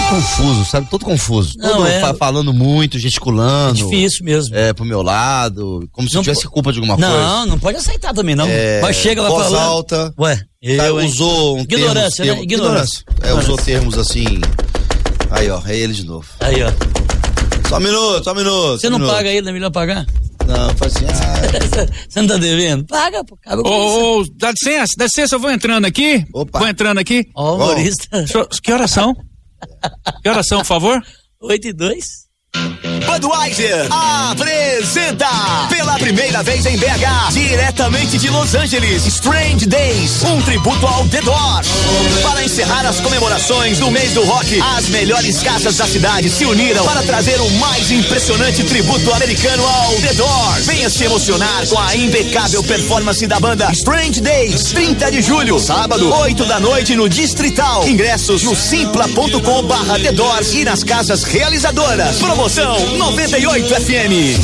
confuso, sabe? Todo confuso. Não, todo falando muito, gesticulando. É difícil mesmo. Pro meu lado, como se eu tivesse culpa de alguma coisa. Não pode aceitar também, não. Mas chega lá falando. Voz alta. Ué, usou um ignorância, termo, né? Ignorância. Usou termos assim. Aí, ó, é ele de novo. Aí, ó. Só um minuto. Você não paga ele, não é melhor pagar? Não, faz assim. Você não tá devendo? Paga, pô. Dá licença, eu vou entrando aqui. Opa. Ó, humorista. Que horas são? Que horas são, por favor? 8:02. Budweiser apresenta pela primeira vez em BH, diretamente de Los Angeles, Strange Days, um tributo ao The Doors. Para encerrar as comemorações do mês do rock, as melhores casas da cidade se uniram para trazer o mais impressionante tributo americano ao The Doors. Venha se emocionar com a impecável performance da banda Strange Days, 30 de julho, sábado, 8 da noite no Distrital. Ingressos no simpla.com/The Doors e nas casas realizadoras. Promoção 98 FM.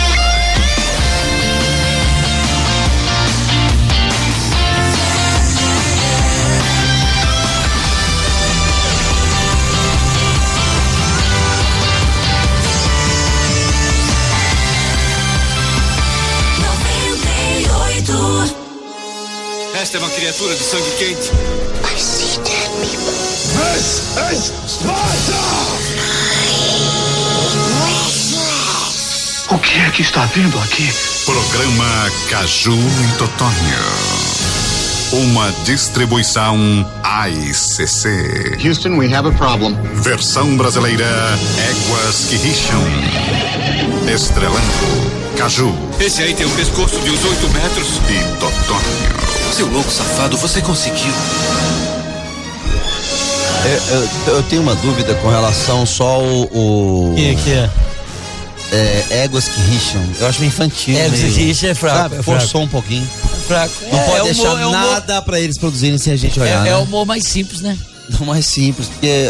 Esta é uma criatura de sangue quente. I see dead people. This is Sparta! O que é que está vindo aqui? Programa Caju e Totonho. Uma distribuição AICC. Houston, we have a problem. Versão brasileira Éguas que Rixam. Estrelando Caju. Esse aí tem um pescoço de uns 8 metros. E Totonho. Seu louco safado, você conseguiu. Eu tenho uma dúvida com relação só ao. Que é? Éguas que rixam. Eu acho meio infantil. Éguas que rixam é fraco. Forçou um pouquinho. Fraco. Não pode deixar nada pra eles produzirem sem a gente olhar. É o humor mais simples, né? O mais simples, porque.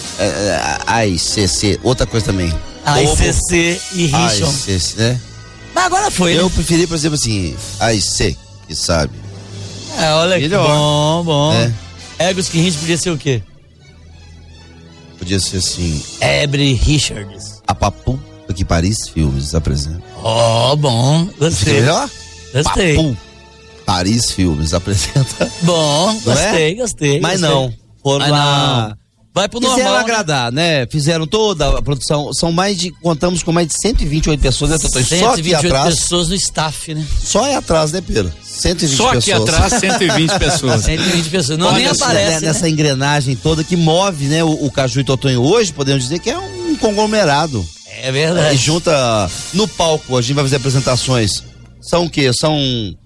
AICC, outra coisa também. AICC e rixam. AICC, né? Mas agora foi. Eu preferi, por exemplo, assim, AIC, que sabe. Olha que bom. Éguas que rixam podia ser o quê? Podia ser assim. Ebre Richards. A Papu que Paris Filmes apresenta. Bom. Gostei. Melhor? Gostei. Papu Paris Filmes apresenta. Bom, gostei. Mas não. Foram lá. Não. Vai pro normal. Fizeram agradar, né? Fizeram toda a produção. Contamos com mais de 128 pessoas, né, Totó? Só aqui atrás. pessoas no staff, né? Só aí atrás, né, Pedro? 120 Só pessoas. Só aqui atrás, 120 pessoas. 120 pessoas. Não, nem aparece. Nessa engrenagem toda que move, né, o Caju e Totonho hoje, podemos dizer que é um conglomerado. É verdade. E junta no palco, a gente vai fazer apresentações. São o quê? São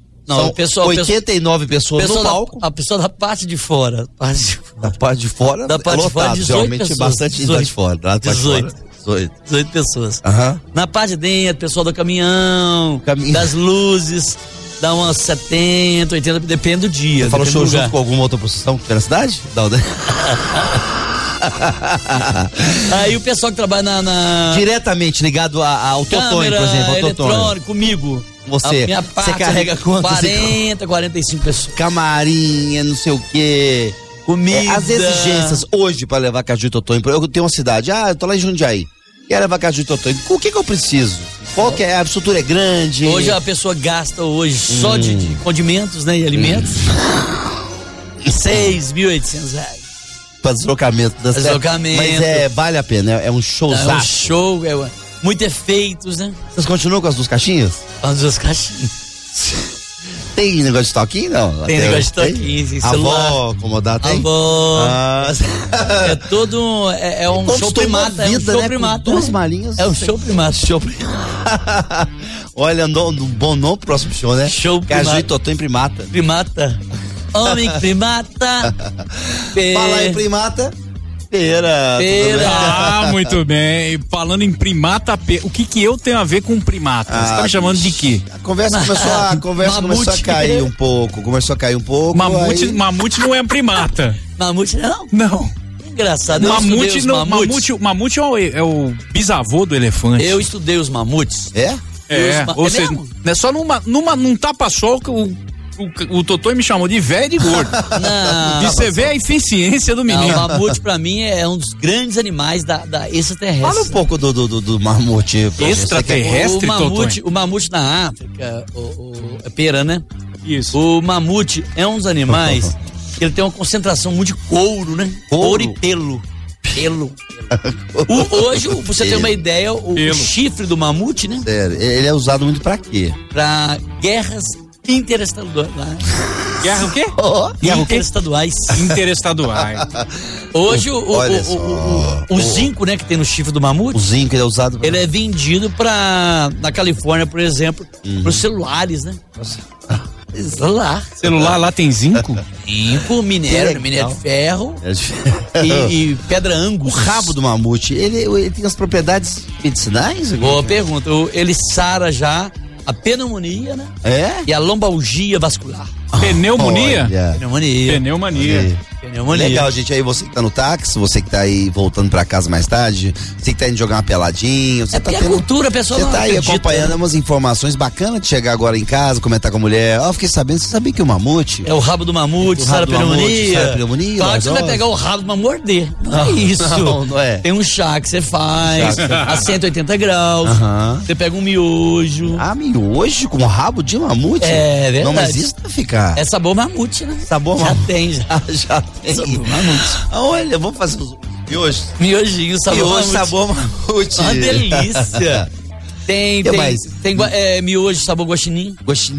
89 pessoas no palco. A pessoa da parte de fora. Da parte de fora? Da parte de fora, 18 realmente pessoas. Bastante gente lá de fora. 18 pessoas. Uhum. Na parte de dentro, pessoal do caminhão, das luzes, dá umas 70, 80, depende do dia. Você falou show junto com alguma outra procissão que tem na cidade? Não, né? Aí o pessoal que trabalha diretamente ligado ao Totonho, por exemplo, ao eletrônico, comigo. Você carrega quanto? 40, 45 pessoas. Camarim, não sei o quê. Comida. As exigências hoje pra levar Caju e Totonho. Eu tenho uma cidade, eu tô lá em Jundiaí. Quero levar Caju e Totonho. O que eu preciso? Qual que é? A estrutura é grande? Hoje a pessoa gasta só de condimentos, né, e alimentos. R$6.800. Pra deslocamento da cidade. Mas vale a pena, é um showzaço. É um show, muito efeitos, né? Vocês continuam com as duas caixinhas? As duas caixinhas. Tem negócio de toquinho, não? Tem negócio de toquinho, sim. Avó, acomodar, tem? Avó. É todo é um show primata, vida, é um show né? primata. Com duas malinhas. É um show primata. Olha, bom nome pro próximo show, né? Show primata. Caju e Totonho primata. Primata. Homem primata. Fala aí, primata. Pera. Muito bem. Falando em primata, o que eu tenho a ver com primata? Você tá me chamando de quê? A conversa começou a cair um pouco. Mamute não é primata. Mamute não? Não. Engraçado. Mamute é o bisavô do elefante. Eu estudei os mamutes. É? Ou seja, não é só num tapa-sol que o Totô me chamou de velho e de gordo. Não. E você vê a eficiência do menino. Não, o mamute pra mim é um dos grandes animais da extraterrestre. Fala um pouco do mamute. Extraterrestre, o mamute na África, é pera, né? Isso. O mamute é um dos animais que ele tem uma concentração muito de couro, né? Couro e pelo. Hoje, pra você ter uma ideia, o chifre do mamute, né? Sério, ele é usado muito pra quê? Pra guerras interestaduais. Guerra o quê? Interestaduais. Interestaduais. Hoje, o zinco, né, que tem no chifre do mamute. O zinco, ele é usado. Ele é vendido na Califórnia, por exemplo, pros celulares, né? Celular lá tem zinco? Zinco, minério de ferro e pedra angus. O rabo do mamute, ele tem as propriedades medicinais? Boa pergunta. Ele sara já a pneumonia, né? E a lombalgia vascular. Pneumonia? Pneumonia. Legal, gente. Aí você que tá no táxi, você que tá aí voltando pra casa mais tarde, você que tá indo jogar uma peladinha. Você tá a cultura, pessoal. Você tá aí acompanhando umas informações bacanas de chegar agora em casa, comentar com a mulher. Fiquei sabendo, você sabia que o mamute... É o rabo do mamute, sara pneumonia. Claro que você vai pegar o rabo pra morder. Não é isso. Não é. Tem um chá que você faz a 180 graus. Você pega um miojo. Miojo com rabo de mamute? É verdade. Não, mas isso não fica... É sabor mamute, né? Sabor mamute. Já tem. Sabor mamute. Olha, vamos fazer os miojos. Miojinho, sabor mamute. Uma delícia. Tem miojo sabor guaxinim.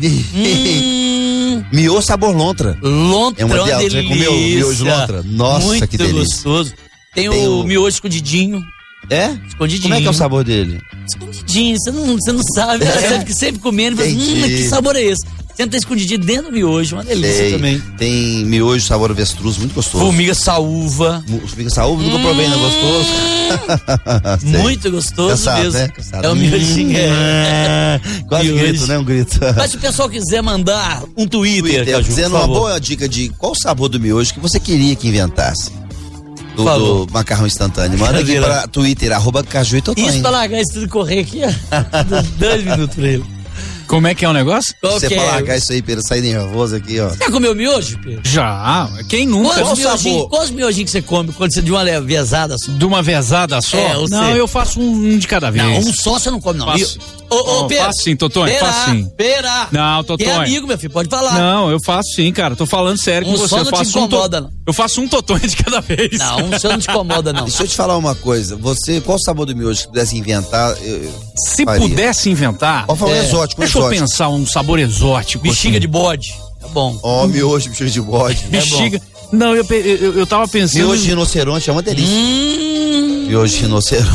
Miojo sabor lontra. Lontra, é uma delícia. Você comeu miojo lontra? Nossa, muito que delícia. Gostoso. Tem o miojo escondidinho. Escondidinho. Como é que é o sabor dele? Escondidinho, você não sabe. Você fica sempre comendo e fala, que sabor é esse? Você tá escondidinho dentro do miojo, uma delícia também. Tem miojo sabor avestruz, muito gostoso. Formiga saúva. Formiga saúva, nunca provei, não é gostoso? Muito gostoso cansado, mesmo. Né? Cansado. É o miojinho. Quase miojo. grito, né? Um grito. Mas se o pessoal quiser mandar um Twitter Caju, dizendo uma boa dica de qual o sabor do miojo que você queria que inventasse. Do macarrão instantâneo. Manda aqui para Twitter, @Caju e Totonho. Isso pra largar isso tudo correr aqui, ó. 2 minutos pra ele. Como é que é o negócio? Você pra largar isso aí, Pedro, sair nervoso aqui, ó. Você já comeu miojo, Pedro? Já. Quem nunca? Quantos miojinhos que você come quando você de uma vezada só? De uma vezada só? Não, eu faço um de cada vez. Não, um só você não come, não. Pedro. Faço sim, Totonho, faço sim. Não, Totonho. É amigo, meu filho, pode falar. Não, eu faço sim, cara. Tô falando sério com você. Só não te incomoda, não. Eu faço um Totonho de cada vez. Não, um só não te incomoda, não. Deixa eu te falar uma coisa. Qual o sabor do miojo que pudesse inventar? Se pudesse inventar. Pode falar um exótico. Deixa eu pensar um sabor exótico. Bexiga de bode. Tá bom. Miojo, bexiga de bode. Bexiga. Não, eu tava pensando. Miojo de rinoceronte é uma delícia. Miojo de rinoceronte.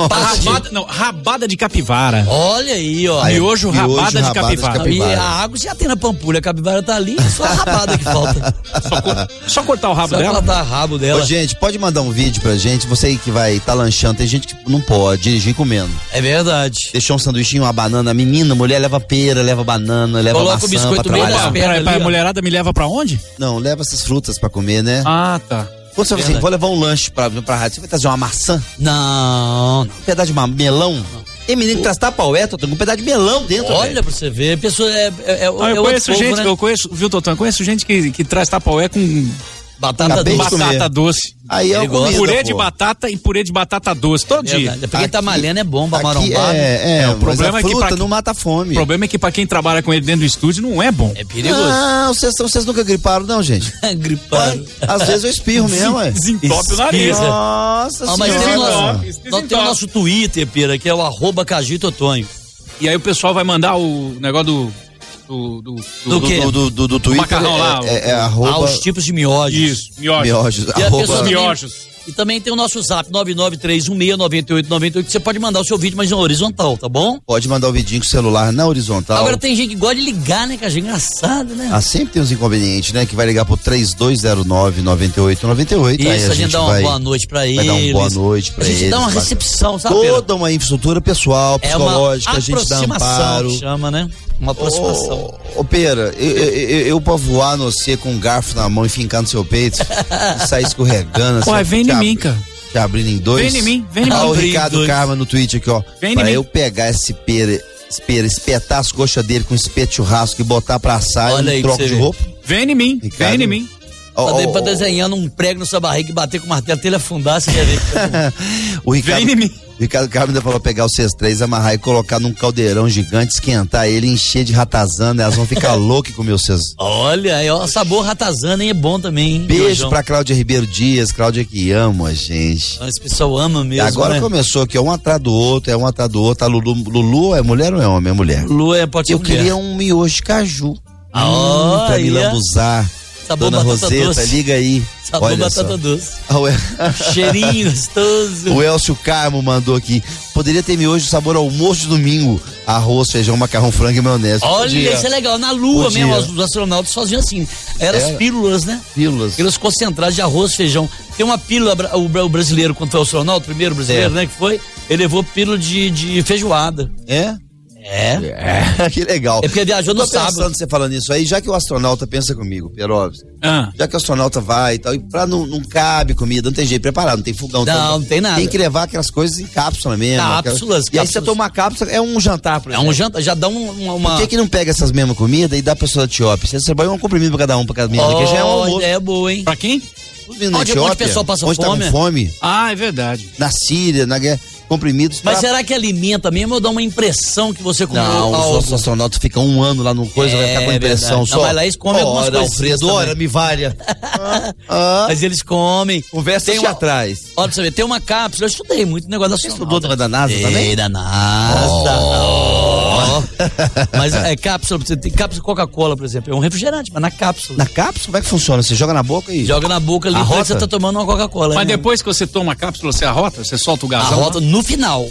Rabada de capivara. Olha aí, ó. Miojo rabada de capivara. E a água já tem na pampulha, a capivara tá ali, só a rabada que falta. Só cortar o rabo dela? Só cortar o rabo dela. Ô, gente, pode mandar um vídeo pra gente, você aí que vai lanchando, tem gente que não pode dirigir comendo. É verdade. Deixou um sanduichinho, uma banana, menina, mulher leva pera, leva banana, leva coloca maçã o biscoito pra trabalhar. A mulherada me leva pra onde? Não, leva essas frutas pra comer, né? Ah, tá. Quando você fala assim, vou levar um lanche pra rádio, você vai trazer uma maçã? Não. Um pedaço de melão? Tem menino que traz tapaué, Totão, com um pedaço de melão dentro. Olha pra você ver, a pessoa eu conheço gente, né? Eu conheço, viu, Totão? Eu conheço gente que traz tapaué com batata doce. Aí é comida, purê de batata e purê de batata doce, todo dia. Porque tá malhando é bom pra marombado. O problema é que fruta não mata a fome. O problema é que pra quem trabalha com ele dentro do estúdio não é bom. É perigoso. Não, vocês nunca griparam não, gente? Griparam. Às vezes eu espirro mesmo, ué. Desentope o nariz. Nossa mas senhora. Nós temos o nosso Twitter, Pira, que é o @Caju e Totonho. E aí o pessoal vai mandar o negócio do Twitter, macarrão lá. Os tipos de miojos. Isso, miojos. Miojos. E também tem o nosso zap, 993169898, que você pode mandar o seu vídeo, mas na horizontal, tá bom? Pode mandar o vidinho com o celular na horizontal. Agora tem gente que gosta de ligar, né, Caju? Engraçado, né? Sempre tem uns inconvenientes, né? Que vai ligar pro 3209-9898. Isso, aí a gente dá uma boa noite pra eles. Vai dar uma boa noite pra eles. A gente dá uma recepção, sabe? Toda uma infraestrutura pessoal, psicológica, a gente dá amparo. Que chama, né? Uma aproximação. Ô Pera, eu pra voar no você com um garfo na mão e fincar no seu peito, e sair escorregando assim. Ué, vem em mim, cara. Te abrindo em dois. Vem em mim. O Ricardo Karma no tweet aqui, ó. Vem pra eu pegar esse espetar as coxas dele com espeto de churrasco e botar pra assar Olha e aí troco que de você roupa. Vem em mim, Ricardo. vem em mim. Pra desenhando um prego na sua barriga e bater com o martelo até ele afundar, você quer ver. O Ricardo, Vem em mim. o Ricardo Carmo ainda falou pegar os C3, amarrar e colocar num caldeirão gigante, esquentar ele, encher de ratazana, elas vão ficar loucas com o meu César. Olha, aí, ó, sabor ratazana, hein? É bom também, hein? Beijo Beijão. pra Cláudia Ribeiro Dias, Cláudia que ama a gente. Esse pessoal ama mesmo, Agora né? começou aqui, um atrás do outro, A Lulu é mulher ou é homem? É mulher. Lu pode ser Eu mulher. queria um miojo de caju. Ah, pra me olha. lambuzar. Sabor Dona batata Roseta, doce. liga aí. Sabor Olha batata só. doce. Ah, ué. Cheirinho gostoso. O Elcio Carmo mandou aqui. Poderia ter miojo sabor almoço de domingo. Arroz, feijão, macarrão, frango e maionese. Olha, Podia. isso é legal. Na Lua Podia. mesmo, os astronautas faziam assim. Eram as Era. pílulas, né? Pílulas. Pílulas concentradas de arroz, feijão. Tem uma pílula, o brasileiro, quando foi astronauta, o primeiro brasileiro, É. né, que foi, ele levou pílula de feijoada. É? É. Que legal. É porque viajou no Tô pensando sábado. você falando isso aí, já que o astronauta pensa comigo, Perovski. Ah. Já que o astronauta vai e tal, e pra não cabe comida, não tem jeito de preparar, não tem fogão. Não tem nada. Tem que levar aquelas coisas em cápsula mesmo. Cápsulas, E aí você cápsulas. toma uma cápsula, é um jantar, por É exemplo. um jantar, já dá uma... Por que não pega essas mesmas comidas e dá pra pessoa da Etiópia? Você põe um comprimido pra cada menina, que já é um almoço. ideia boa, hein? Pra quem? Os meninos Onde na o Etiópia, pessoal passa onde fome, tá com fome, Ah, é verdade. na Síria, na guerra, comprimidos Mas pra... será que alimenta mesmo ou dá uma impressão que você comeu Não, algo? os astronautas ficam um ano lá no coisa, vai ficar com impressão verdade. só. Não, mas lá eles comem algumas Ora, coisinhas Alfredo, também. ora, me valha. Mas eles comem. Conversa Tem aqui uma- atrás. Olha pra você ver, tem uma cápsula, eu estudei muito negócio da Você estudou da NASA Ei, também? da NASA. Ó. Mas é cápsula, você tem cápsula Coca-Cola, por exemplo, é um refrigerante, mas na cápsula. Na cápsula, como é que funciona? Você joga na boca e... Joga na boca ali, Arrota? parece que você tá tomando uma Coca-Cola. Mas né? depois que você toma a cápsula, você arrota? Você solta o gasão? Arrota no final.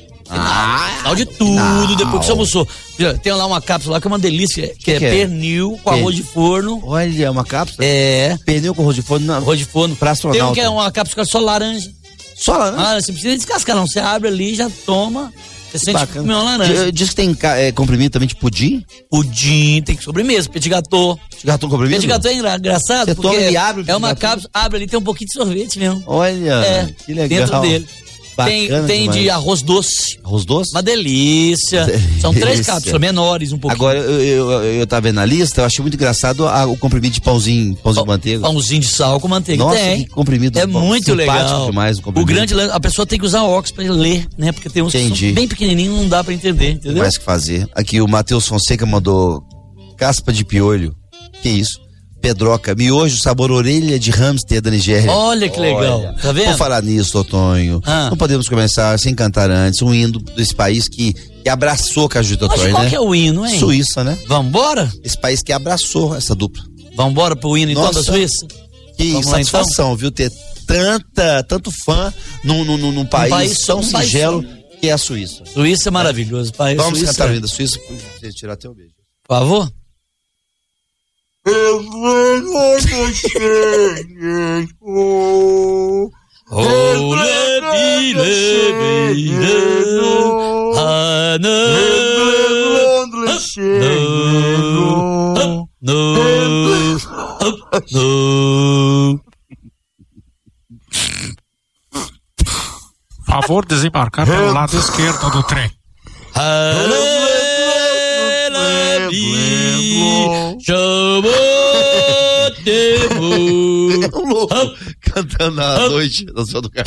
Final de tudo, depois que você almoçou. Tem lá uma cápsula lá que é uma delícia, que é que é? pernil com Que? arroz de forno. Olha, uma cápsula. É, Pernil com arroz de forno. Não. arroz de forno. Pra astronauta. Tem um que é uma cápsula só laranja. Só lá, né? Ah, você precisa descascar, não. Você abre ali, já toma. Você sente que comeu uma laranja. Diz que tem comprimido também de pudim. Pudim, tem que sobremesa. Petit gâteau. Gato comprimido? Petit gâteau é engraçado Você porque toma e abre o é uma petit gâteau? cápsula, abre ali, tem um pouquinho de sorvete mesmo. Olha, É, que legal. dentro dele. Tem Bacana de demais. arroz doce. Arroz doce? Uma delícia. São 3 Delícia. cápsulas menores, um pouquinho. Agora, eu tava vendo na lista, eu achei muito engraçado o comprimido de pãozinho com manteiga. Pãozinho de sal com manteiga. Nossa, tem. que comprimido É bom. muito Simpático legal. demais o o comprimido. grande lance, a pessoa tem que usar óculos pra ler, né? Porque tem uns que Entendi. são bem pequenininhos, não dá pra entender, Tem entendeu? mais o que fazer. Aqui o Matheus Fonseca mandou caspa de piolho. Que isso? Pedroca, miojo sabor orelha de hamster da Nigéria. Olha que legal. Tá vendo? Vou falar nisso, Totonho. Ah. Não podemos começar sem cantar antes um hino desse país que abraçou Caju e Mas Totonho, qual né? que é o hino, hein? Suíça, né? Vambora? Esse país que abraçou essa dupla. Vambora pro hino então Nossa. da Suíça? Que Vamos lá, satisfação, viu? Ter tanto fã num país tão um país singelo que é a Suíça. Suíça é maravilhoso. País Vamos Suíça, cantar o hino da Suíça pra você tirar teu beijo. Por favor? Favor desembarcar pelo lado esquerdo do trem. Um louco cantando à noite no céu do carro.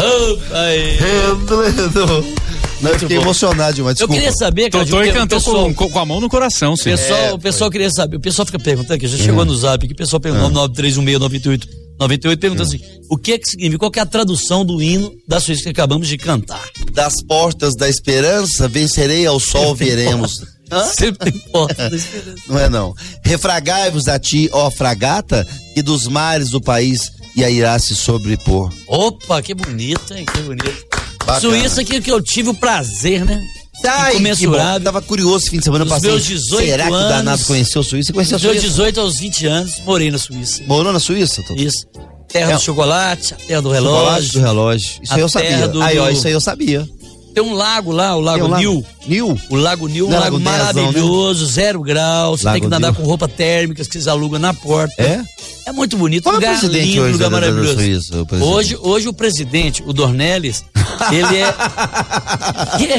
Não, eu fiquei emocionado demais, Eu desculpa. queria saber, cara, Totó o cantou pessoal, com a mão no coração, sim. o pessoal queria saber, o pessoal fica perguntando, que já chegou no zap, que o pessoal perguntou 93169898, perguntando assim, o que significa, qual que é a tradução do hino da Suíça que acabamos de cantar? Das portas da esperança, vencerei ao sol, veremos. Sempre tem porta da esperança. Não é não. Refragai-vos a ti, ó fragata, e dos mares do país e a irá se sobrepor. Opa, que bonito, hein, que bonito. Bacana. Suíça que eu tive o prazer, né? Ai, que bom. Incomensurável. Tava curioso esse fim de semana Nos passado. meus 18 Será que o anos, danado conheceu a Suíça? Você conheceu a Dos meus Suíça? 18 aos 20 anos, morei na Suíça. Morou na Suíça, Toto? Isso. Terra do chocolate, a terra do Chocolate relógio. do relógio. Isso aí eu sabia. terra do- Aí, ó, isso aí eu sabia. Tem um lago lá, o Tem Lago um Nil. Nil? O Lago Nil, um Não é lago Lago Dezão, maravilhoso, 0 graus. Você Lago tem que nadar Nil. com roupa térmicas que vocês alugam na porta. É? É muito bonito, Qual é o lugar presidente lindo, hoje lugar da maravilhoso. Suíça, o presidente? Hoje o presidente, o Dornelles, ele é...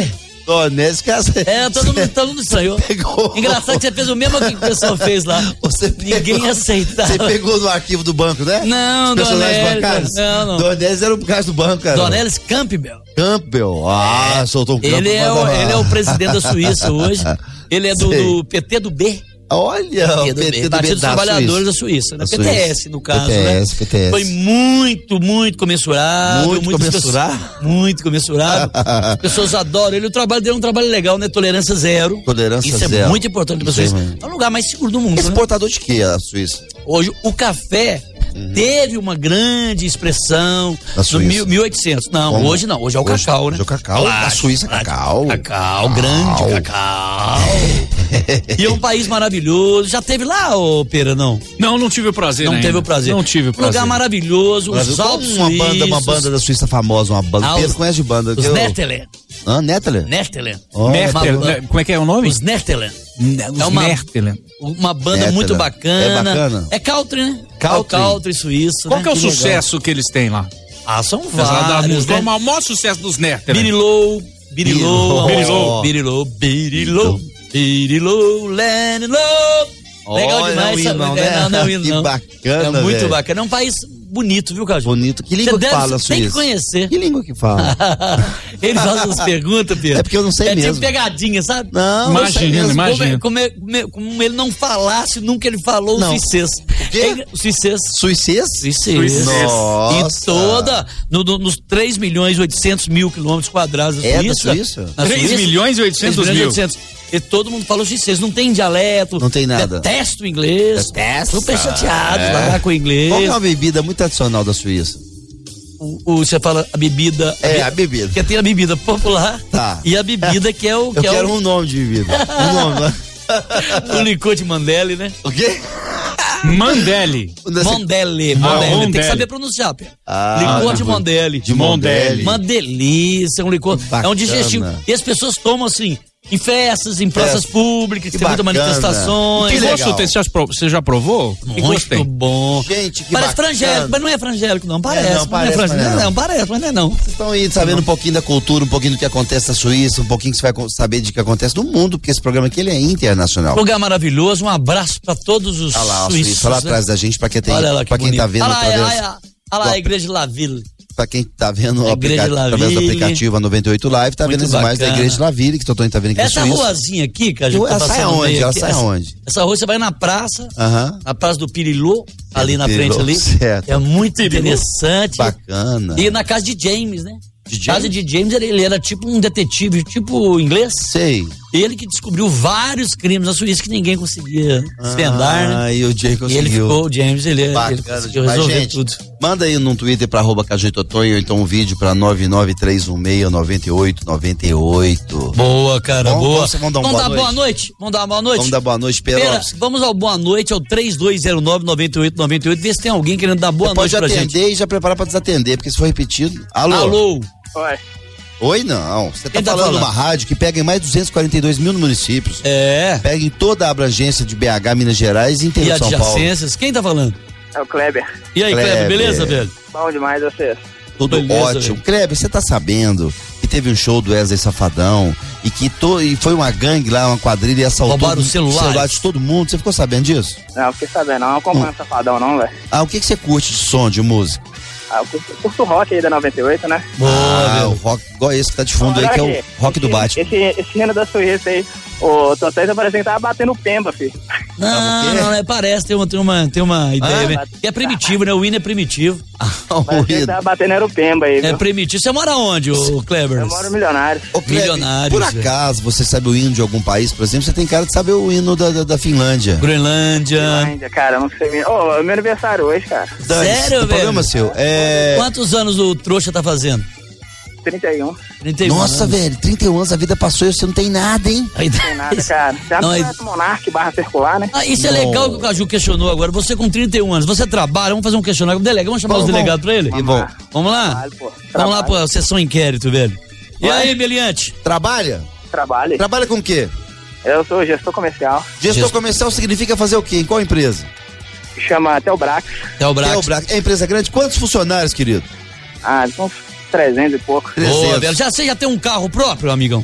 Donésio, cara. Todo mundo estranhou. Engraçado que você fez o mesmo que o pessoal fez lá. Ninguém aceitava. Você pegou no arquivo do banco, né? Não, Donésio. Não. Donésio era o caso do banco, cara. Donésio Campbell. Soltou um campo. Ele é o presidente da Suíça hoje. Ele é do PT do B. Olha, o PT do Partido dos Trabalhadores da Suíça, né? PTS, no caso, PTS. Foi muito comensurado. Muito comensurado. As pessoas adoram ele. O trabalho dele é um trabalho legal, né? Tolerância zero. Isso é muito importante para a Suíça. É o lugar mais seguro do mundo. Exportador de quê, a Suíça? Hoje, o café teve uma grande expressão no 1800. Não, hoje não. Hoje é o cacau, né? Hoje é o cacau. Da Suíça, cacau. Cacau, grande cacau. E é um país maravilhoso. Já teve lá, ô Pera, não? Não tive o prazer. Não teve o prazer. Não tive o prazer. Um lugar maravilhoso, os Alpes suíços. Uma banda da Suíça famosa, uma banda. Pedro conhece de banda. Os Nertelen. Nertelen? Nertelen. Como é que é o nome? Os Nertelen. Nertelen. Uma banda muito bacana. É bacana. É country, né? Country suíço. Qual que é o sucesso que eles têm lá? São vários. Qual é o maior sucesso dos Nertelen? Birilou, Lenny Low. Legal demais, sabe? Não, que bacana, é muito bacana. É um país bonito, viu, Caju? Bonito. Que língua que fala, Suíça? Tem que conhecer. Que língua que fala? Ele faz umas perguntas, Pedro. É porque eu não sei mesmo. É tipo pegadinha, sabe? Não, imagina. Como ele não falasse, nunca ele falou o suíçês. O quê? O suíçês. Suíçês? Nossa. E toda, nos 3.800.000 quilômetros quadrados da Suíça. Da Suíça? 3.800.000. E todo mundo fala suíçês, não tem dialeto. Não tem nada. Detesto o inglês. Super chateado lá com o inglês. Qual é uma bebida muito tradicional da Suíça? Você fala a bebida. A bebida. Porque tem a bebida popular. Tá. E a bebida que é o. Eu quero um nome de bebida. Um nome, né? O licor de Mandeli, né? O quê? Mondeli. Tem que saber pronunciar, Pedro. Licor de Mondeli. Uma delícia, um licor. É um digestivo. E as pessoas tomam assim. Em festas, em praças públicas, tem muitas manifestações. Que legal. Você já provou? Muito bom. Gente, que parece frangélico, mas não é frangélico, não. Parece. Não, parece, mas não é não. Vocês estão aí sabendo um pouquinho da cultura, um pouquinho do que acontece na Suíça, um pouquinho que você vai saber de que acontece no mundo, porque esse programa aqui ele é internacional. Lugar maravilhoso, um abraço pra todos os suíços. Olha lá atrás da gente, pra quem tá vendo Olha lá a igreja de Laville. Pra quem tá vendo através do aplicativo a 98 Live, tá vendo as imagens da igreja de Laville, que o Totonho tá vendo aqui Essa ruazinha aqui, cara, ela sai aonde? Essa rua você vai na praça, na praça do Pirilô, ali na frente ali. Certo. É muito interessante. Bacana. E na casa de James, né? Casa de James, ele era tipo um detetive, tipo inglês. Sei. Ele que descobriu vários crimes na Suíça que ninguém conseguia desvendar, né? E o James conseguiu. E ele ficou, o James, ele conseguiu resolver tudo. Manda aí no Twitter pra @Caju_Totonho, ou então um vídeo pra 993169898. Boa, cara, boa. Vamos dar uma boa noite? Vamos dar uma boa noite? Vamos dar boa noite, Pedro. Vamos ao boa noite, ao 3209-9898, ver se tem alguém querendo dar boa noite pra gente. Pode atender e já preparar pra desatender, porque se for repetido. Alô? Oi, não. Você tá falando de uma rádio que pega em mais de 242 mil municípios. Pega em toda a abrangência de BH, Minas Gerais e interior de São Paulo. Quem tá falando? É o Kleber. E aí, Kleber, beleza, velho? Bom demais vocês. Tudo ótimo. Velho. Kleber, você tá sabendo que teve um show do Wesley Safadão e que foi uma gangue lá, uma quadrilha e assaltou roubaram o celular de todo mundo. Você ficou sabendo disso? Não, fiquei sabendo. Não acompanho o Safadão não, velho. O que você curte de som, de música? Eu curto o rock aí da 98, né? O rock igual esse que tá de fundo aí, que é o rock do Batman. Esse hino da Suíça aí, o Totonho tá parecendo que tava batendo pemba, filho. Não, parece, tem uma ideia, né? Que é primitivo, né? O hino é primitivo. O que tava batendo era o pemba aí, viu? É primitivo. Você mora onde, ô Kleber? Eu moro em Milionários. Milionários. Por acaso, você sabe o hino de algum país, por exemplo? Você tem cara de saber o hino da Finlândia. Groenlândia, cara, não sei. É meu aniversário hoje, cara. Sério, velho? Problema seu. Quantos anos o trouxa tá fazendo? 31. Nossa, anos. velho, 31 anos, a vida passou e você não tem nada, hein? Não tem nada, cara. Você é Monark /circular, né? Isso é legal que o Caju questionou agora. Você com 31 anos, você trabalha, vamos fazer um questionário com o delegado, vamos chamar os delegados pra ele? Vamos lá? Vamos lá pra sessão inquérito, velho. E aí, Meliante? Trabalha? Trabalho. Trabalha com o quê? Eu sou gestor comercial. Gestor comercial significa fazer o quê? Em qual empresa? Chama Telbrax. Telbrax. É empresa grande? Quantos funcionários, querido? Uns 300 e pouco. 300. Velho, você já tem um carro próprio, amigão?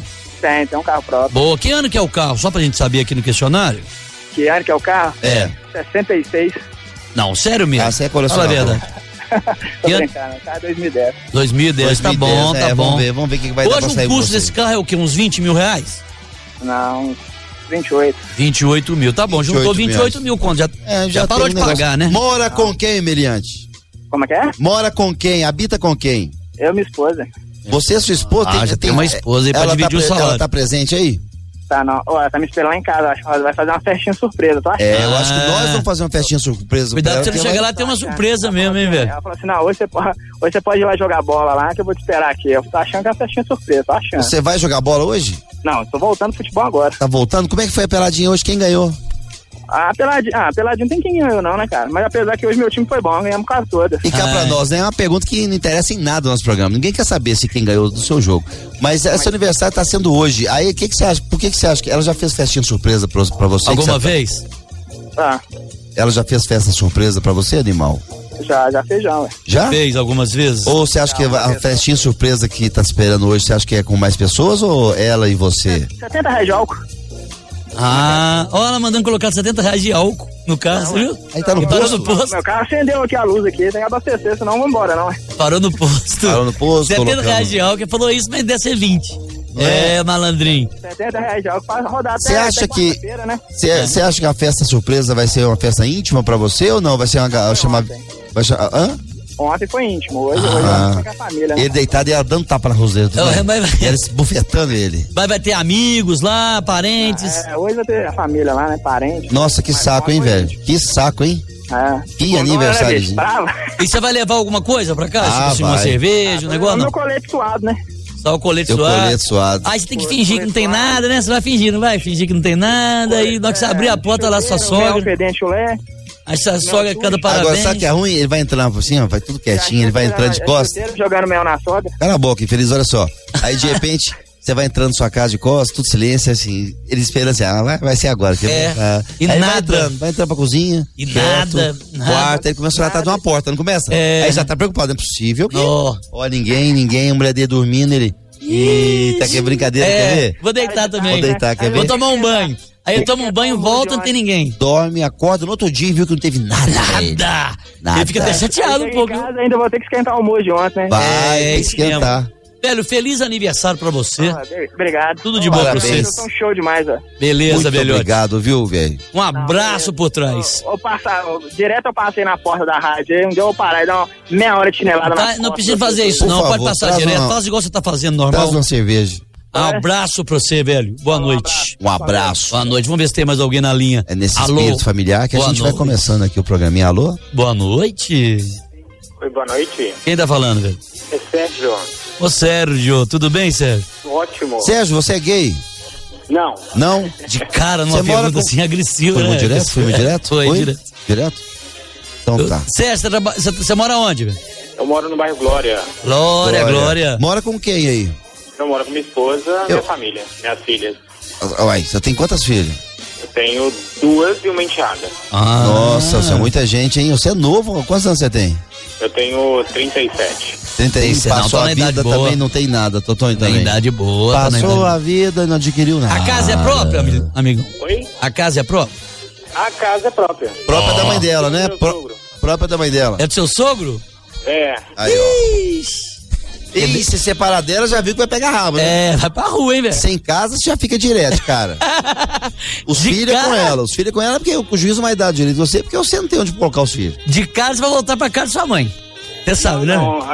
Tem um carro próprio. Boa, que ano que é o carro? Só pra gente saber aqui no questionário. Que ano que é o carro? 66. Não, sério mesmo? Você é colecionador. Fala a verdade. Tô brincando, carro 2010. 2010, tá bom, tá bom. Vamos ver o que vai dar pra sair. Hoje o custo desse carro é o quê? Uns 20 mil reais? Não, 28. 28 mil, tá bom, juntou 28 mil quando já parou de pagar, né? Mora com quem, Meliante? Como é que é? Mora com quem? Habita com quem? Eu e minha esposa. Você e sua esposa? Já tem uma esposa aí pra dividir o salário. Ela tá presente aí? Tá, não. Ela tá me esperando lá em casa. Acho que vai fazer uma festinha surpresa, tá? Eu acho que nós vamos fazer uma festinha surpresa. Cuidado pra você não chegar lá e ter uma surpresa mesmo, hein, velho? Ela falou assim, não, hoje você pode ir lá jogar bola lá, que eu vou te esperar aqui. Eu tô achando que é uma festinha surpresa, tô achando. Você vai jogar bola hoje? Não, tô voltando pro futebol agora. Tá voltando? Como é que foi a peladinha hoje? Quem ganhou? Peladinho não tem quem ganhou não, né, cara? Mas apesar que hoje meu time foi bom, ganhamos quase todas. E cá pra nós, né? É uma pergunta que não interessa em nada no nosso programa. Ninguém quer saber se quem ganhou do seu jogo. Mas esse aniversário tá sendo hoje. Aí, o que você acha? Por que você acha que ela já fez festinha surpresa pra você? Alguma vez? Ela já fez festa surpresa pra você, animal? Já fez já, ué. Já? Fez algumas vezes? Ou você acha que a festinha surpresa que tá esperando hoje, você acha que é com mais pessoas ou ela e você? R$70 de álcool. Olha ela mandando colocar R$70 de álcool no carro, você viu? Aí tá no posto. Meu carro acendeu aqui a luz aqui, tem que abastecer, senão vamos embora, não é? Parou no posto. R$70 de álcool, falou isso, mas deve ser 20. Malandrinho. R$70 de álcool pra rodar até quarta-feira, né? Você acha que a festa surpresa vai ser uma festa íntima pra você ou não? Vai ser uma Ontem foi íntimo, hoje vai com a família, né? Ele deitado e ela dando tapa na roseira. Eles bufetando ele. Vai ter amigos lá, parentes. Hoje vai ter a família lá, né? Parentes. Nossa, que saco, hein, velho? Que saco, hein? Que aniversário. E você vai levar alguma coisa pra cá? Tipo assim, uma cerveja, um negócio? Meu colete suado, né? Só o colete suado. Aí você tem que fingir que não tem nada, né? Você vai fingir, não vai? Fingir que não tem nada. Aí na hora que você abrir a porta lá, sua sogra. Aí sua sogra canta parabéns. Agora, sabe que é ruim? Ele vai entrando assim, ó, vai tudo quietinho, ele vai entrando de costas. Jogando mel na soda. Cala a boca, infeliz, olha só. Aí de repente, você vai entrando na sua casa de costas, tudo silêncio, assim. Ele espera assim, vai ser agora. E aí nada. Vai entrando pra cozinha. E quieto, nada. Quarto, ele começa a tratar de uma porta, não começa? Aí já tá preocupado, não é possível. Ó, ninguém, a mulher dele dormindo, ele. Eita, que brincadeira, quer ver? Vou deitar também. Vou deitar, quer ver? Vou tomar um banho. Aí eu tomo um banho, volta, não tem ninguém. Dorme, acorda no outro dia e viu que não teve nada. Nada. Ele fica até chateado um pouco. Ainda vou ter que esquentar o almoço de ontem, né? Vai, tem que esquentar. Velho, feliz aniversário pra você. Obrigado. Tudo de bom pra você. Vocês são show demais, ó. Beleza, velho. Obrigado, viu, velho? Um abraço por trás. Direto eu passei na porta da rádio, aí um dia eu vou parar e dar uma meia hora de chinelada na Não precisa fazer isso, não. Pode passar direto. Faz igual você tá fazendo, normal. Traz uma cerveja. Um abraço pra você, velho. Boa noite. Um abraço. Boa noite. Vamos ver se tem mais alguém na linha. É nesse espírito familiar que a gente vai começando aqui o programinha. Alô? Boa noite. Oi, boa noite. Quem tá falando, velho? É Sérgio. Ô, Sérgio. Tudo bem, Sérgio? Ótimo. Sérgio, você é gay? Não. Não? De cara, numa pergunta assim agressiva, né? Foi direto? Foi direto. Direto? Então tá. Sérgio, você mora onde, velho? Eu moro no bairro Glória. Glória. Mora com quem aí? Eu moro com minha esposa e minha família, minhas filhas. Uai, você tem quantas filhas? Eu tenho 2 e uma enteada. Nossa, você é muita gente, hein? Você é novo? Quantos anos você tem? Eu tenho 37. 37. Passou a vida também, não tem nada, Totonho também. Tem idade boa. Passou a vida e não adquiriu nada. A casa é própria, amigo? Oi? A casa é própria? A casa é própria. Própria da mãe dela, né? Própria da mãe dela. É do seu sogro? É. Aí, ó. E se separar dela, já viu que vai pegar rabo, né? Vai pra rua, hein, velho? Sem casa, você já fica direto, cara. Os filhos é com ela. Os filhos é com ela porque o juiz não vai dar direito de você, porque você não tem onde colocar os filhos. De casa, você vai voltar pra casa de sua mãe. Você sabe, né? Não,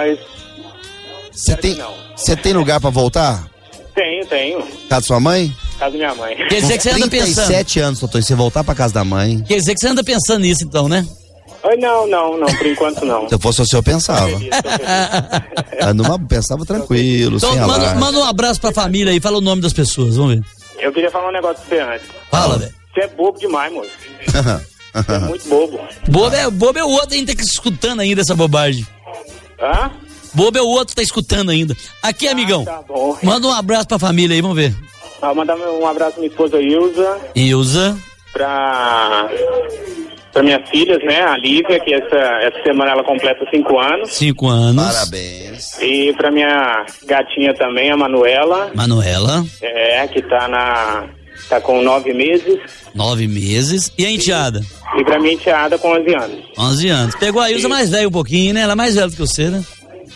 Você tem lugar pra voltar? Tenho. Casa da sua mãe? Casa da minha mãe. Quer dizer que você anda pensando. 37 anos, Totô, você voltar pra casa da mãe. Quer dizer que você anda pensando nisso, então, né? Não, por enquanto não. Se eu fosse você, eu pensava. Pensava tranquilo, então, sem alarme. Manda um abraço pra família aí, fala o nome das pessoas, vamos ver. Eu queria falar um negócio pra você antes. Fala, velho. Você é bobo demais, moço. Você é muito bobo. Bobo é o outro ainda que tá escutando ainda essa bobagem. Hã? Bobo é o outro que tá escutando ainda. Aqui, amigão. Tá bom. Manda um abraço pra família aí, vamos ver. Vou mandar um abraço pra minha esposa Ilza. Ilza. Pra Para minhas filhas, né? A Lívia, que essa semana ela completa 5 anos. 5 anos. Parabéns. E para minha gatinha também, a Manuela. Manuela. Que tá com 9 meses. 9 meses. E a enteada? E pra minha enteada com 11 anos. 11 anos. Pegou a Ilza mais velha um pouquinho, né? Ela é mais velha do que você, né?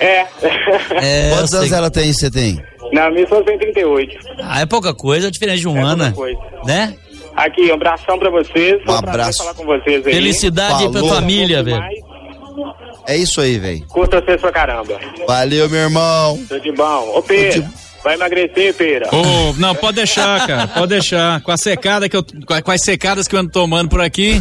Quantos anos ela tem, você tem? Na minha só tem 38. É pouca coisa, diferente de um ano, né? Aqui, um abração pra vocês. Um abraço. Falar com vocês aí. Felicidade pra família, velho. É isso aí, velho. Curta vocês pra caramba. Valeu, meu irmão. Tudo de bom. Ô, Pera, vai emagrecer, Pera? Não, pode deixar, cara. Pode deixar. Com as secadas que eu ando tomando por aqui.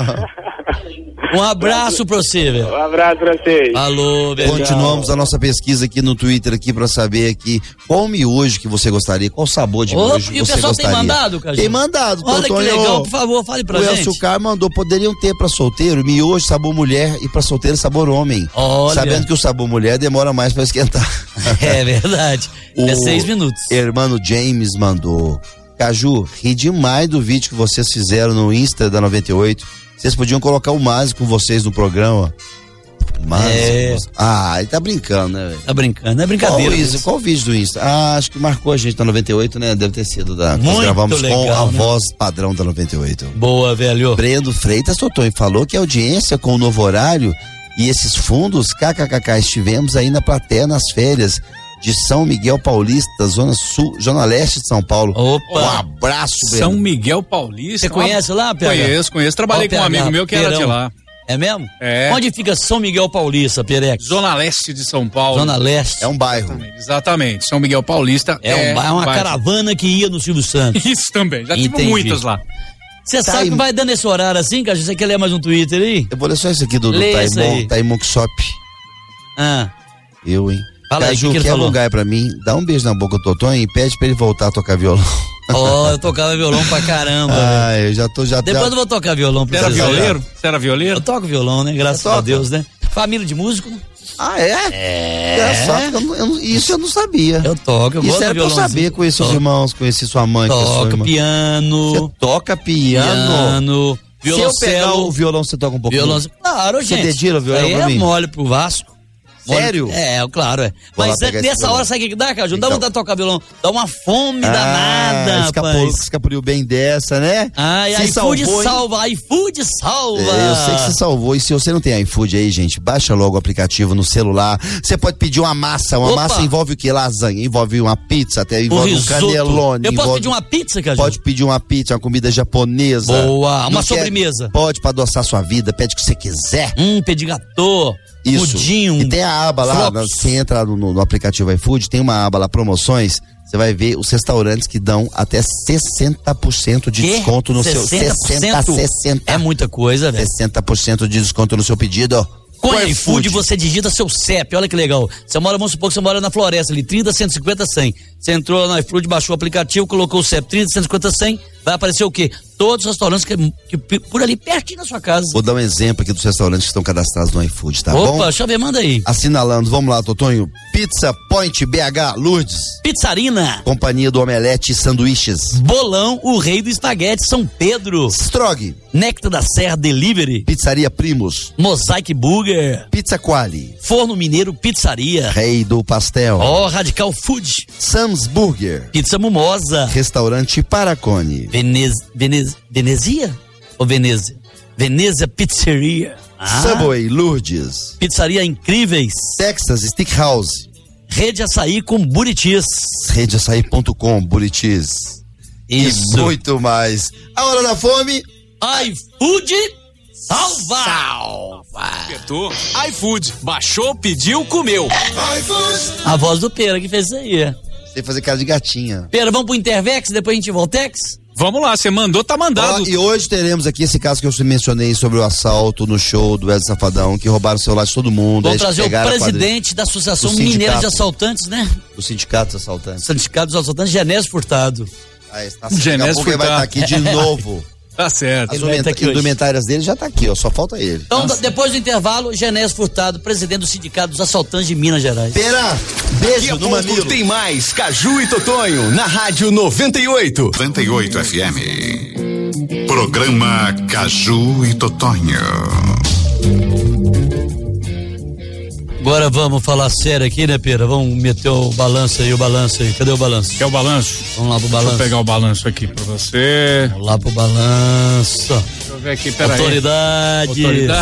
Um abraço pra você, velho. Um abraço pra vocês. Alô, velho. Continuamos a nossa pesquisa aqui no Twitter aqui pra saber aqui qual miojo que você gostaria, qual sabor de miojo e o você pessoal gostaria. Tem mandado, Caju? Tem mandado. Olha que legal, por favor, fale pra gente. O Elcio Car mandou, poderiam ter pra solteiro miojo sabor mulher e pra solteiro sabor homem. Olha. Sabendo que o sabor mulher demora mais pra esquentar. É verdade. É 6 minutos. Irmão James mandou. Caju, ri demais do vídeo que vocês fizeram no Insta da 98. Vocês podiam colocar o Mase com vocês no programa. Mase. Ele tá brincando, né, velho? Tá brincando, é brincadeira. Qual o vídeo do Insta? Acho que marcou a gente na 98, né? Deve ter sido nós gravamos legal, com a voz padrão da 98. Boa, velho. Brendo Freitas Totonho falou que a audiência com o novo horário e esses fundos, kkkk, estivemos aí na plateia nas férias de São Miguel Paulista, zona leste de São Paulo. Opa! Um abraço, São Miguel Paulista. Você conhece lá, PH? Conheço. Trabalhei com um amigo meu que era de lá. É mesmo? É. Onde fica São Miguel Paulista, Perex? Zona leste de São Paulo. Zona leste. É um bairro. Exatamente. São Miguel Paulista é uma caravana que ia no Silvio Santos. Isso também. Já tive muitas lá. Você sabe que vai dando esse horário assim, Caju? Você quer ler mais um Twitter aí? Eu vou ler só isso aqui do Taimon Xop. Eu, hein? Fala Caju, aí, que quer lugar pra mim? Dá um beijo na boca do Totonho e pede pra ele voltar a tocar violão. Eu tocava violão pra caramba. Eu já Depois eu vou tocar violão pra você. Você era violeiro? Eu toco violão, né? Graças a Deus, né? Família de músico, né? Isso eu não sabia. Eu toco, eu gosto de violão. Isso era pra eu saber, conheci os irmãos, conheci sua mãe. Toca piano. Você toca piano? Violoncelo. Se eu pegar o violão, você toca um pouco? Claro, gente. Você dedila o violão pra mim? Mole pro Vasco. Sério? Claro. Mas nessa hora, sabe o que dá, Caju? Não dá vontade de tocar violão. Dá uma fome danada, rapaz. Escapuliu bem dessa, né? iFood salva, iFood salva. Eu sei que você salvou. E se você não tem iFood aí, gente, baixa logo o aplicativo no celular. Você pode pedir uma massa. Massa envolve o quê? Lasanha, envolve uma pizza, até envolve um canelone. Eu posso pedir uma pizza, Caju? Pode pedir uma pizza, uma comida japonesa. Boa, uma sobremesa. Pode, pra adoçar sua vida, pede o que você quiser. Pedir gâteau. Isso. Mudinho, e tem a aba lá, você entra no aplicativo iFood, tem uma aba lá, promoções, você vai ver os restaurantes que dão até 60% de desconto no seu... 60%? É muita coisa, velho. 60% de desconto no seu pedido. Com o iFood você digita seu CEP, olha que legal. Vamos supor que você mora na Floresta ali, 30, 150, 100. Você entrou no iFood, baixou o aplicativo, colocou o CEP 30, 150, 100, vai aparecer o quê? Todos os restaurantes que por ali, pertinho da sua casa. Vou dar um exemplo aqui dos restaurantes que estão cadastrados no iFood, tá bom? Opa, deixa eu ver, manda aí. Assinalando, vamos lá, Totonho. Pizza Point BH Lourdes. Pizzarina. Companhia do Omelete e Sanduíches. Bolão, o rei do espaguete, São Pedro. Strog. Néctar da Serra Delivery. Pizzaria Primos. Mosaic Burger. Pizza Quali. Forno Mineiro Pizzaria. Rei do Pastel. Radical Food. Sam's Burger. Pizza Mimosa. Restaurante Paracone. Venezia? Ou Venezia? Venezia Pizzeria. Subway Lourdes. Pizzaria Incríveis. Texas Steakhouse. Rede Açaí com Buritis. Redeaçaí.com, Buritis. Isso. E muito mais. A hora da fome. iFood salva. Apertou. iFood. Baixou, pediu, comeu. A voz do Pera que fez isso aí. Você fazer cara de gatinha. Pera, vamos pro Intervex, depois a gente voltex? Vamos lá, você mandou, tá mandado. E hoje teremos aqui esse caso que eu mencionei sobre o assalto no show do Wesley Safadão, que roubaram o celular de todo mundo. Vamos trazer o presidente da Associação Mineira de Assaltantes, né? Do Sindicato dos Assaltantes. Sindicato dos Assaltantes, Genésio Furtado. Genésio Furtado vai estar aqui de novo. Tá certo. As indumentárias dele já tá aqui, ó, só falta ele. Então, depois do intervalo, Genésio Furtado, presidente do Sindicato dos Assaltantes de Minas Gerais. Pera, beijo no mamilo. Tem mais Caju e Totonho na Rádio 98. 98 FM. Programa Caju e Totonho. Agora vamos falar sério aqui, né, Pera? Vamos meter o balanço aí. Cadê o balanço? Quer o balanço? Vamos lá pro balanço. Deixa eu pegar o balanço aqui pra você. Vamos lá pro balanço. Deixa eu ver aqui, peraí. Autoridade.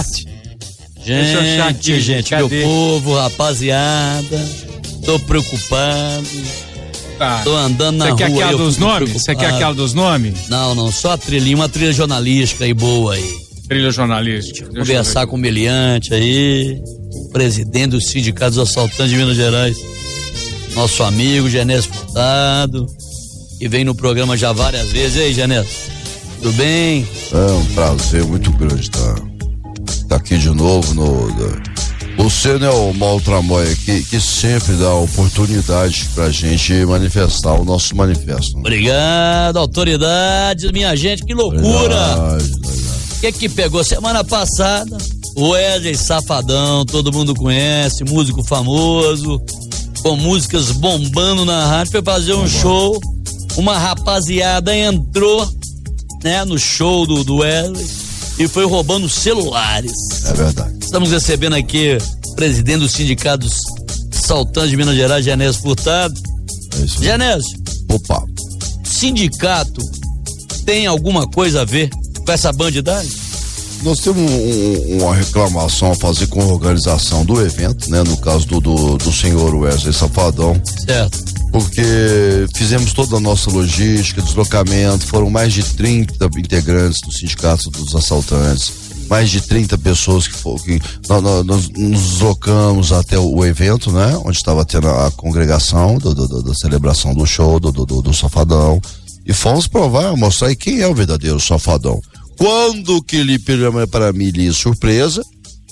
Gente, meu povo, rapaziada, tô preocupado. Tá. Tô andando na rua. Você quer aquela dos nomes? Você quer aquela dos nomes? Não, só a trilhinha, uma trilha jornalística aí boa aí. Trilha jornalística. Conversar com o meliante aí, presidente do Sindicato dos Assaltantes de Minas Gerais, nosso amigo Genésio Furtado, que vem no programa já várias vezes. E aí, Genésio, tudo bem? É um prazer muito grande estar aqui de novo Você, né, o Maltramoia, que sempre dá oportunidade pra gente manifestar o nosso manifesto. Obrigado, autoridades, minha gente, que loucura! O que pegou semana passada? O Wesley Safadão, todo mundo conhece, músico famoso, com músicas bombando na rádio, foi fazer um show, uma rapaziada entrou, né, no show do Wesley e foi roubando celulares. É verdade. Estamos recebendo aqui o presidente do Sindicato dos Assaltantes de Minas Gerais, Genésio Furtado. É isso. Genésio. Opa. Sindicato tem alguma coisa a ver com essa bandidagem? Nós temos uma reclamação a fazer com a organização do evento, né? No caso do senhor Wesley Safadão. Certo. Porque fizemos toda a nossa logística, deslocamento, foram mais de 30 integrantes do Sindicato dos Assaltantes, mais de 30 pessoas que nós nos deslocamos até o evento, né? Onde estava tendo a congregação da celebração do show do Safadão, e fomos mostrar aí quem é o verdadeiro Safadão. Quando que ele, para mim, surpresa,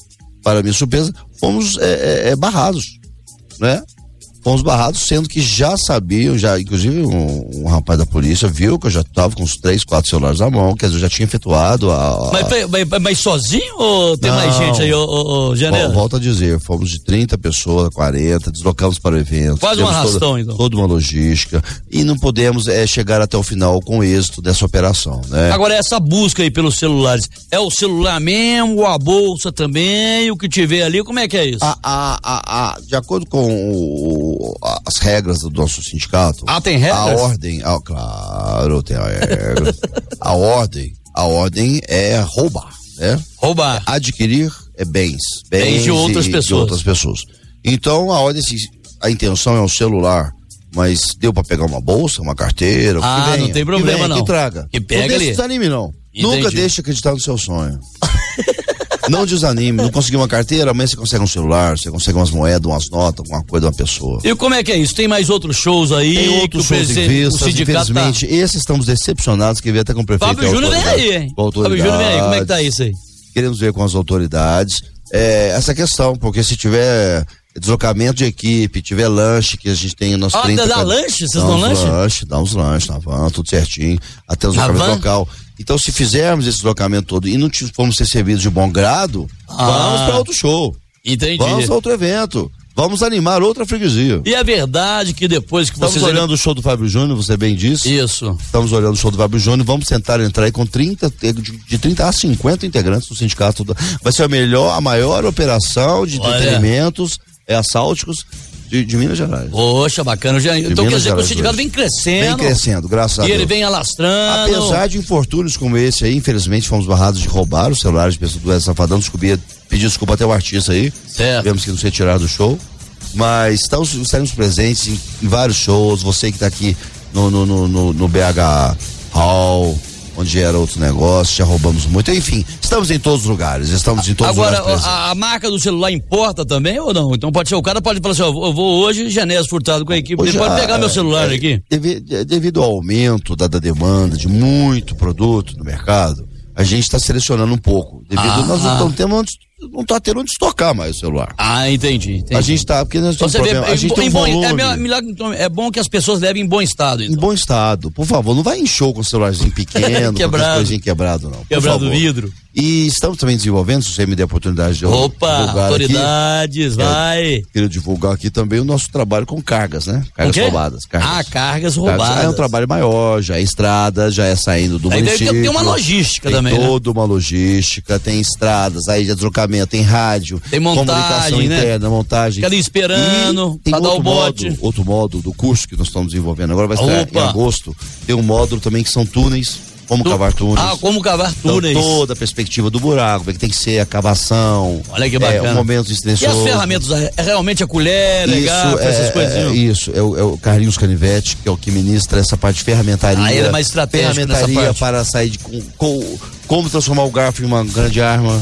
fomos barrados, né? Fomos barrados, sendo que já sabiam, inclusive um rapaz da polícia viu que eu já estava com uns 3, 4 celulares na mão, quer dizer, eu já tinha efetuado Mas sozinho ou tem mais gente aí, Genésio? Volto a dizer, fomos de 30 pessoas, 40, deslocamos para o evento. Quase um arrastão, então. Toda uma logística, e não podemos chegar até o final com êxito dessa operação, né? Agora, essa busca aí pelos celulares, é o celular mesmo, a bolsa também, o que tiver ali, como é que é isso? De acordo com as regras do nosso sindicato. Tem regras? A ordem, claro, tem a regra. a ordem é roubar, né? Roubar. Adquirir bens de outras pessoas. Então, a intenção é um celular, mas deu pra pegar uma bolsa, uma carteira, que venha, não tem problema não. Que traga. Que pega não ali. Não desanime não. Entendi. Nunca deixe de acreditar no seu sonho. Não desanime, não conseguiu uma carteira, amanhã você consegue um celular, você consegue umas moedas, umas notas, alguma coisa de uma pessoa. E como é que é isso? Tem mais outros shows aí? Tem outros shows em vista, infelizmente, esses estamos decepcionados, que veio até com o prefeito. Fábio Júnior vem aí, hein? Fábio Júnior vem aí, como é que tá isso aí? Queremos ver com as autoridades essa questão, porque se tiver deslocamento de equipe, tiver lanche, que a gente tem nos 30... dá lanche? Vocês dão lanche? Dá uns lanches na van, tudo certinho, até o deslocamento local. Então, se fizermos esse deslocamento todo e não formos ser servidos de bom grado, vamos para outro show. Entendi. Vamos para outro evento. Vamos animar outra freguesia. E é verdade que depois que vocês... Estamos olhando o show do Fábio Júnior, você bem disse. Isso. Estamos olhando o show do Fábio Júnior, vamos tentar entrar aí com de 30 a 50 integrantes do sindicato. Vai ser a maior operação de entretenimentos assáuticos de Minas Gerais. Poxa, bacana. Então quer dizer que o sindicato vem crescendo. Vem crescendo, graças a Deus. E ele vem alastrando. Apesar de infortúnios como esse aí, infelizmente fomos barrados de roubar os celulares de pessoas do Wesley Safadão. Pedi desculpa até o artista aí. Certo. Tivemos que nos retirar do show. Mas estaremos presentes em vários shows. Você que está aqui no BH Hall, onde era outro negócio, já roubamos muito. Enfim, estamos em todos os lugares. Agora, a marca do celular importa também ou não? Então o cara pode falar assim, eu vou hoje, Genésio Furtado com a equipe, ele pode pegar meu celular aqui? Devido ao aumento da demanda de muito produto no mercado, a gente está selecionando um pouco. Nós não tá tendo onde estocar mais o celular. Entendi. A gente tá, porque nós temos problema, a gente tem um volume. É bom que as pessoas levem em bom estado, então. Em bom estado, por favor, não vai em show com o celularzinho pequeno, quebrado. Com coisinha quebrado, não. Quebrado o vidro. E estamos também desenvolvendo, se você me der a oportunidade de divulgar autoridades, aqui, vai. Quero divulgar aqui também o nosso trabalho com cargas, né? Cargas roubadas. Cargas roubadas. É um trabalho maior, já é estrada, já é saindo do município. Tem uma logística também, tem toda uma logística, tem estradas, aí de deslocamento, tem rádio, tem montagem, comunicação interna, montagem. Fica ali esperando, pra dar o bote. Outro módulo do curso que nós estamos desenvolvendo, agora vai estar em agosto, tem um módulo também que são túneis. Como cavar túneis. Como cavar túneis. Então, toda a perspectiva do buraco, como é que tem que ser a cavação. Olha que bacana. Um momento estressoso. E as ferramentas? É realmente a colher, essas coisinhas? Isso, é o Carlinhos Canivete, que é o que ministra essa parte de ferramentaria. Ele é mais estratégico nessa parte. Para sair de... Como transformar o garfo em uma grande arma.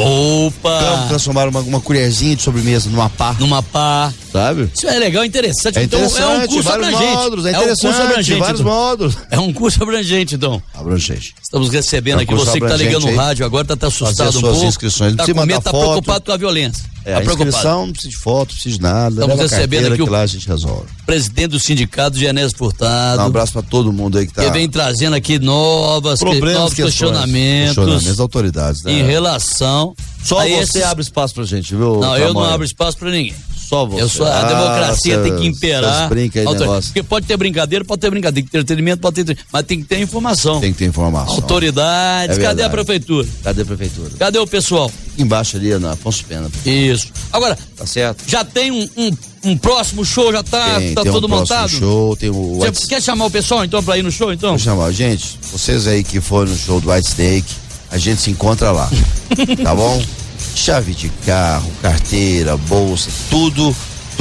Como transformar uma colherzinha de sobremesa numa pá. Sabe? Isso é legal, interessante. Então é um curso abrangente. Módulos, vários módulos. É um curso abrangente, então. Abrangente. Estamos recebendo aqui, você que tá ligando no rádio agora, tá assustado um pouco. Inscrições. Tá com medo, tá preocupado com a violência. A inscrição não precisa de foto, não precisa de nada. Estamos recebendo aqui que lá a gente resolve. Presidente do sindicato, Genésio Furtado. Um abraço pra todo mundo aí que tá. Que vem trazendo aqui novos questionamentos das autoridades, né? Em relação. Só você abre espaço pra gente, viu? Não, eu não abro espaço pra ninguém. Só você. A democracia tem que imperar. Brinca aí, porque pode ter brincadeira, tem que ter entretenimento, mas tem que ter informação. Tem que ter informação. Autoridades, cadê a prefeitura? Cadê a prefeitura? Cadê o pessoal? Embaixo ali, na Afonso Pena. Isso. Agora, tá certo? Já tem um próximo show, já tá todo montado? Show, tem o Você quer chamar o pessoal então pra ir no show, então? Vou chamar. Gente, vocês aí que foram no show do White Snake, a gente se encontra lá. Tá bom? Chave de carro, carteira, bolsa, tudo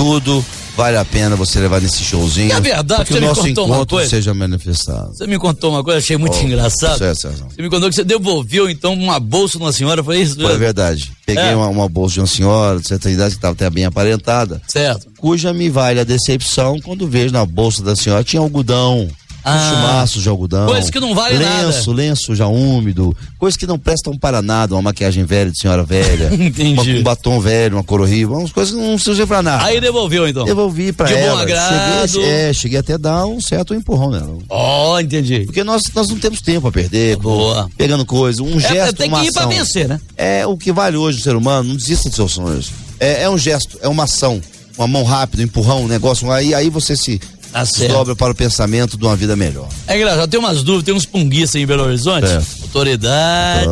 vale a pena você levar nesse showzinho. É verdade, que o nosso encontro seja manifestado. Você me contou uma coisa, achei muito engraçado. Você me contou que você devolveu então uma bolsa de uma senhora, foi isso? Foi verdade. Peguei uma bolsa de uma senhora de certa idade que estava até bem aparentada. Certo. Cuja me vale a decepção quando vejo na bolsa da senhora tinha algodão. Chumaços de algodão. Coisa que não vale nada. Lenço já úmido. Coisas que não prestam para nada. Uma maquiagem velha de senhora velha. Entendi. Um batom velho, uma cor horrível. Umas coisas que não servem pra nada. Aí devolveu então? Devolvi pra ela. De bom agrado. Cheguei até a dar um certo empurrão nela. Entendi. Porque nós não temos tempo a perder. Boa. Pegando coisa. Um gesto, tem que ir pra vencer, né? É o que vale hoje o ser humano. Não desista dos seus sonhos. É um gesto, é uma ação. Uma mão rápida, um empurrão, um negócio. Aí você se... dobra para o pensamento de uma vida melhor. É engraçado, tem umas dúvidas, tem uns punguistas em Belo Horizonte. Autoridade.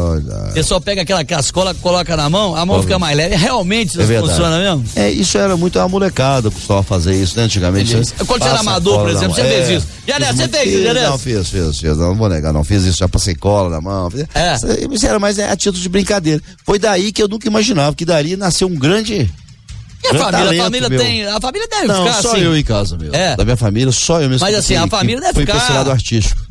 O pessoal pega aquela cascola, coloca na mão, a mão fica mais leve. Realmente isso funciona mesmo? Isso era muito uma molecada que costumava fazer isso, né? Antigamente. Quando você era amador, por exemplo, você fez isso. Você fez isso, Janés? Não, fiz. Não vou negar, não fiz isso, já passei cola na mão. Isso era mais a título de brincadeira. Foi daí que eu nunca imaginava que daria nascer um grande... E a família deve ficar só assim. Eu em casa, meu. Da minha família, só eu mesmo. Mas assim, a família deve ficar... Fui pra esse lado artístico.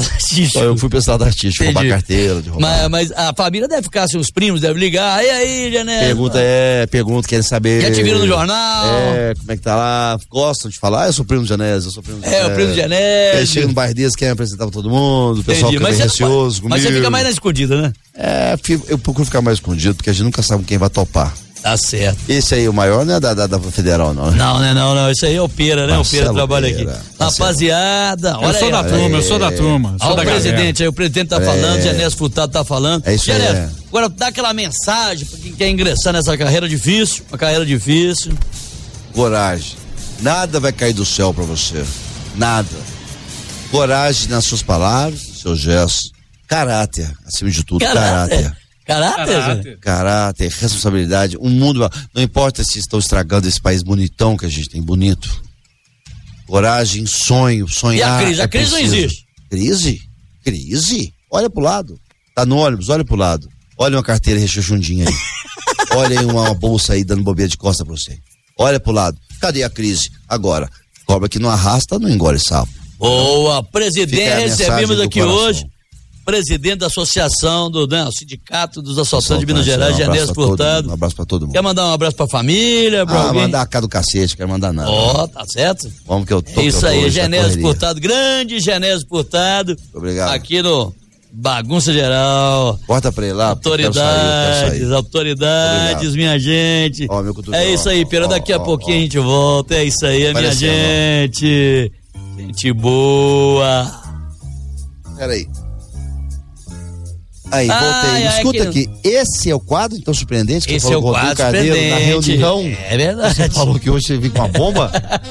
Só eu fui pra esse lado artístico, roubar carteira, de roubar. Mas a família deve ficar assim, os primos devem ligar. E aí, Janés? Pergunta, querem saber. Já te viram no jornal? Como é que tá lá? Gostam de falar? Eu sou primo do Janés, o primo do Janés. Aí chega no bairro deles, querem apresentar pra todo mundo, o pessoal fica bem receoso comigo. Mas você fica mais na escondida, né? Eu procuro ficar mais escondido, porque a gente nunca sabe quem vai topar. Tá certo. Esse aí, o maior, não é da Federal, não. Não. Esse aí é o Pera, né? O Pera trabalha aqui. Rapaziada, olha aí. Eu sou da turma. Olha o presidente aí, o presidente tá falando, Genésio Furtado tá falando. É isso aí. Agora dá aquela mensagem pra quem quer ingressar nessa carreira difícil, uma carreira difícil. Coragem. Nada vai cair do céu pra você. Nada. Coragem nas suas palavras, nos seus gestos. Caráter, acima de tudo. Caráter, responsabilidade. Um mundo, não importa se estão estragando esse país bonitão que a gente tem, bonito. Coragem, sonho, sonhar. E a crise não existe. Crise? Olha pro lado. Tá no ônibus, olha pro lado. Olha uma carteira rechonchundinha aí. Olha aí uma bolsa aí dando bobeira de costa pra você. Olha pro lado. Cadê a crise? Agora, cobra que não arrasta, não engole sapo. Boa, presidente, recebemos aqui hoje presidente da associação do Sindicato dos Assaltantes de Minas Gerais, Genésio Furtado. Um abraço pra todo mundo. Quer mandar um abraço pra família? Pra alguém? Mandar a cara do cacete, quero mandar nada. Tá certo? Vamos que eu tô. Isso aí, Genésio Furtado, grande Genésio Furtado. Obrigado. Aqui no Bagunça geral. Bota pra ele lá. Autoridades, autoridades, minha gente. Ó, é isso aí, Pera, daqui a pouquinho a gente volta. É isso aí, minha gente. Gente boa. Peraí. Aí, voltei. Escuta aqui, esse é o quadro, então, surpreendente? Que esse é o quadro surpreendente. Na reunião. É verdade. Você falou que hoje você veio com uma bomba?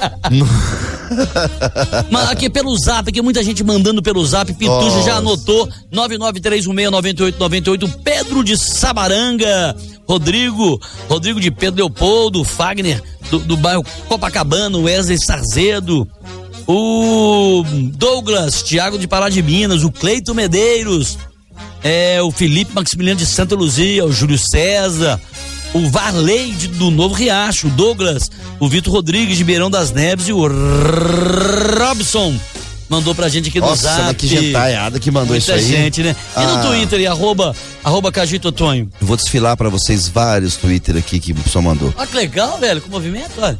Mas aqui pelo zap, aqui muita gente mandando pelo zap, Pituja já anotou, 993169898, Pedro de Sabaranga, Rodrigo de Pedro Leopoldo, Fagner, do bairro Copacabana, Wesley Sarzedo, o Douglas, Thiago de Pará de Minas, o Cleito Medeiros, o Felipe Maximiliano de Santa Luzia, o Júlio César, o Varley do Novo Riacho, o Douglas, o Vitor Rodrigues de Beirão das Neves e o Robson mandou pra gente aqui no zap. Nossa, que gentalhada que mandou muita isso aí. Muita gente, né? E no Twitter, e arroba Cagito Tonho. Eu vou desfilar pra vocês vários Twitter aqui que o pessoal mandou. Ah, que legal, velho, com movimento, olha.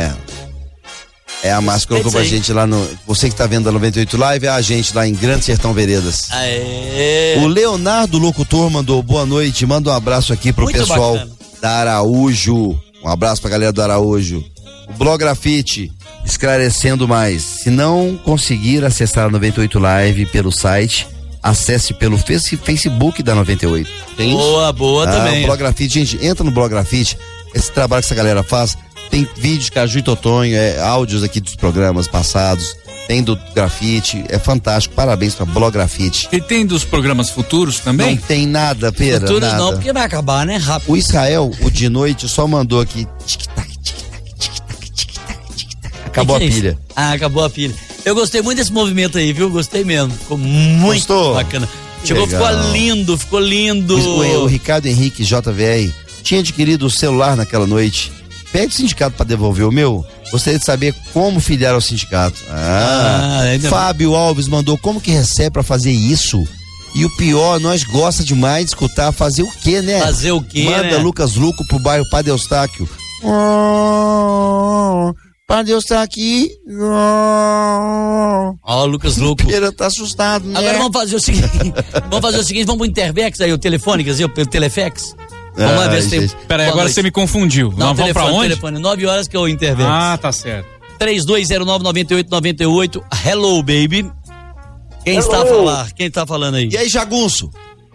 É a Márcia colocou pra gente lá no... Você que tá vendo a 98 Live, é a gente lá em Grande Sertão Veredas. Aê. O Leonardo Locutor mandou boa noite, manda um abraço aqui pro muito pessoal bacana. Da Araújo. Um abraço pra galera do Araújo. O Blog Grafite, esclarecendo mais. Se não conseguir acessar a 98 Live pelo site, acesse pelo Facebook da 98. Tem boa, isso? Boa também. O Blog Grafite, gente, entra no Blog Grafite. Esse trabalho que essa galera faz, tem vídeos de Caju e Totonho, áudios aqui dos programas passados, tem do grafite, é fantástico, parabéns pra Blog Grafite. E tem dos programas futuros também? Não tem nada, Pera, futuros nada. Não, porque vai acabar, né, rápido. O Israel, o de noite, só mandou aqui, tic-tac, tic-tac, tic-tac, tic-tac, tic-tac. Acabou a pilha. Acabou a pilha. Eu gostei muito desse movimento aí, viu? Gostei mesmo, ficou muito bacana. Chegou, ficou lindo. O Ricardo Henrique JVR tinha adquirido o celular naquela noite. Pede o sindicato para devolver o meu. Gostaria de saber como filiar ao sindicato. Fábio Alves mandou como que recebe para fazer isso. E o pior, nós gosta demais de escutar fazer o quê, né? Fazer o quê, Manda né? Lucas Luco pro bairro Padre Eustáquio. Padre Eustáquio. Ó, Lucas Luco. Ele tá assustado, né? Agora vamos fazer o seguinte, vamos pro Intervex aí, o telefone, quer dizer, o Telefex. Vamos lá ver se tem. Peraí, agora você me confundiu. Não, vamos pra onde? Telefone, 9 horas que é o Intervex. Ah, tá certo. 3209-9898. Hello, baby. Quem está a falar? Quem tá falando aí? E aí, Jagunço?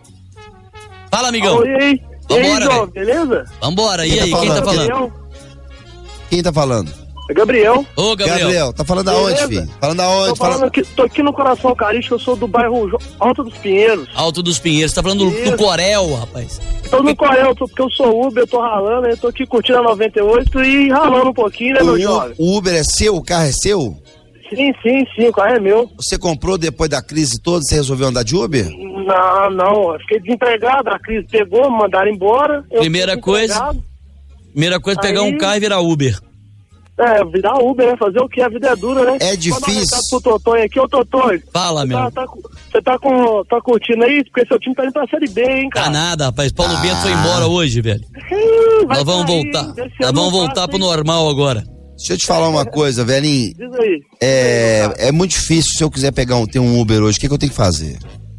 Fala, amigão. Oi, vambora, João, beleza? Vambora, e aí, quem tá falando? Quem tá falando? É Gabriel. Ô, Gabriel. Tá falando aonde, filho? Falando aonde? Tô aqui no Coração Eucarístico, eu sou do bairro Alto dos Pinheiros. Alto dos Pinheiros, tá falando do Corel, rapaz. Tô no Corel, porque eu sou Uber, eu tô ralando, eu tô aqui curtindo a 98 e ralando um pouquinho, né, meu jovem? O Uber é seu? O carro é seu? Sim, o carro é meu. Você comprou depois da crise toda, você resolveu andar de Uber? Não, eu fiquei desempregado, a crise pegou, me mandaram embora. Primeira coisa, pegar um carro e virar Uber. Virar Uber, né? Fazer o que? A vida é dura, né? É difícil. Pro Totonho aqui, ô Totonho. Fala, meu. Você tá curtindo aí? Porque seu time tá indo pra Série B, hein, cara? Tá nada, rapaz. Paulo Bento foi embora hoje, velho. Nós vamos voltar. Nós vamos voltar pro normal agora. Deixa eu te falar uma coisa, velhinho. Diz aí. É muito difícil se eu quiser ter um Uber hoje. O que eu tenho que fazer?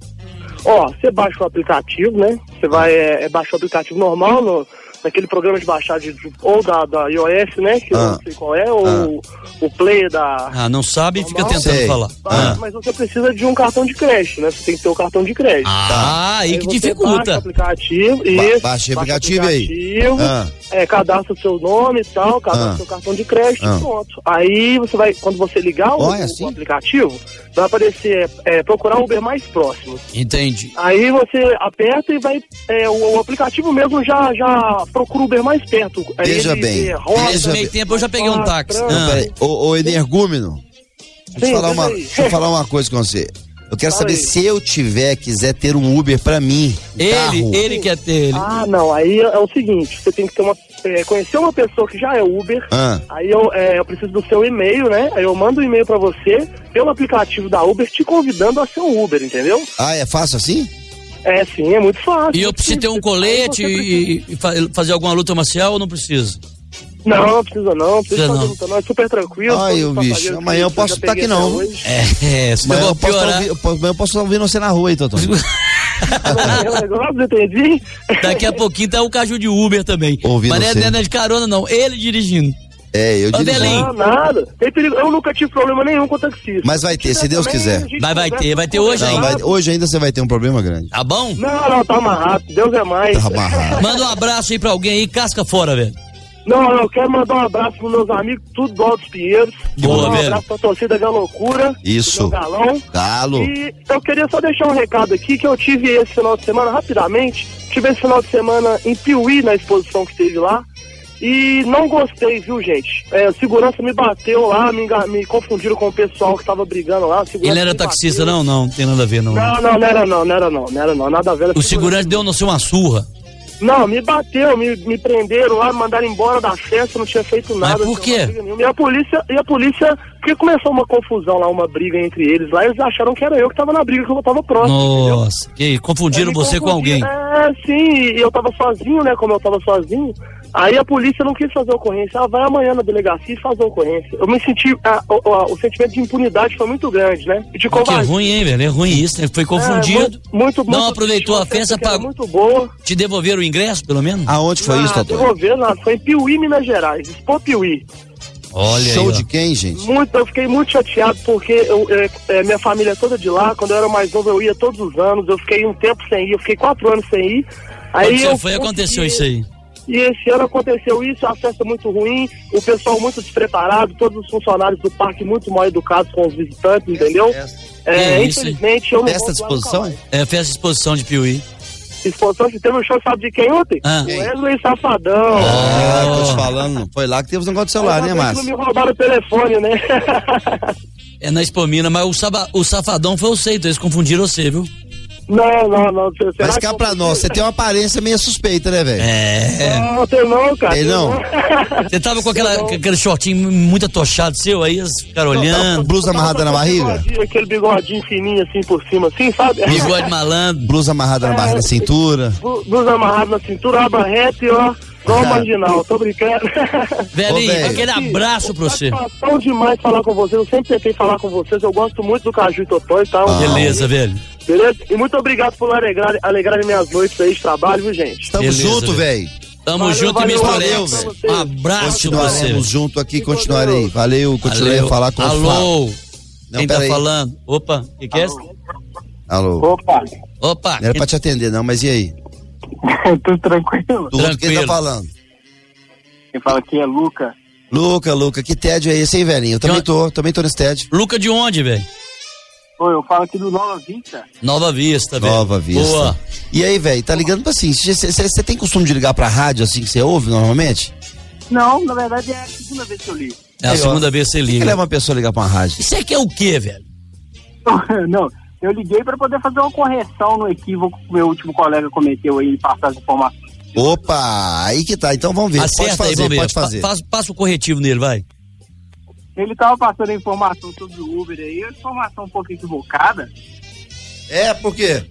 Você baixa o aplicativo, né? Você vai baixar o aplicativo normal naquele programa de baixar ou da iOS, né? Que eu não sei qual é, ou o Play da... não sabe e fica tentando falar. Mas você precisa de um cartão de crédito, né? Você tem que ter o cartão de crédito. Aí que dificulta. Baixa o aplicativo aí. Cadastra o seu nome e tal, cadastra o seu cartão de crédito e pronto. Aí você vai, quando você ligar o aplicativo, vai aparecer procurar o Uber mais próximo. Entendi. Aí você aperta e vai, o aplicativo mesmo já procura o Uber mais perto. Veja bem. Nesse meio tempo eu já peguei um táxi. Ô energúmeno, deixa eu falar uma coisa com você. Eu quero saber se eu quiser ter um Uber pra mim. Ele quer ter ele. Não, aí é o seguinte, você tem que ter conhecer uma pessoa que já é Uber, aí eu preciso do seu e-mail, né? Aí eu mando um e-mail pra você, pelo aplicativo da Uber, te convidando a ser um Uber, entendeu? É fácil assim? Sim, é muito fácil. E eu preciso ter um colete e fazer alguma luta marcial ou não preciso? Não precisa não é super tranquilo. Ai, o bicho, amanhã eu posso estar aqui não. Amanhã eu posso estar ouvindo você na rua aí, Totonho. Entendi. Daqui a pouquinho tá o Caju de Uber também. Ouvindo mas não é de carona não, ele dirigindo. Eu dirigindo. Não, nada. Eu nunca tive problema nenhum com o taxista. Mas vai ter, se Deus quiser. Vai ter hoje ainda. Hoje ainda você vai ter um problema grande. Tá bom? Não, tá amarrado. Deus é mais. Tá amarrado. Manda um abraço aí pra alguém aí, casca fora, velho. Não, eu quero mandar um abraço pros meus amigos, tudo do Altos Pinheiros. Boa, velho. Um abraço pra torcida da Loucura. Isso. Do Galão. Galo. E eu queria só deixar um recado aqui, que eu tive esse final de semana, rapidamente, tive esse final de semana em Piuí, na exposição que teve lá. E não gostei, viu, gente? A segurança me bateu lá, me confundiram com o pessoal que tava brigando lá. Ele era taxista, não? Não tem nada a ver, não. Não era não, nada a ver. O segurança deu no seu uma surra. Não, me bateu, me prenderam lá, me mandaram embora da festa, não tinha feito nada. Mas por quê? E a polícia, porque começou uma confusão lá, uma briga entre eles lá, eles acharam que era eu que tava na briga, que eu tava próximo. Nossa, que confundiram você com alguém. Sim, e eu tava sozinho, né, como eu tava sozinho. Aí a polícia não quis fazer ocorrência. Vai amanhã na delegacia e fazer ocorrência. Eu me senti... o sentimento de impunidade foi muito grande, né? Que é ruim, hein, velho? É ruim isso, né? Foi confundido. Muito não aproveitou a festa, pagou. Muito boa. Te devolveram o ingresso, pelo menos? Aonde foi isso, doutor? Devolveram nada. Foi em Piuí, Minas Gerais. Expo Piuí. Olha Show aí, de quem, gente? Eu fiquei muito chateado porque minha família é toda de lá. Quando eu era mais novo, eu ia todos os anos. Eu fiquei um tempo sem ir. Eu fiquei 4 anos sem ir. Aí aconteceu isso aí. E esse ano aconteceu isso, a festa muito ruim, o pessoal muito despreparado, todos os funcionários do parque muito mal educados com os visitantes, entendeu? Infelizmente eu não Festa de exposição? Festa de exposição de Piuí. Exposição que teve um show, sabe de quem ontem? Wesley Safadão. Tô te falando, foi lá que teve um negócio de celular, né, Márcio? Não me roubaram o telefone, né? É na Expomina, mas o Safadão foi o Seito, eles confundiram você, viu? Não. Mas cá pra nós, você tem uma aparência meio suspeita, né, velho? Não, tem não, cara. Tem não? Você tava com aquele shortinho muito atochado seu, aí eles ficaram olhando. Blusa amarrada na barriga? Aquele bigodinho fininho assim por cima, assim, sabe? Bigode malandro. Blusa amarrada na barriga, na cintura. Blusa amarrada na cintura, aba reta e ó. Igual marginal, tô brincando. Velhinho, aquele abraço pra você. Tão demais falar com vocês, eu sempre tentei falar com vocês, eu gosto muito do Caju e Totó e tal. Beleza, velho. Beleza? E muito obrigado por alegrarem minhas noites aí de trabalho, viu, gente? Tamo junto, velho. Tamo junto e misturex. Um abraço pra você. Continuaremos junto aqui, continuarei. Valeu, continuarei a falar com o Alô, quem tá falando? Opa, o que é isso? Alô. Opa. Não era pra te atender não, mas e aí? Tudo tranquilo? Tudo. Quem tá falando? Quem fala aqui é Luca. Luca, que tédio é esse, hein, velhinho? Eu também tô nesse tédio. Luca de onde, velho? Oi, eu falo aqui do Nova Vista. Nova Vista, velho. Nova Vista. Boa. E aí, velho, tá ligando pra assim, você tem costume de ligar pra rádio assim que você ouve normalmente? Não, na verdade é a segunda vez que eu ligo. É a segunda vez que você liga. Que leva uma pessoa a ligar pra uma rádio? Isso aqui é o quê, velho? Não, eu liguei pra poder fazer uma correção no equívoco que o meu último colega cometeu aí e passar as informações. Opa, aí que tá, então vamos ver. Acerta pode fazer, aí, pode fazer. Passa o corretivo nele, vai. Ele tava passando a informação sobre o Uber aí, a informação um pouco equivocada. Por quê?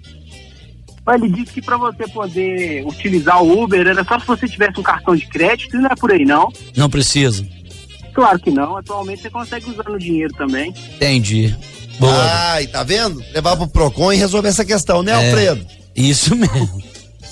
Mas ele disse que pra você poder utilizar o Uber era só se você tivesse um cartão de crédito, e não é por aí não. Não precisa. Claro que não, atualmente você consegue usar no dinheiro também. Entendi. Boa. Ai, tá vendo? Levar pro Procon e resolver essa questão, né, Alfredo? Isso mesmo.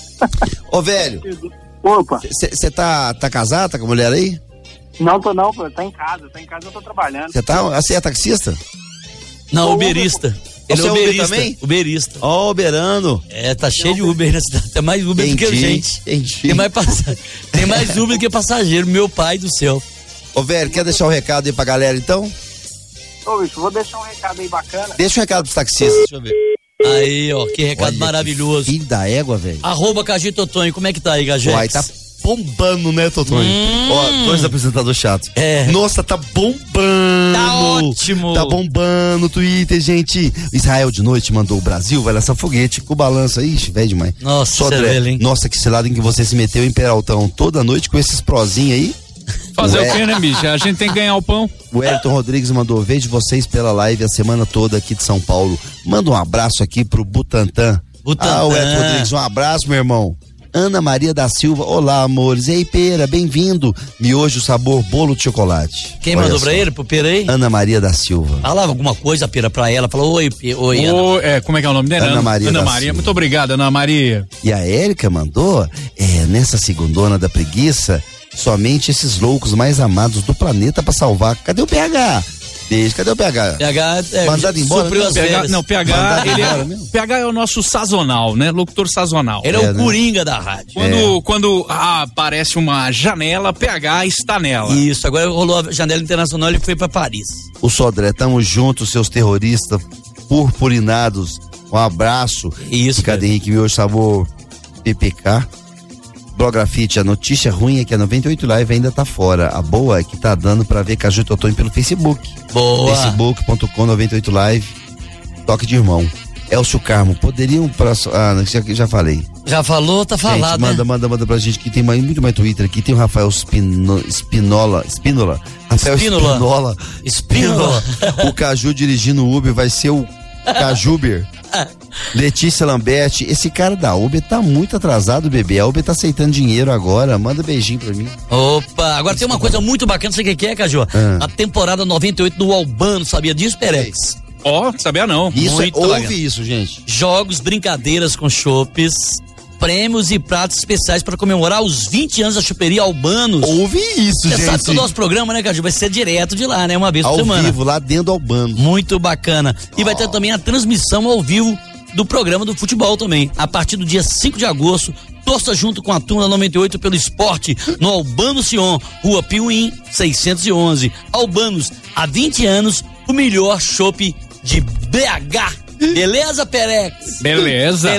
Ô, velho. Opa. Você tá casado, tá com a mulher aí? Não tô não, pô, tá em casa eu tô trabalhando. Você é taxista? Não, uberista. Ele é Uber também? Uberista. Ó, uberando. Tá cheio de Uber na cidade. Tem mais Uber do que gente. Entendi. Tem mais Uber do que passageiro, meu pai do céu. Ô, velho, quer deixar um recado aí pra galera, então? Ô, bicho, vou deixar um recado aí bacana. Deixa um recado pros taxistas, deixa eu ver. Aí, ó, que recado maravilhoso. Filho da égua, velho. @Caju Totonho, como é que tá aí, Gajex? Uai, tá bombando, né, Totonho? Ó, 2 apresentadores chatos. Nossa, tá bombando. Tá ótimo. Tá bombando no Twitter, gente. Israel de noite mandou o Brasil, vai lançar foguete com balança. Ixi, velho demais. Nossa, hein? Nossa, que cilada em que você se meteu em Peraltão toda noite com esses prozinhos aí. Fazer o quê, né, bicho? A gente tem que ganhar o pão. O Elton Rodrigues mandou: vejo vocês pela live a semana toda aqui de São Paulo. Manda um abraço aqui pro Butantã. O Elton Rodrigues, um abraço, meu irmão. Ana Maria da Silva. Olá, amores. Ei, Pera, bem-vindo. Miojo sabor bolo de chocolate. Quem mandou pra ele, pro Pera aí? Ana Maria da Silva. Falava alguma coisa, Pera, pra ela. Falou, oi, Ana. Como é que é o nome dela? Ana Maria. Ana Maria, muito obrigado, Ana Maria. E a Érica mandou, nessa segundona da preguiça, somente esses loucos mais amados do planeta pra salvar. Cadê o PH? Beijo, cadê o PH? PH mandado embora? PH é o nosso sazonal, né? Locutor sazonal. Ele é o coringa da rádio. Quando aparece uma janela, PH está nela. Isso, agora rolou a janela internacional, ele foi pra Paris. O Sodré, tamo juntos, seus terroristas purpurinados. Um abraço. Isso, Cadê Henrique Miojo sabor PPK? Blografite, a notícia ruim é que a 98 Live ainda tá fora. A boa é que tá dando pra ver Caju e Totonho pelo Facebook. Boa. Facebook.com 98 Live. Toque de irmão. Elcio Carmo, poderiam já falei. Já falou, tá falado, gente, manda pra gente que tem muito mais Twitter aqui. Tem o Rafael Spinola. Rafael Spinola. O Caju dirigindo o Uber vai ser o Cajuber. Letícia Lamberti, esse cara da Uber tá muito atrasado, bebê. A Uber tá aceitando dinheiro agora. Manda beijinho pra mim. Opa, agora tem uma coisa muito bacana, você que é, Caju? A temporada 98 do Albano, sabia disso, Perex? Sabia não. Ouve isso, gente. Jogos, brincadeiras com chopes, prêmios e pratos especiais para comemorar os 20 anos da choperia Albanos. Ouve isso, gente. Você sabe que o nosso programa, né, Caju, vai ser direto de lá, né? Uma vez por semana. Ao vivo, lá dentro do Albanos. Muito bacana. E vai ter também a transmissão ao vivo do programa do futebol também. A partir do dia 5 de agosto, torça junto com a turma 98 pelo esporte no Albano Sion, Rua Piuí, 611. Albanos, há 20 anos, o melhor chopp de BH. Beleza, Perex? Beleza.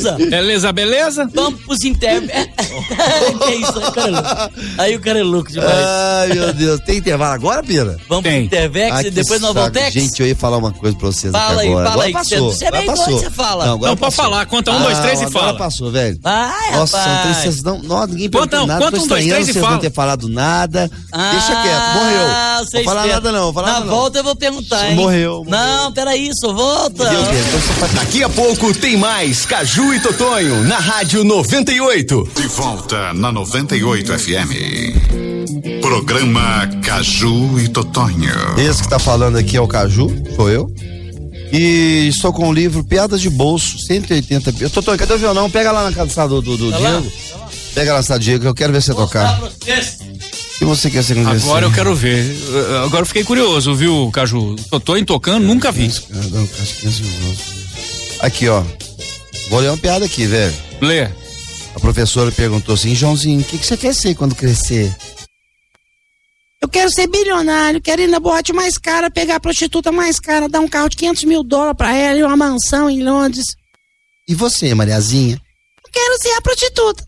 Vamos pros intervalos. Que isso, aí o cara é louco demais. Ai, meu Deus. Tem intervalo agora, Pira? Vamos pro Intervex e depois nós voltamos. Gente, eu ia falar uma coisa pra vocês fala aqui agora. Fala aí, passou. Você é bem doido, você fala. Não, pode falar. Conta 1, 2, 3 e fala. Agora passou, velho. Vai, nossa, rapaz. vocês ninguém perguntou nada. Conta 1, 2, 3 e vocês fala. não ter falado nada. Deixa quieto, morreu. Não vou falar nada não. Na volta eu vou perguntar, hein? Morreu. Não, peraí, só volta. Daqui a pouco tem mais Caju e Totonho na Rádio 98. De volta na 98 FM. Programa Caju e Totonho. Esse que tá falando aqui é o Caju, sou eu. E estou com o livro Piadas de Bolso, 180. Totonho, cadê o violão? Pega lá na casa do Diego. Pega lá na casa do Diego, que eu quero ver você tocar. O que você quer ser conhecido? Agora eu quero ver. Agora eu fiquei curioso, viu, Caju? Totonho tocando, nunca vi. Aqui, ó. Vou ler uma piada aqui, velho. Lê. A professora perguntou assim: Joãozinho, o que você quer ser quando crescer? Eu quero ser bilionário, quero ir na boate mais cara, pegar a prostituta mais cara, dar um carro de $500 mil pra ela e uma mansão em Londres. E você, Mariazinha? Eu quero ser a prostituta.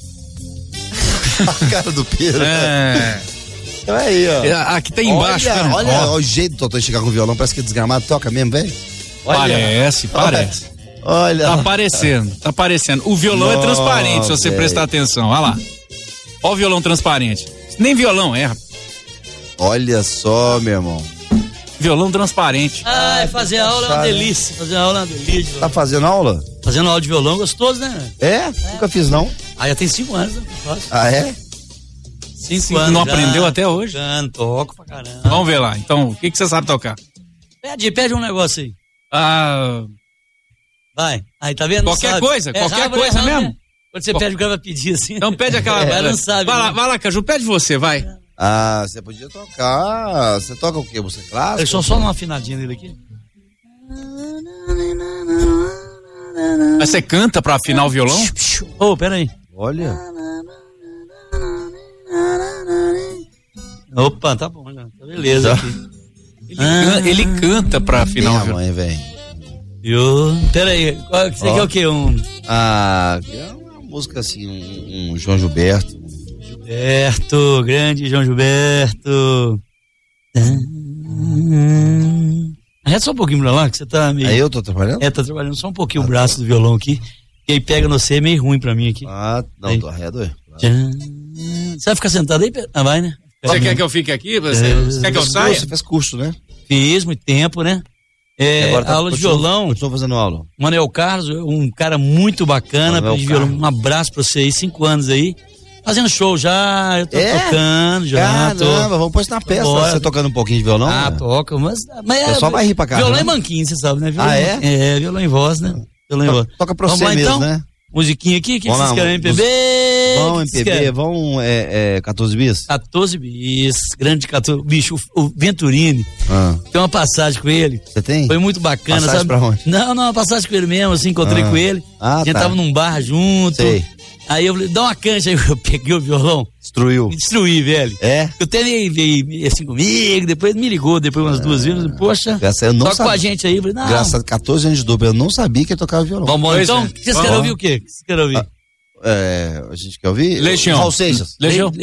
A cara do Pedro. Então aí, ó. Aqui tem embaixo, cara. Olha o jeito do Totó chegar com o violão, parece que é desgramado, toca mesmo, velho. Parece. Olha. Tá aparecendo. O violão é transparente, se você prestar atenção. Olha lá. Olha o violão transparente. Nem violão é, rapaz. Olha só, meu irmão. Violão transparente. Fazer aula é uma delícia. Tá fazendo aula? Fazendo aula de violão, gostoso, né? Nunca fiz, não. Já tem 5 anos, né? É? 5 anos. Não aprendeu até hoje? Toco pra caramba. Vamos ver lá. Então, o que você sabe tocar? Pede um negócio aí. Vai. Aí, tá vendo? Qualquer coisa mesmo. Né? Quando você pede, o cara vai pedir assim. Então pede aquela. Ela não sabe. Vai lá, Caju, pede você, vai. Você podia tocar. Você toca o quê? Música clássica? Deixa eu só dar uma afinadinha dele aqui. Mas você canta pra afinar o violão? Pera aí. Olha. Opa, tá bom, já. Tá beleza aqui. Ele canta pra afinar o violão. Mãe, velho. Pera aí, você quer o quê? É uma música assim, um João Gilberto. Grande João Gilberto. Arreta só um pouquinho pra lá, que você tá meio... Aí eu tô trabalhando? Tá trabalhando só um pouquinho o braço do violão aqui, e aí pega no C, é meio ruim pra mim aqui. Não, aí. Tô arredo. Você vai ficar sentado aí? Vai, né? Você quer que eu fique aqui? Você quer que eu saia? Você fez curso, né? Fiz muito tempo, né? Aula de violão. Estou fazendo aula. Manuel Carlos, um cara muito bacana, de violão. Um abraço pra você aí, 5 anos aí. Fazendo show já, eu tô tocando já. Caramba, vamos pôr isso na peça. Você tocando um pouquinho de violão? Toca, mas só vai rir pra cá. Violão em banquinho, você sabe, né? Violão, violão em voz, né? Violão em voz. Toca pra você mesmo, então, né? Musiquinha aqui, que vocês querem? MPB? Vamos MPB, vamos 14 bis? 14 bis, grande 14, bicho, o Venturini, tem uma passagem com ele. Você tem? Foi muito bacana, passagem sabe? Pra onde? Não, uma passagem com ele mesmo, assim, encontrei com ele. A gente tava num bar junto. Sei. Aí eu falei, dá uma cancha aí, eu peguei o violão. Destruí, velho. Eu tenho veio assim comigo, depois me ligou, depois umas 2 vezes, poxa, toca com a gente aí. Eu falei, não. Graças a 14 anos de dupla, eu não sabia que ele tocava violão. Vamos então, vocês querem ouvir o quê? Vocês querem ouvir? A gente quer ouvir? Legião. Raul Seixas. Legião.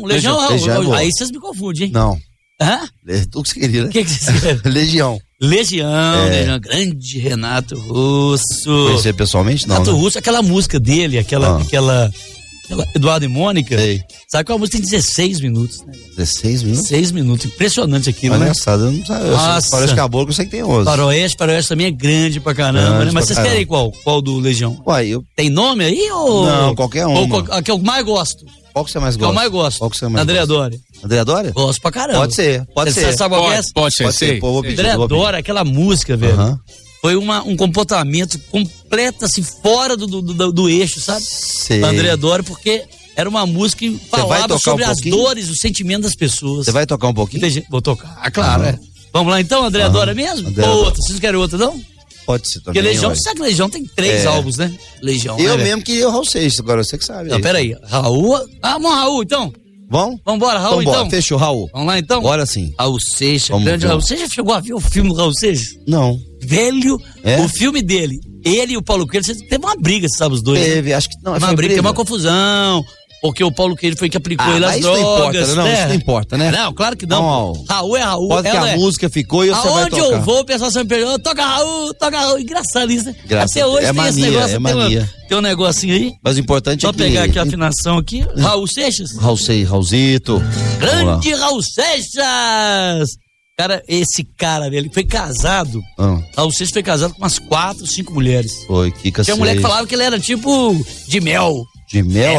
Aí vocês me confundem, hein? Não. Hã? Tu que você queria, né? O que vocês querem? Legião. Legião, grande Renato Russo. Conhecer pessoalmente? Não. Renato Russo, aquela música dele, aquela Eduardo e Mônica. Sabe qual a música tem 16 minutos, né? 16 minutos? 6 minutos, impressionante aquilo, né? Engraçado, eu não sabia. Faroeste Caboclo, eu sei que tem 11. Faroeste também é grande pra caramba, né? Mas vocês querem qual do Legião? Tem nome aí ou... Não, qualquer um. A que eu mais gosto. Qual que você mais gosta? Que eu mais gosto. Qual que você mais André Dória. André Dória? Gosto pra caramba. Pode ser. Você sabe qual é? Pode ser. André Dória, aquela música, velho. Foi um comportamento completo, assim, fora do eixo, sabe? André Dória, porque era uma música que falava sobre as dores, os sentimentos das pessoas. Você vai tocar um pouquinho? Vou tocar, claro, Vamos lá então, André Dória mesmo? Ou outra? Vocês querem outra, não? Pode ser também. Porque Legião, sabe que Legião tem 3 álbuns, né? Legião. Eu mesmo queria o Raul Seixas, agora você que sabe. Não, peraí. Raul. Vamos, Raul, então. Vamos? Vambora, Raul, então. Fechou, Raul. Vamos lá, então? Bora sim. Raul Seixas, grande Raul. Você já chegou a ver o filme do Raul Seixas? Não. Velho, o filme dele. Ele e o Paulo Coelho, teve uma briga, você sabe, os dois. Teve, acho que não. Uma briga, uma confusão. Porque o Paulo Coelho foi que aplicou ele as drogas. Isso não importa, né? Não, claro que não. Raul é Raul. Pode que a música ficou e você vai tocar. Aonde eu vou, o pessoal sempre pergunta, toca Raul. Engraçado isso, né? Até hoje tem esse negócio. Tem um negocinho aí. Mas o importante é que... Só pegar aqui a afinação aqui. Raul Seixas. Raulzito. Grande Raul Seixas. Cara, esse cara, ele foi casado. Raul Seixas foi casado com umas 4, 5 mulheres. Foi, que cacete. Tinha mulher que falava que ele era tipo de mel. De mel?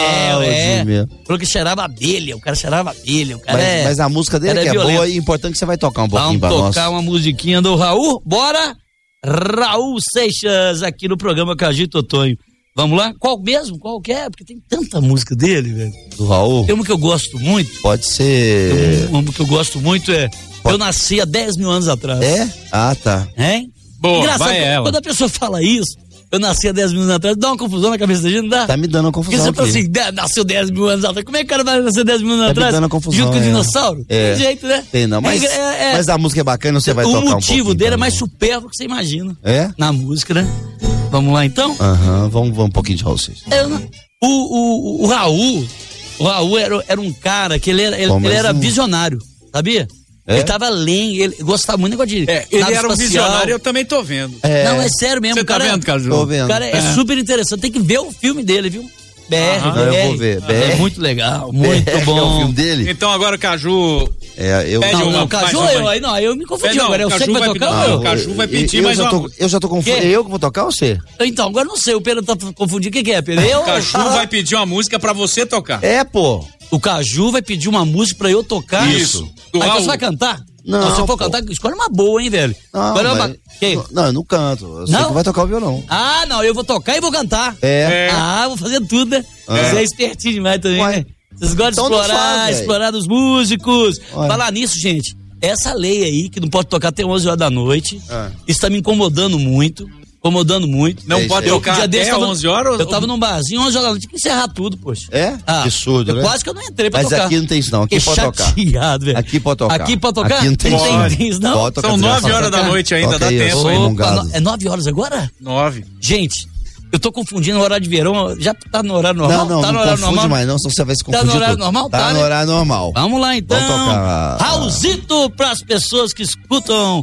De mel. Falou que cheirava abelha, o cara cheirava abelha. Mas a música dele que é boa e importante que você vai tocar um pouquinho pra nós. Vamos tocar uma musiquinha do Raul, bora? Raul Seixas aqui no programa Caju e Totonho. Vamos lá? Qual mesmo? Qual que é? Porque tem tanta música dele, velho. Do Raul? Tem uma que eu gosto muito. Pode ser... Uma que eu gosto muito Eu nasci há 10 mil anos atrás. Tá. Hein? Boa, engraçado, vai ela. Quando a pessoa fala isso, eu nasci há 10 mil anos atrás, dá uma confusão na cabeça da gente, não dá? Tá me dando uma confusão. Porque você fala assim, nasceu 10 mil anos atrás. Como é que o cara vai nascer 10 mil anos atrás? Tá me dando confusão. Junto com o dinossauro? Tem jeito, né? Tem não, mas a música é bacana, você vai tocar um pouquinho. O motivo dele é mais supérfluo que você imagina. É? Na música, né? Vamos lá, então? Vamos um pouquinho de Raul Seixas. O Raul era um cara que ele era visionário, sabia? Ele tava além, ele gostava muito do negócio de ele era um visionário, eu também tô vendo. Não, é sério mesmo. Você tá vendo, Caju? Tô vendo. Cara, é super interessante, tem que ver o filme dele, viu? BR. Eu vou ver. É muito legal, muito bom. É o filme dele? Então agora o Caju... Caju, eu me confundi agora. Eu sei que vai tocar o Caju vai pedir mais uma... Eu já tô confundindo. Eu que vou tocar ou você? Então, agora não sei, o Pedro tá confundindo. O que é, Pedro? O Caju vai pedir uma música pra você tocar. Pô. O Caju vai pedir uma música pra eu tocar? Isso. Aí você vai cantar? Não, se eu for cantar, escolhe uma boa, hein, velho? Não, eu não canto. Eu sei que vai tocar o violão. Não, eu vou tocar e vou cantar. Vou fazer tudo, né? Você é espertinho demais também, né? Vocês gostam de explorar dos músicos. Falar nisso, gente, essa lei aí, que não pode tocar até 11 horas da noite, está me incomodando muito. Não pode tocar até 11 horas? Eu tava num barzinho, 11 horas da noite, tinha que encerrar tudo, poxa. Absurdo, né? Quase que eu não entrei pra tocar. Mas aqui não tem isso não, aqui pode tocar. Velho. Aqui pode tocar. Aqui pode tocar? Aqui não tem isso não. São 9 horas da noite ainda, dá tempo. É 9 horas agora? 9. Gente, eu tô confundindo o horário de verão, já tá no horário normal? Não, tá no não horário confunde mais não, senão você vai se confundir. Tá no horário normal? Tá no horário normal. Vamos lá então. Vamos tocar. Raulzito pras pessoas que escutam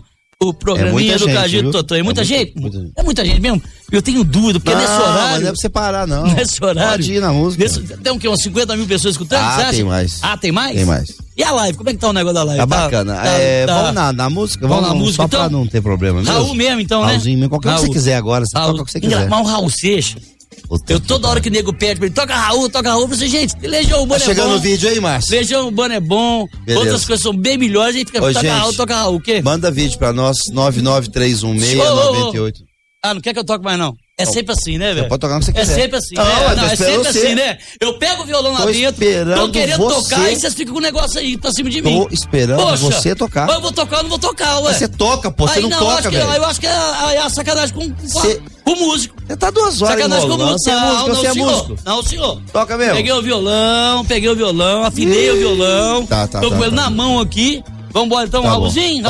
O programinha do Caju do Totô. É muita gente? É muita gente mesmo? Eu tenho dúvida, porque nesse horário... Não, não é pra você parar, não. Nesse horário... Pode ir na música. Tem o quê? Umas 50 mil pessoas escutando, você acha? Tem mais. Tem mais? Tem mais. E a live? Como é que tá o negócio da live? Tá bacana. Vamos na música? Vamos na música, só então? Pra não ter problema mesmo. Raul mesmo, então, né? Raulzinho mesmo. Qualquer que você quiser agora, você toca o que você quiser. Mas o Raul Seixas... Eu toda hora que o nego pede pra ele, toca Raul, eu falei, gente, Legião Urbana é bom. Tá chegando no vídeo aí, Márcio? Legião Urbana é bom, beleza. Outras coisas são bem melhores, a gente fica, toca Raul, o quê? Manda vídeo pra nós, 9931698. Não quer que eu toque mais não? É sempre assim, né, velho? Você pode tocar o que você quiser. É sempre assim, né? É sempre assim, né? Eu pego o violão lá dentro, tô querendo tocar e vocês ficam com o negócio aí pra cima de mim. Tô esperando você tocar. Mas eu vou tocar ou não vou tocar, ué? Mas você toca, pô, você não toca, velho. Eu acho que é a sacanagem com o músico. Você tá 2 horas sacanagem com o músico. Você é músico. Não, senhor. Toca mesmo. Peguei o violão, afinei o violão. Tô com ele na mão aqui. Vambora então, Raulzinho.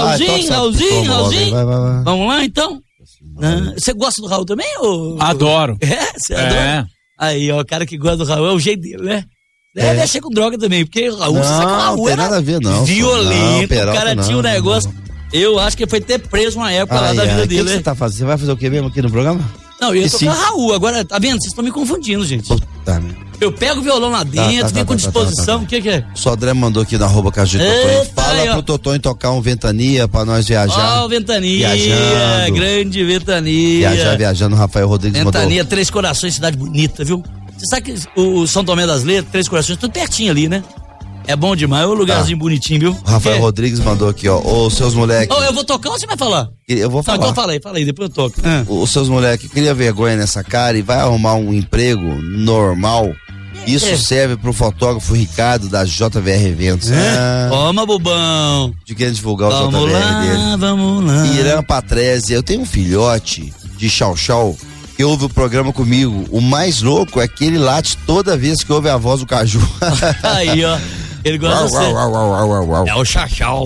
Vamos lá então? Você gosta do Raul também? Ou... Adoro. Você adora? Aí, ó, o cara que gosta do Raul é o jeito dele, né? Deve mexer com droga também, porque o Raul, sabe que o Raul tem nada a ver, não. Violento, o cara tinha um negócio. Eu acho que ele foi ter preso uma época lá da vida dele. O que você tá fazendo? Você vai fazer o que mesmo aqui no programa? Não, eu ia tocar Raul. Agora, tá vendo? Vocês estão me confundindo, gente. Eu pego o violão lá dentro, vem com disposição. O que é? O Sodré mandou aqui na @Caju Totô. Fala pro Totonho tocar um Ventania pra nós viajar. Ó, Ventania, grande Ventania. Viajando, Rafael Rodrigues mandou. Ventania, Três Corações, cidade bonita, viu? Você sabe que o São Tomé das Letras, Três Corações, tudo pertinho ali, né? É bom demais, é um lugarzinho bonitinho, viu? Rafael Rodrigues mandou aqui, ó. Ô, seus moleques. Eu vou tocar ou você vai falar? Eu vou falar. Então fala aí, depois eu toco. Os seus moleques, cria vergonha nessa cara e vai arrumar um emprego normal. Isso serve pro fotógrafo Ricardo da JVR Eventos. Toma, bobão. De querer divulgar o JVR dele. Vamos lá. Irã Patrese, eu tenho um filhote de chau-chau que ouve o programa comigo. O mais louco é que ele late toda vez que ouve a voz do Caju. Aí, ó. Ele gosta de ser. É o chachau.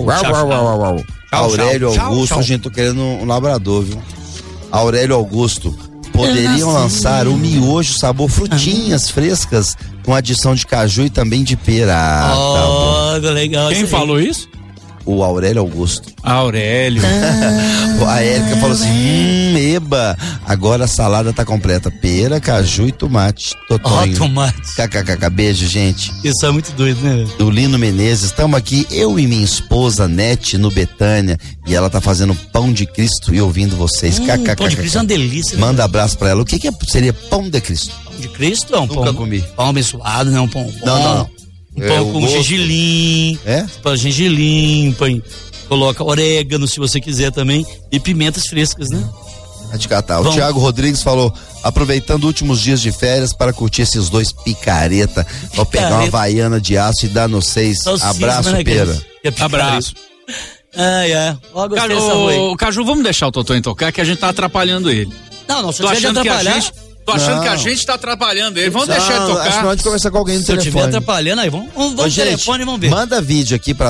Aurélio Augusto, gente, tô querendo um labrador, viu? Aurélio Augusto. Poderiam lançar o miojo sabor frutinhas frescas com adição de caju e também de pera. Tá legal. Quem falou isso? O Aurélio Augusto. Aurélio. A Érica falou assim, eba, agora a salada tá completa. Pera, caju e tomate. Totonho. Tomate. KKK, beijo, gente. Isso é muito doido, né? Do Lino Menezes, estamos aqui, eu e minha esposa Nete no Betânia, e ela tá fazendo pão de Cristo e ouvindo vocês. Pão de Cristo é uma delícia. Manda abraço pra ela. O que seria pão de Cristo? Pão de Cristo é um Nunca comi. Pão abençoado, não, pão bom. Não. Um pão com gengilim. Pão gengilim, coloca orégano se você quiser também e pimentas frescas, né? A de catar. O Thiago Rodrigues falou, aproveitando últimos dias de férias para curtir esses dois picareta. Vou pegar uma havaiana de aço e dar no 6. Abraço, Pera. Abraço. Ó, gostei dessa rua. Caju, vamos deixar o Totonho tocar que a gente tá atrapalhando ele. Não, se você atrapalhar... Tô achando que a gente tá atrapalhando ele. Vamos deixar ele tocar. Acho melhor de conversar com alguém no telefone. Se eu estiver atrapalhando, aí vamos no telefone e vamos ver. Manda vídeo aqui pra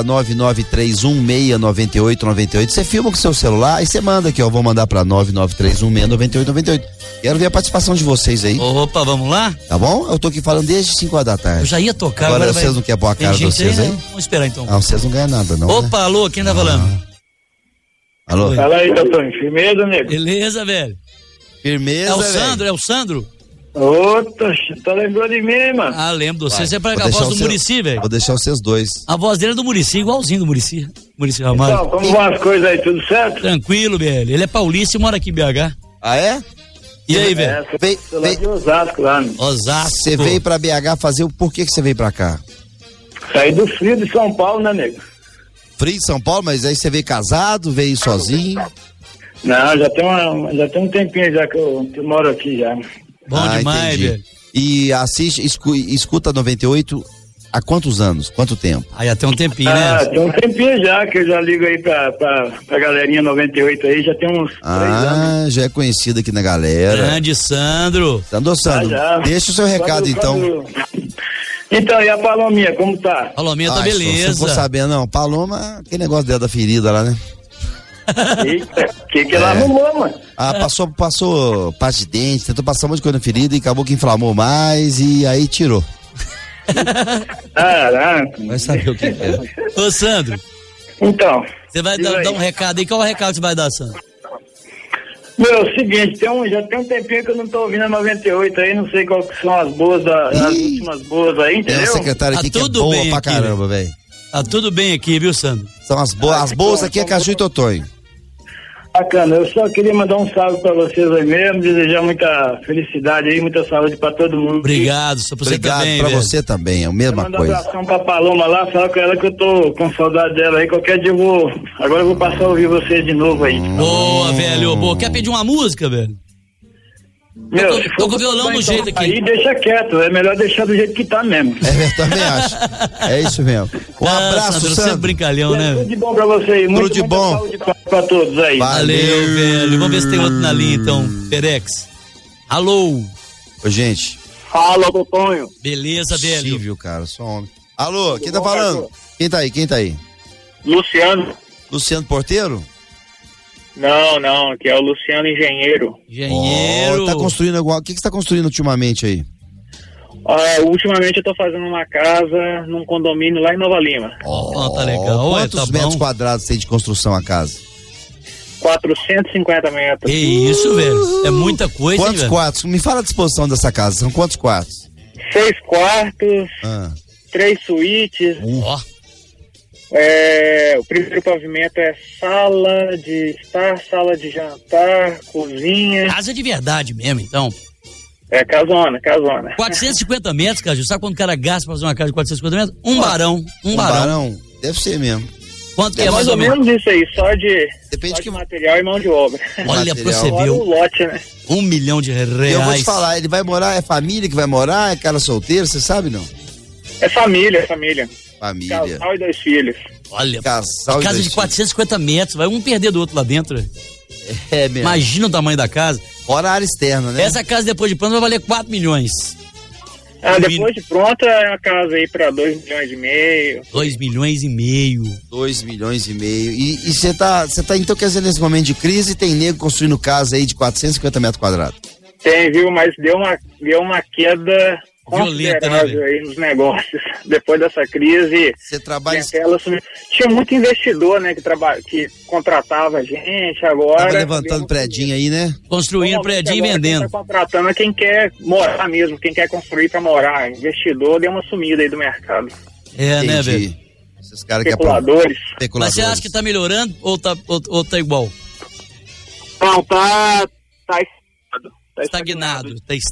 993169898. Você filma com o seu celular e você manda aqui, ó. Vou mandar pra 993169898. Quero ver a participação de vocês aí. Opa, vamos lá? Tá bom? Eu tô aqui falando desde 5 horas da tarde. Eu já ia tocar. Agora vocês não querem pôr a cara de vocês aí? Vamos esperar então. Não, vocês não ganham nada, não. Opa, alô, quem tá falando? Alô? Fala aí, Totonho. Firmeza, nego? Beleza, velho. Firmeza, é o Sandro? Tá lembrando de mim, mano? Lembro. Você é a voz do Muricy, velho? Vou deixar vocês dois. A voz dele é do Muricy, igualzinho do Muricy. Muricy Ramalho. Então, como vão as coisas aí, tudo certo? Tranquilo, velho. Ele é paulista e mora aqui em BH. Ah, é? E aí, velho? Veio de Osasco lá. Osasco. Você veio pra BH fazer por que você veio pra cá? Saí do frio de São Paulo, né, nego? Frio de São Paulo, mas aí você veio casado, veio sozinho? Não, já tem um tempinho já que eu moro aqui já. Bom demais, velho. E escuta 98 há quantos anos? Quanto tempo? Já tem um tempinho, né? Tem um tempinho já, que eu já ligo aí pra galerinha 98 aí, já tem uns 3 anos. Já é conhecido aqui na galera. Grande Sandro. Sandro, deixa o seu recado então. Então, e a Palominha, como tá? Palominha tá beleza. Você ficou sabendo, não? Paloma, aquele negócio dela da ferida lá, né? Que ela arrumou, mano? Passou pasta de dente, tentou passar um monte de coisa na ferida e acabou que inflamou mais e aí tirou. Caraca. Vai saber o que é. Ô, Sandro. Então. Você vai dar um recado aí. Qual é o recado que você vai dar, Sandro? Meu, é o seguinte, já tem um tempinho que eu não tô ouvindo a 98 aí, não sei qual que são as boas, as últimas boas aí, entendeu? Tem um secretário aqui que é boa pra caramba, velho. Tá tudo bem aqui, viu, Sandro? São as boas aqui é Caju e Totonho. Bacana, eu só queria mandar um salve pra vocês aí mesmo, desejar muita felicidade aí, muita saúde pra todo mundo. Obrigado, só pra você também. Obrigado pra você também, é a mesma coisa. Mandar um abração pra Paloma lá, falar com ela que eu tô com saudade dela aí, qualquer dia agora eu vou passar a ouvir vocês de novo aí. Boa, velho, boa. Quer pedir uma música, velho? Meu, tô com o violão no jeito aqui. Aí deixa quieto, é melhor deixar do jeito que tá mesmo. Eu também acho. É isso mesmo. Um abraço, Sandro. Você é brincalhão, né? Tudo de bom pra você aí. Tudo de bom. Saúde pra todos aí. Valeu, velho. Vamos ver se tem outro na linha, então. Perex. Alô. Oi, gente. Fala, Totonho. Beleza, velho. Possível, cara, só homem. Alô, quem tá falando? Quem tá aí? Luciano Porteiro? Não, aqui é o Luciano Engenheiro. Tá construindo o que você tá construindo ultimamente aí? Ultimamente eu tô fazendo uma casa num condomínio lá em Nova Lima. Tá legal. Quantos metros quadrados tem de construção a casa? 450 metros. Que isso, velho? É muita coisa, Quantos quartos? Me fala a disposição dessa casa, são quantos quartos? 6 quartos, 3 suítes. O primeiro pavimento é sala de estar, sala de jantar, cozinha. Casa de verdade mesmo, então. É, casona. 450 metros, Caju. Sabe quando o cara gasta pra fazer uma casa de 450 metros? Um barão. Deve ser mesmo. Quanto que é mais ou menos isso aí, só de material e mão de obra. Olha pra você ver. O lote, né? R$1 milhão. Eu vou te falar, ele vai morar, é família que vai morar, é cara solteiro, você sabe não? É família. Família. Casal e 2 filhos. Olha, casa de 450 metros, vai um perder do outro lá dentro. É mesmo. Imagina o tamanho da casa. Fora a área externa, né? Essa casa depois de pronta vai valer 4 milhões. Depois de pronta é uma casa aí pra 2 milhões e meio. 2 milhões e meio. 2 milhões e meio. E você tá, então, quer dizer, nesse momento de crise, tem nego construindo casa aí de 450 metros quadrados? Tem, viu? Mas deu uma queda violenta, né, aí nos negócios. Depois dessa crise, você trabalha... tinha muito investidor, né, que contratava a gente, agora... Tava levantando predinho aí, né? Construindo predinho e vendendo. Tá contratando quem quer morar mesmo, quem quer construir pra morar. Investidor deu uma sumida aí do mercado. Entendi. Né, velho? Esses caras especuladores. Mas você acha que tá melhorando ou tá igual? Não, tá estagnado.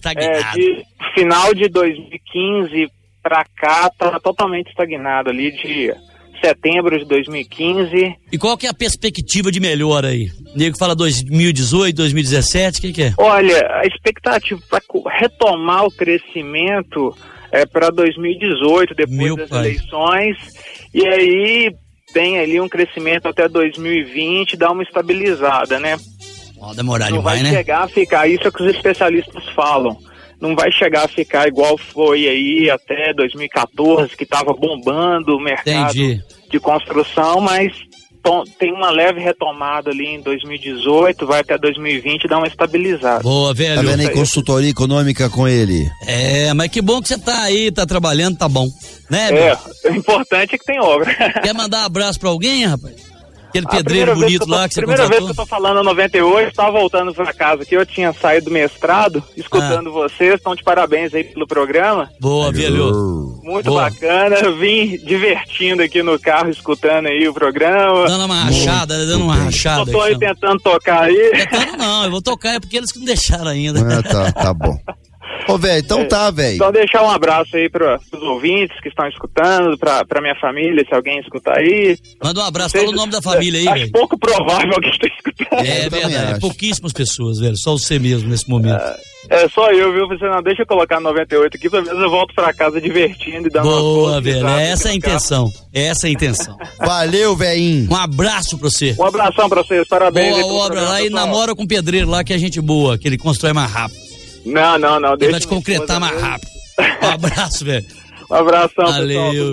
De final de 2015 pra cá, tá totalmente estagnado ali, de setembro de 2015. E qual que é a perspectiva de melhora aí? O nego fala 2018, 2017, o que é? Olha, a expectativa para retomar o crescimento é para 2018, depois das eleições, e aí tem ali um crescimento até 2020, dá uma estabilizada, né? Demorar não demais, vai né? chegar a ficar, isso é o que os especialistas falam, não vai chegar a ficar igual foi aí até 2014, que estava bombando o mercado de construção, mas tem uma leve retomada ali em 2018, vai até 2020 dar uma estabilizada. Boa, velho. Tá vendo aí consultoria econômica com ele? Mas que bom que você tá aí, tá trabalhando, tá bom, né? O importante é que tem obra. Quer mandar um abraço pra alguém, rapaz? Aquele pedreiro bonito lá que você contratou? Primeira vez que eu tô falando 98, tava voltando pra casa aqui, eu tinha saído do mestrado, escutando vocês, estão de parabéns aí pelo programa. Boa, velho. Muito bacana, eu vim divertindo aqui no carro, escutando aí o programa. Dando uma rachada. Eu tô aí tentando tocar aí. Tentando não, eu vou tocar, é porque eles que não deixaram ainda. Tá bom. Ô, velho, então tá, velho. Só deixar um abraço aí pros ouvintes que estão escutando, pra minha família, se alguém escutar aí. Manda um abraço, fala o nome da família aí, velho. Acho pouco provável alguém esteja escutando. É verdade, pouquíssimas pessoas, velho, só você mesmo nesse momento. É só eu, viu? Você não deixa eu colocar 98 aqui, pelo menos eu volto pra casa divertindo e dando uma boa, velho, essa é a intenção. Essa é a intenção. Valeu, velhinho. Um abraço pra você. Um abração pra vocês, parabéns. Boa obra lá e namora com o pedreiro lá, que é gente boa, que ele constrói mais rápido. Não. Ele vai te concretar mais rápido. Um abraço, velho. Um abração, valeu.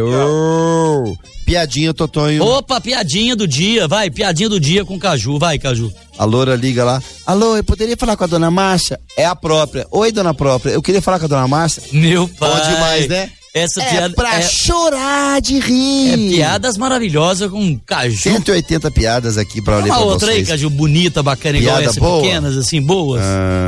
Valeu. Piadinha, Totonho. Opa, piadinha do dia. Vai, piadinha do dia com Caju. Vai, Caju. A Loura liga lá. Alô, eu poderia falar com a dona Márcia? É a própria. Oi, dona própria. Eu queria falar com a dona Márcia. Meu pai. Bom demais, né? Essa piada pra chorar de rir. É piadas maravilosas com Caju. 180 piadas aqui pra ler pra vocês. Uma outra aí, Caju, bonita, bacana, piada igual essa, boa? Pequenas, assim, boas.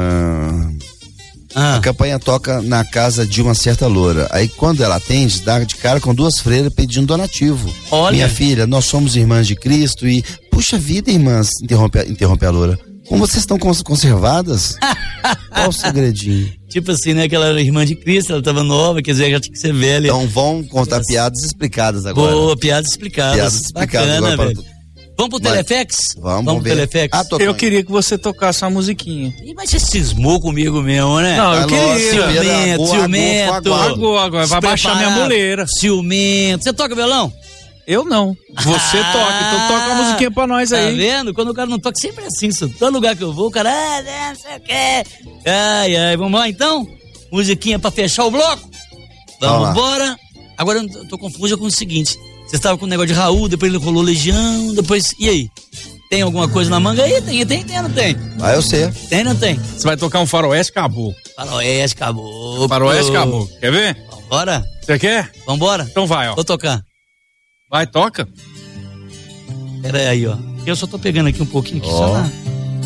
A campanha toca na casa de uma certa loura. Aí quando ela atende, dá de cara com 2 freiras pedindo donativo. Olha. Minha filha, nós somos irmãs de Cristo e... Puxa vida, irmãs, interrompe a loura. Como vocês estão conservadas? Qual o segredinho? Tipo assim, né? Aquela irmã de Cristo, ela tava nova, quer dizer, já tinha que ser velha. Então vão contar piadas explicadas agora. Boa, piadas explicadas. Piadas explicadas. Bacana, agora velho. Vamos pro Telefex? Vamos pro Telefex. Eu queria que você tocasse uma musiquinha. Mas você cismou comigo mesmo, né? Não, eu queria. Ciumento. Agora. Vai baixar minha muleira. Ciumento. Você toca violão? Eu não. Você toca, então toca uma musiquinha pra nós aí. Tá vendo? Quando o cara não toca, sempre é assim. Todo lugar que eu vou, o cara, não sei o quê. Ai, vamos lá então? Musiquinha pra fechar o bloco? Vamos embora. Agora eu tô confuso com o seguinte. Você estava com o negócio de Raul, depois ele rolou Legião, depois, e aí? Tem alguma coisa na manga aí? Tem, não tem? Eu sei. Tem, não tem? Você vai tocar um Faroeste Caboclo. Faroeste Caboclo. Faroeste Caboclo. Quer ver? Vambora? Você quer? Vambora? Então vai, ó. Vou tocar. Vai, toca. Pera aí, ó. Eu só tô pegando aqui um pouquinho aqui, só lá.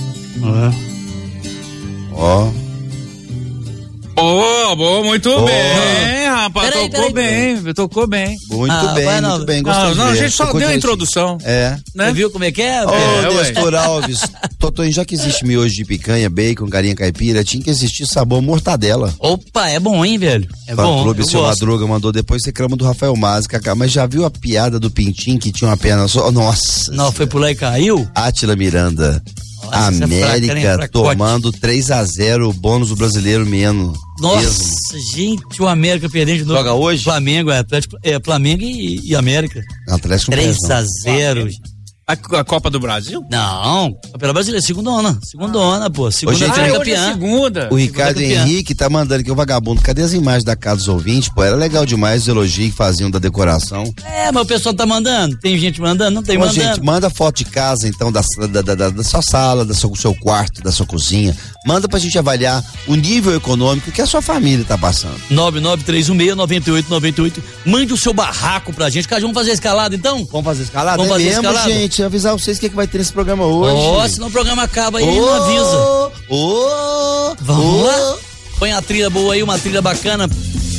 Boa, muito bem, rapaz. Tocou bem. Muito bem, gostei. Não, a gente só deu a introdução. Né? Você viu como é que é? Nestor Alves. Totonho, já que existe miojo de picanha, bacon, galinha caipira, tinha que existir sabor mortadela. Opa, é bom, hein, velho? É bom. O Clube Seu Madruga mandou depois, você reclama do Rafael Mazzi, Cacá, mas já viu a piada do Pintinho que tinha uma perna só? Nossa. Não, foi pular e caiu? Átila Miranda. Nossa, América tomando 3-0 o bônus do brasileiro menos. Nossa, gente, o América perdendo de novo. Joga hoje? Flamengo, Flamengo e América. Atlético 3-0. A Copa do Brasil? Não, pela Brasileira, segundona, pô. Segunda campeã. Segunda. O Ricardo Henrique tá mandando aqui o vagabundo. Cadê as imagens da casa dos ouvintes? Pô, era legal demais os elogios que faziam da decoração. Mas o pessoal tá mandando. Tem gente mandando? Não tem mandando. Gente, manda foto de casa, então, da sua sala, do seu quarto, da sua cozinha. Manda pra gente avaliar o nível econômico que a sua família tá passando. 993169898. Mande o seu barraco pra gente. Vamos fazer a escalada, então? Vamos fazer a escalada? Vamos fazer a escalada? Gente, avisar vocês o que vai ter nesse programa hoje. Senão o programa acaba aí, não avisa. Vamos lá. Põe a trilha boa aí, uma trilha bacana.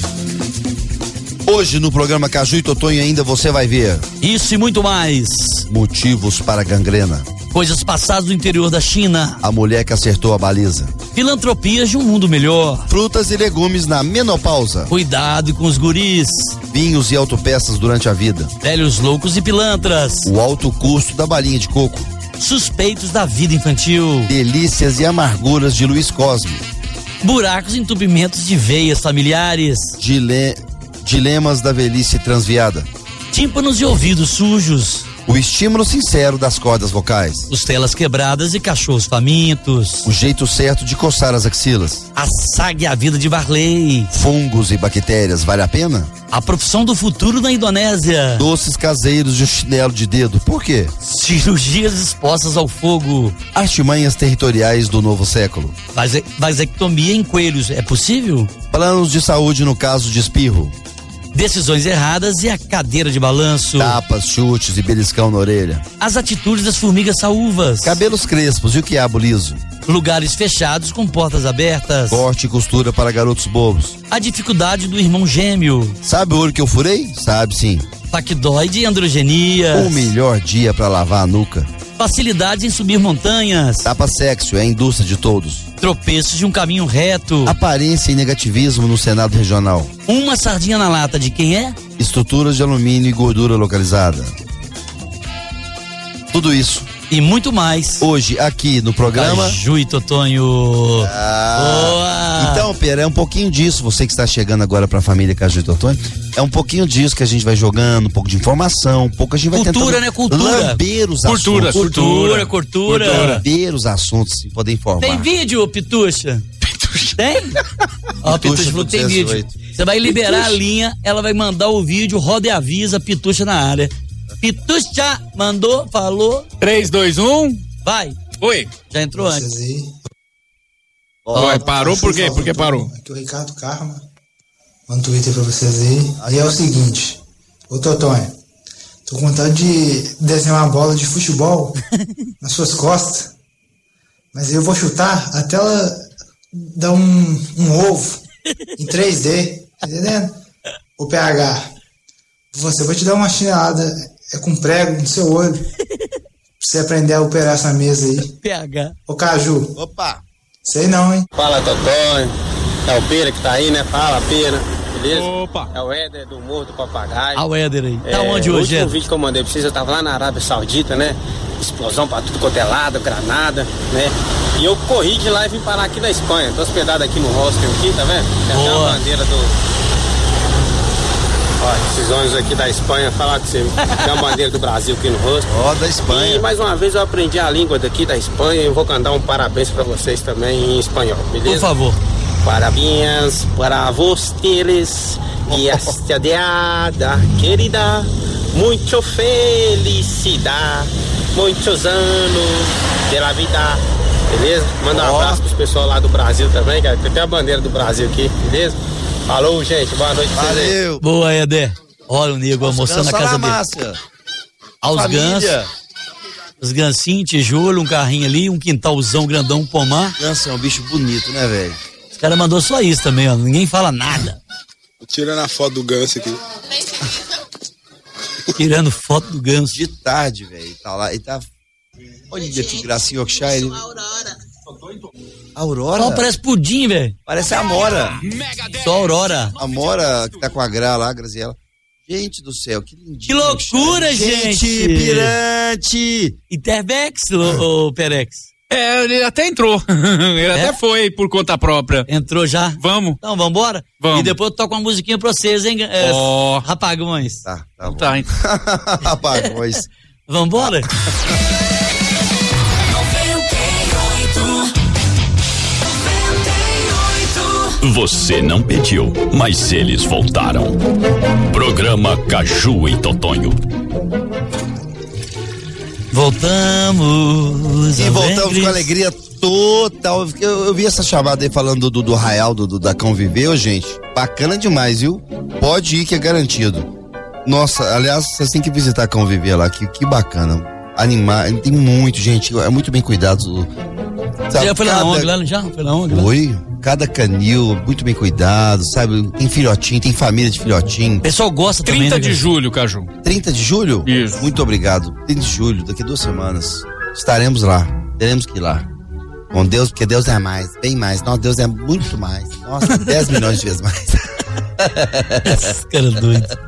Hoje no programa Caju e Totonho ainda você vai ver isso e muito mais. Motivos para gangrena. Coisas passadas do interior da China. A mulher que acertou a baliza. Filantropias de um mundo melhor. Frutas e legumes na menopausa. Cuidado com os guris. Vinhos e autopeças durante a vida. Velhos loucos e pilantras. O alto custo da balinha de coco. Suspeitos da vida infantil. Delícias e amarguras de Luiz Cosme. Buracos e entupimentos de veias familiares. Dilemas da velhice transviada. Tímpanos e ouvidos sujos. O estímulo sincero das cordas vocais. Costelas quebradas e cachorros famintos. O jeito certo de coçar as axilas. A saga e a vida de Varley. Fungos e bactérias, vale a pena? A profissão do futuro na Indonésia. Doces caseiros de um chinelo de dedo, por quê? Cirurgias expostas ao fogo. Artimanhas territoriais do novo século. Vasectomia em coelhos, é possível? Planos de saúde no caso de espirro. Decisões erradas e a cadeira de balanço. Tapas, chutes e beliscão na orelha. As atitudes das formigas saúvas. Cabelos crespos e o quiabo liso. Lugares fechados com portas abertas. Corte e costura para garotos bobos. A dificuldade do irmão gêmeo. Sabe o olho que eu furei? Sabe sim. Factoide e androgenia. O melhor dia para lavar a nuca. Facilidade em subir montanhas. Tapa sexo é a indústria de todos. Tropeços de um caminho reto. Aparência e negativismo no Senado Regional. Uma sardinha na lata de quem é? Estruturas de alumínio e gordura localizada. Tudo isso e muito mais hoje aqui no programa Caju e Totonho. Então, Pera, é um pouquinho disso, você que está chegando agora para a família Caju e Totonho, é um pouquinho disso que a gente vai jogando, um pouco de informação, um pouco a gente vai cultura, tentando lamber os assuntos. Cultura. Lamber os assuntos e poder informar. Tem vídeo, Pitucha? Tem? Ó, Pitucha falou que tem vídeo. Você vai liberar a linha, ela vai mandar o vídeo, roda e avisa, Pitucha na área. Pitucha mandou, falou. 3, 2, 1. Vai. Oi. Já entrou antes. Parou por quê? Por que parou? Aqui é o Ricardo Karma. no Twitter pra vocês aí. E é o seguinte, ô Totonho, tô com vontade de desenhar uma bola de futebol nas suas costas, mas eu vou chutar até ela dar um ovo em 3D, tá entendendo? O PH, eu vou te dar uma chinelada com prego no seu olho, pra você aprender a operar essa mesa aí. PH. Ô Caju. Opa. Sei não, hein? Fala, Totonho. É o Pera que tá aí, né? Fala, Pera. Beleza? Opa. É o Éder do Morro do Papagaio. Ah, o Éder aí. Tá onde hoje, Éder? O último vídeo que eu mandei pra vocês, eu tava lá na Arábia Saudita, né? Explosão pra tudo quanto é lado, granada, né? E eu corri de lá e vim parar aqui na Espanha. Tô hospedado aqui no hostel aqui, tá vendo? Tem até uma bandeira do... Ó, esses ônibus aqui da Espanha, falar com você. Tem uma bandeira do Brasil aqui no rosto. Ó, da Espanha. E mais uma vez eu aprendi a língua daqui da Espanha e eu vou cantar um parabéns pra vocês também em espanhol, beleza? Por favor. Parabéns para vocês e esta diada querida. Muito felicidade, muitos anos pela vida, beleza? Manda um abraço pros pessoal lá do Brasil também, cara. Tem a bandeira do Brasil aqui, beleza? Falou, gente. Boa noite pra vocês. Valeu. Boa, Éder. Olha o nego almoçando na casa dele. Aos gans. Os gansinhos, tijolo, um carrinho ali, um quintalzão grandão, um pomar. Ganso é um bicho bonito, né, velho? Os caras mandou só isso também, ó. Ninguém fala nada. Tirando a foto do ganso aqui. Tirando foto do ganso. De tarde, velho. Tá lá e tá... Olha que gracinha, Yorkshire. Aurora? Ó, parece pudim, velho. Parece a Amora. Só a Aurora. A Amora que tá com a Gra lá, a Graziela. Gente do céu, que lindinho. Que loucura, gente. Pirante. Interbex, ô Perex? Ele até entrou. Ele até foi por conta própria. Entrou já? Vamos. Então, vambora? Vamos. E depois eu toco uma musiquinha pra vocês, hein? Rapagões. Tá bom. Tá, então. Rapagões. Vambora? Você não pediu, mas eles voltaram. Programa Caju e Totonho. Voltamos. E voltamos com alegria total. Eu vi essa chamada aí falando do Arraial, da Conviveu, gente. Bacana demais, viu? Pode ir que é garantido. Nossa, aliás, vocês têm que visitar a Conviver lá, que bacana. Animar, tem muito, gente, é muito bem cuidado. Sabe, já foi na ONG lá, já? Foi na ONG lá? Foi, cada canil, muito bem cuidado, sabe? Tem filhotinho, tem família de filhotinho. O pessoal gosta 30 também, 30 de julho, Caju. 30 de julho? Isso. Muito obrigado. 30 de julho, daqui a 2 semanas, estaremos lá. Teremos que ir lá. Com Deus, porque Deus é mais, bem mais. Nossa, Deus é muito mais. Nossa, 10 milhões de vezes mais. Esse cara doido.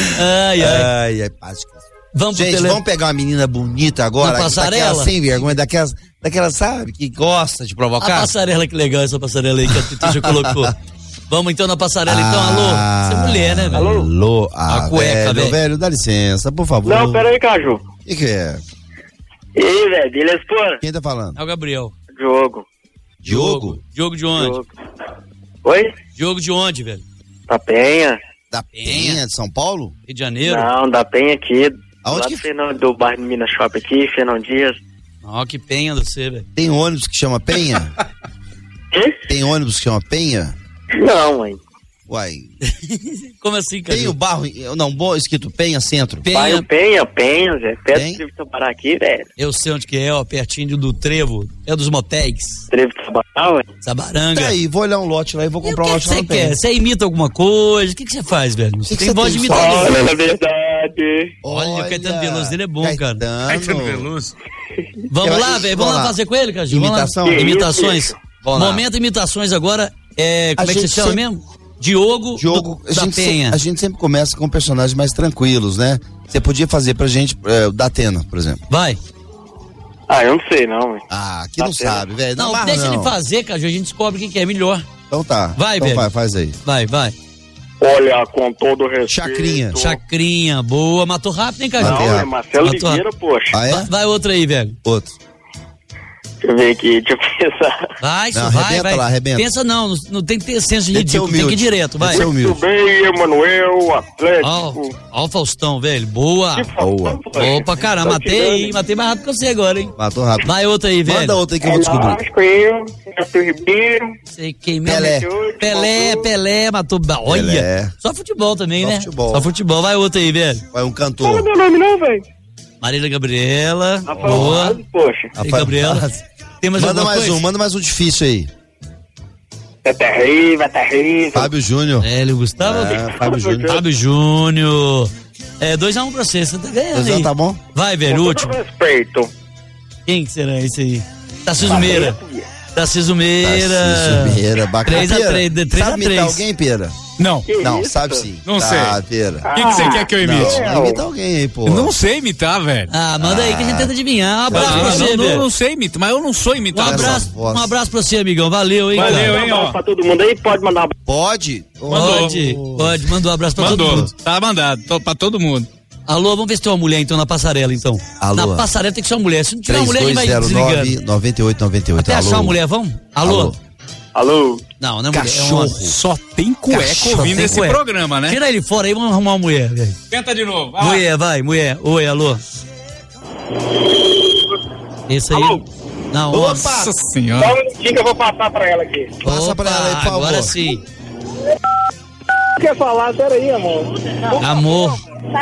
Ai, paz. Vamos pegar uma menina bonita agora. Na passarela? Daquela sem vergonha, daquela, sabe, que gosta de provocar. A passarela, que legal essa passarela aí que a Titi já colocou. Vamos então na passarela, então, alô? Você é mulher, né, velho? Alô? A cueca, velho, dá licença, por favor. Não, pera aí, Caju. O que é? E aí, velho, beleza, pô? Quem tá falando? É o Gabriel. Diogo. Diogo de onde? Diogo. Oi? Diogo de onde, velho? Da Penha. Da Penha, de São Paulo? Rio de Janeiro? Não, da Penha aqui. Aonde que... do bairro Minas Shop aqui, Fernão Dias. Ó, que Penha do você, velho. Tem ônibus que chama Penha? Tem ônibus que chama Penha? Não, mãe. Uai. Como assim, cara? Tem o barro, não, escrito Penha Centro. Penha, Zé. Perto do Sabará aqui, velho. Eu sei onde que é, ó, pertinho do Trevo. É dos motéis. Trevo de Sabará, ué? Sabaranga. Tá aí, vou olhar um lote lá e vou comprar um lote lá no Penha. Você imita alguma coisa? O que você faz, velho? Você tem voz de imitador. Olha, na verdade. Olha, o Caetano Veloso dele é bom, cara. Caetano Veloso. Vamos lá, velho. Vamos lá fazer com ele, Caju. Imitações. Momento imitações agora. Como é que você chama mesmo? Diogo da Penha. A gente sempre começa com personagens mais tranquilos, né? Você podia fazer pra gente da Atena, por exemplo. Vai. Eu não sei, não, velho. Que não sabe, velho. Não, deixa ele fazer, Caju, a gente descobre quem que é melhor. Então tá. Vai, então velho. Faz aí. Vai. Olha, com todo respeito. Chacrinha, boa. Matou rápido, hein, Caju? Não, é Marcelo Ligueira, poxa. Ah, é? Vai outro aí, velho. Outro. Deixa eu ver aqui, deixa eu pensar. Vai, não, vai. Lá, arrebenta. Pensa não tem que ter senso de ridículo, tem que ir direto, vai. Muito bem, Emanuel, Atlético. Ó o Faustão, velho, boa. Opa, caramba, matei mais rápido que você agora, hein. Matou rápido. Vai outra aí, velho. Manda outra aí que eu vou descobrir. Arthur Ribeiro. Sei quem mesmo. Pelé, matou. Olha, só futebol também, né? Só futebol, vai outra aí, velho. Vai um cantor. Não é meu nome não, velho. Marília Gabriela. Boa. Poxa. Gabriela. Tem mais manda mais um difícil aí. É terrível. Fábio Júnior. Hélio Gustavo. Fábio Júnior. 2-1 pra você tá ganhando 2-1, tá bom? Vai, velho, último. Respeito. Quem que será esse aí? Tarcísio Meira, bacana. 3-3. Sabe imitar alguém, Pera? Não. Não, sabe sim. Não sei. Pera. O que você quer que eu imite? Imita alguém aí, pô. Eu não sei imitar, velho. Manda aí que a gente tenta adivinhar. Um abraço pra você, velho. Eu não sei imitar, mas eu não sou imitado. Um abraço pra você, amigão. Valeu, hein, Valeu, hein, ó. Pra todo mundo aí, pode mandar. Pode? Pode. Manda um abraço pra todo mundo. Tá mandado, pra todo mundo. Alô, vamos ver se tem uma mulher então na passarela, então. Alô. Na passarela tem que ser uma mulher. Se não tiver uma mulher, a gente vai desligando. 9898. Até achar uma mulher, vamos? Alô. Não é mulher. Cachorro. Só tem cueca ouvindo esse programa, né? Tira ele fora aí, vamos arrumar uma mulher, velho. Tenta de novo. Mulher. Oi, alô. Esse aí. Alô. Não, nossa senhora. Só um minutinho que eu vou passar pra ela aqui. Passa pra ela aí, por favor. Agora sim. Quer falar? Peraí, amor.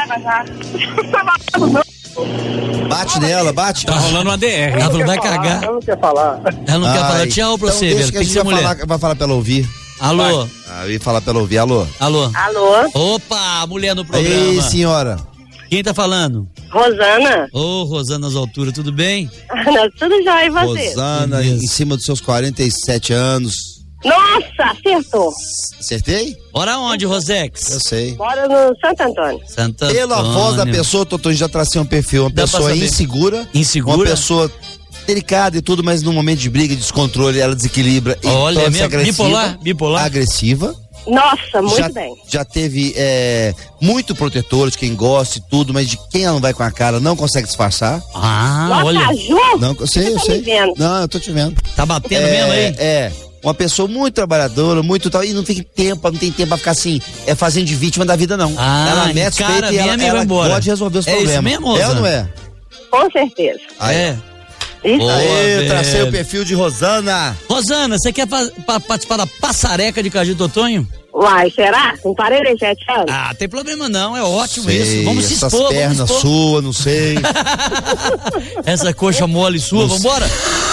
Bate nela, bate. Tá rolando uma DR. Ela falou, vai cagar. Ela não quer falar. Ela não quer falar. Tchau pra você, velho. Tem que ser mulher. Vai falar pra ela ouvir. Alô? Eu ia falar pra ela ouvir. Alô? Opa, mulher no programa. Ei, senhora. Quem tá falando? Rosana. Rosana nas alturas, tudo bem? Tudo jóia, e você? Rosana, em cima dos seus 47 anos. Nossa, acertou. Acertei? Bora onde, Rosex? Eu sei. Bora no Santo Antônio. Pela voz da pessoa, Totô, já tracei um perfil. Uma pessoa insegura. Uma pessoa delicada e tudo, mas num momento de briga, de descontrole, ela desequilibra. Olha, é mesmo? Bipolar? Agressiva. Nossa, muito bem. Já teve muito protetor de quem gosta e tudo, mas de quem ela não vai com a cara, não consegue disfarçar. Olha. Não, eu sei. Não, eu tô te vendo. Tá batendo mesmo aí? Uma pessoa muito trabalhadora, muito tal, e não tem tempo pra ficar assim, fazendo de vítima da vida, não. Ela mete o peito e ela pode resolver os problemas. Isso mesmo, é ou não é? Com certeza. Isso aí, tracei o perfil de Rosana. Rosana, você quer participar da passareca de Caju Totonho? Uai, será? Com 47 anos? Tem problema não, é ótimo isso. Vamos se expor. Essas pernas suas, não sei. Essa coxa mole sua, vambora?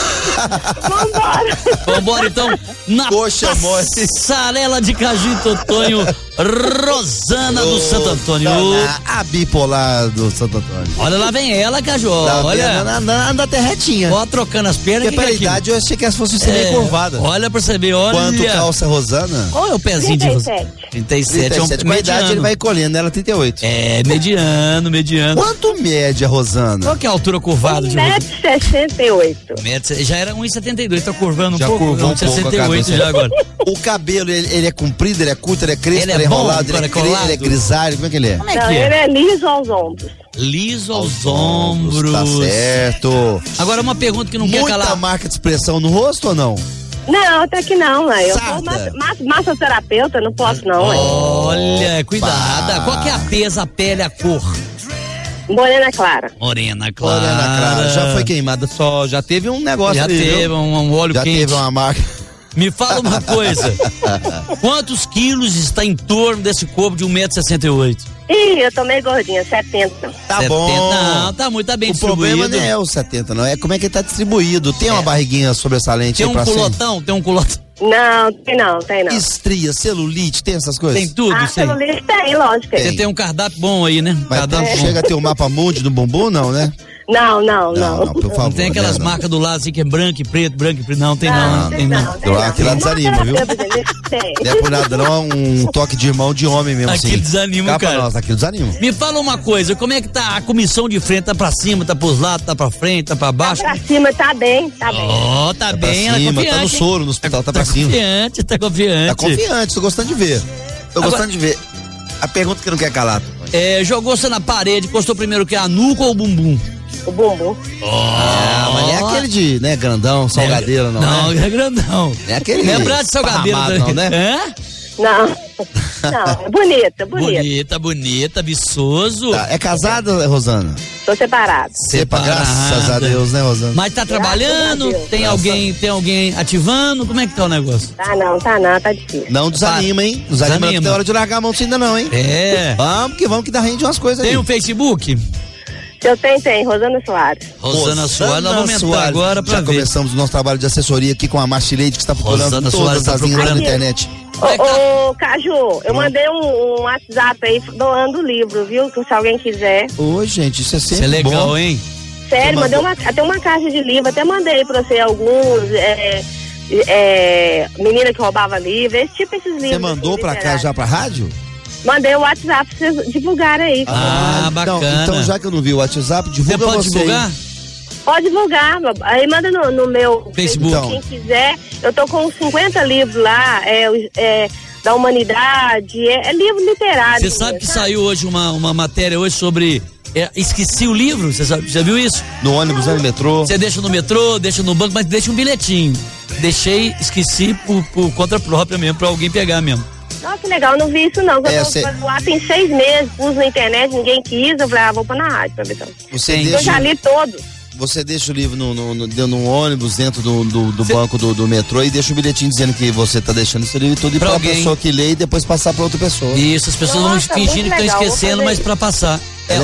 Vambora então, na passarela de Caju Totonho, Rosana do Santo Antônio. A bipolar do Santo Antônio. Olha, lá vem ela, Caju. Olha. Anda até retinha. Ó, trocando as pernas. Porque pela idade eu achei que essa fosse meio curvada. Olha pra você ver, olha. Quanto calça Rosana? Olha o pezinho de Rosana. 37. Com a idade ele vai colhendo, ela 38. Mediano. Quanto mede a Rosana? Qual que é a altura curvada de Rosana? 1,68 m. Já era 1,72, tá curvando já um pouco. Curvou um 68 já agora. O cabelo, ele é comprido, ele é curto, ele é crespo, ele é enrolado, ele é grisalho, como é que ele é? Não, ele é liso aos ombros. Liso aos ombros. Tá certo. Agora uma pergunta que não quer calar. Muita marca de expressão no rosto ou não? Não, até que não, né? Eu sou massoterapeuta, não posso não. Olha, cuidado. Qual que é a pesa, a pele, a cor? Morena clara. Morena clara. Já foi queimada, já teve um negócio já ali, teve um óleo quente. Já teve uma marca. Me fala uma coisa. Quantos quilos está em torno desse corpo de 1,68 m? Eu tô meio gordinha, 70. Tá 70, bom. Não, tá bem distribuído. O problema não é o 70, não. É como é que ele tá distribuído. Tem uma barriguinha sobressalente tem aí pra cima? Tem um culotão? Não, tem não. Estria, celulite, tem essas coisas? Tem tudo, celulite tem, lógico. Você tem um cardápio bom aí, né? Mas chega a ter um mapa mundi no bumbum, não, né? Não. Por favor. Não tem aquelas marcas do lado assim que é branco e preto. Não, tem não. Aquilo lá desanima, viu? Não é por nada, não. É um toque de irmão de homem mesmo, assim. Aquilo desanima, cara. Aquilo desanima. Me fala uma coisa, como é que tá a comissão de frente? Tá pra cima, tá pros lados, tá pra frente, tá pra baixo? Tá pra cima, tá bem. Ó, tá bem, ela é tá no soro, no hospital, tá pra cima. Tá confiante. Tá confiante, tô gostando de ver. A pergunta que não quer calar. Jogou você na parede, encostou primeiro que a nuca ou o bumbum? O bumbum. Mas não é aquele de, né, grandão, salgadeiro, não. Não, é grandão. É aquele. Lembrar de salgadeiro, não, né? Não, é bonita. Bonita, viçoso. Tá. É casada, Rosana? Tô separada. Graças a Deus, né, Rosana? Mas tá trabalhando? Tem alguém ativando? Como é que tá o negócio? Tá não, tá difícil. Não desanima, hein? Desanima. Não tem hora de largar a mão ainda não, hein? Vamos que dá rende umas coisas aí. Tem o Facebook? Eu tenho, Rosana Soares. Rosana Soares, nós vamos entrar agora pra ver. Já começamos o nosso trabalho de assessoria aqui com a Marcileide, que está procurando todas as linhas na internet. Ô, Caju, eu mandei um WhatsApp aí doando o livro, viu? Se alguém quiser. Ô, gente, isso é sempre Isso é legal, bom. Hein? Sério, mandei até uma caixa de livro, até mandei pra você alguns, menina que roubava livro, esses livros. Você mandou pra cá já pra rádio? Mandei o WhatsApp pra vocês divulgarem aí. Bacana. Então, já que eu não vi o WhatsApp, divulga você. Pode divulgar? Pode divulgar, aí manda no meu Facebook. Quem quiser. Eu tô com 50 livros lá, da humanidade, é livro literário. Você sabe que saiu hoje uma matéria hoje sobre... esqueci o livro, você sabe, já viu isso? No ônibus, no metrô. Você deixa no metrô, deixa no banco, mas deixa um bilhetinho. Esqueci por conta própria mesmo, pra alguém pegar mesmo. Nossa, que legal, não vi isso não. Eu lá tem 6 meses, pus na internet, ninguém quis, eu falei, vou pôr na rádio pra ver. Eu já li todos. Você deixa o livro no ônibus, dentro do banco do metrô, e deixa o bilhetinho dizendo que você tá deixando esse livro todo, e pra pessoa que lê e depois passar pra outra pessoa. Isso, as pessoas vão fingindo que estão esquecendo, mas pra passar.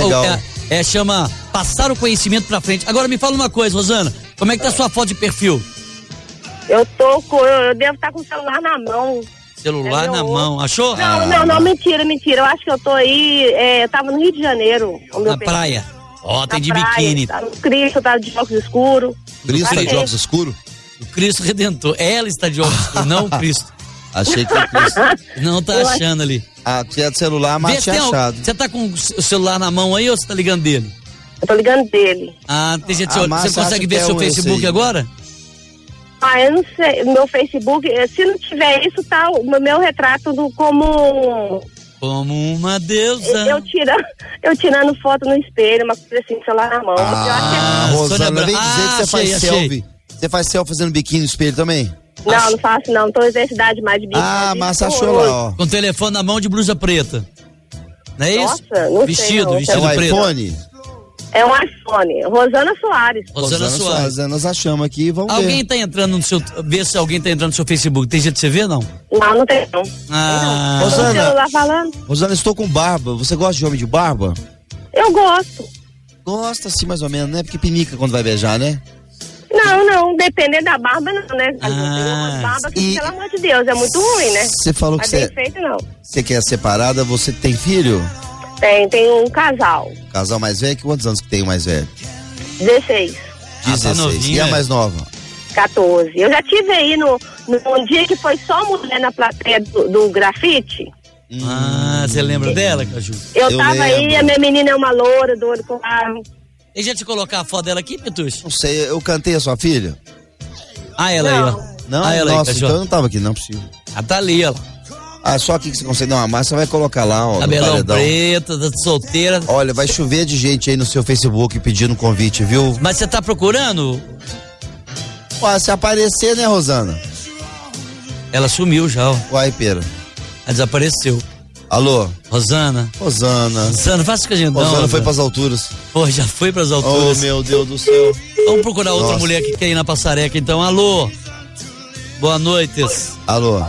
Chama passar o conhecimento pra frente. Agora me fala uma coisa, Rosana, como é que tá a sua foto de perfil? Eu devo estar com o celular na mão. Celular na mão, achou? Não, mentira. Eu acho que eu tô aí, eu tava no Rio de Janeiro. Na praia. Tem de biquíni. Tá no Cristo, tá de óculos escuros. Cristo tá de óculos escuros? O Cristo Redentor. Ela está de óculos escuros, não o Cristo. Achei que era o Cristo. Não tá achando ali. Tinha de celular, mas tinha achado. Você tá com o celular na mão aí ou você tá ligando dele? Eu tô ligando dele. Tem gente você consegue ver seu Facebook agora? Eu não sei, meu Facebook, se não tiver isso, tá o meu retrato como uma deusa. Eu tirando foto no espelho, uma coisa assim, celular na mão. Rosana, vem dizer que você faz selfie. Você faz selfie fazendo biquíni no espelho também? Não faço não, tô em necessidade mais de biquíni. Mas achou lá, ó. Com o telefone na mão de blusa preta. Não é isso? Nossa, não vestido sei, não. Vestido preto. iPhone? É um iPhone. Rosana Soares. Rosana Soares. Nós achamos aqui e vamos ver. Tá entrando no seu... Vê se alguém tá entrando no seu Facebook. Tem jeito de você ver, não? Não tem não. Rosana, estou com barba. Você gosta de homem de barba? Eu gosto. Gosta, sim, mais ou menos, né? Porque pinica quando vai beijar, né? Não. Dependendo da barba, não, né? Tem umas barbas que, pelo amor de Deus, é muito ruim, né? Você falou que você... feito, não. Você quer separada, você tem filho? Tem um casal. Casal mais velho? Quantos anos que tem o mais velho? 16. 16. Novinha, e a mais nova? 14. Eu já tive aí num dia que foi só mulher na plateia do grafite. Você lembra dela, Caju? Eu tava aí, a minha menina é uma loura, do olho claro. Deixa eu te colocar a foto dela aqui, Petucho. Não sei, eu cantei a sua filha? Ela aí, ó. Não, ela nossa, aí, então eu não tava aqui, não é possível. Tá ali, ó. Só aqui que você consegue dar uma massa, vai colocar lá, ó. Cabelão preto, solteira. Olha, vai chover de gente aí no seu Facebook pedindo convite, viu? Mas você tá procurando? Se aparecer, né, Rosana? Ela sumiu já, ó. Uai, pera. Ela desapareceu. Alô? Rosana, faça com a gente. Rosana foi pras alturas. Pô, já foi pras alturas. Oh, meu Deus do céu. Vamos procurar outra mulher que quer ir na passareca, então. Alô? Boa noite. Alô?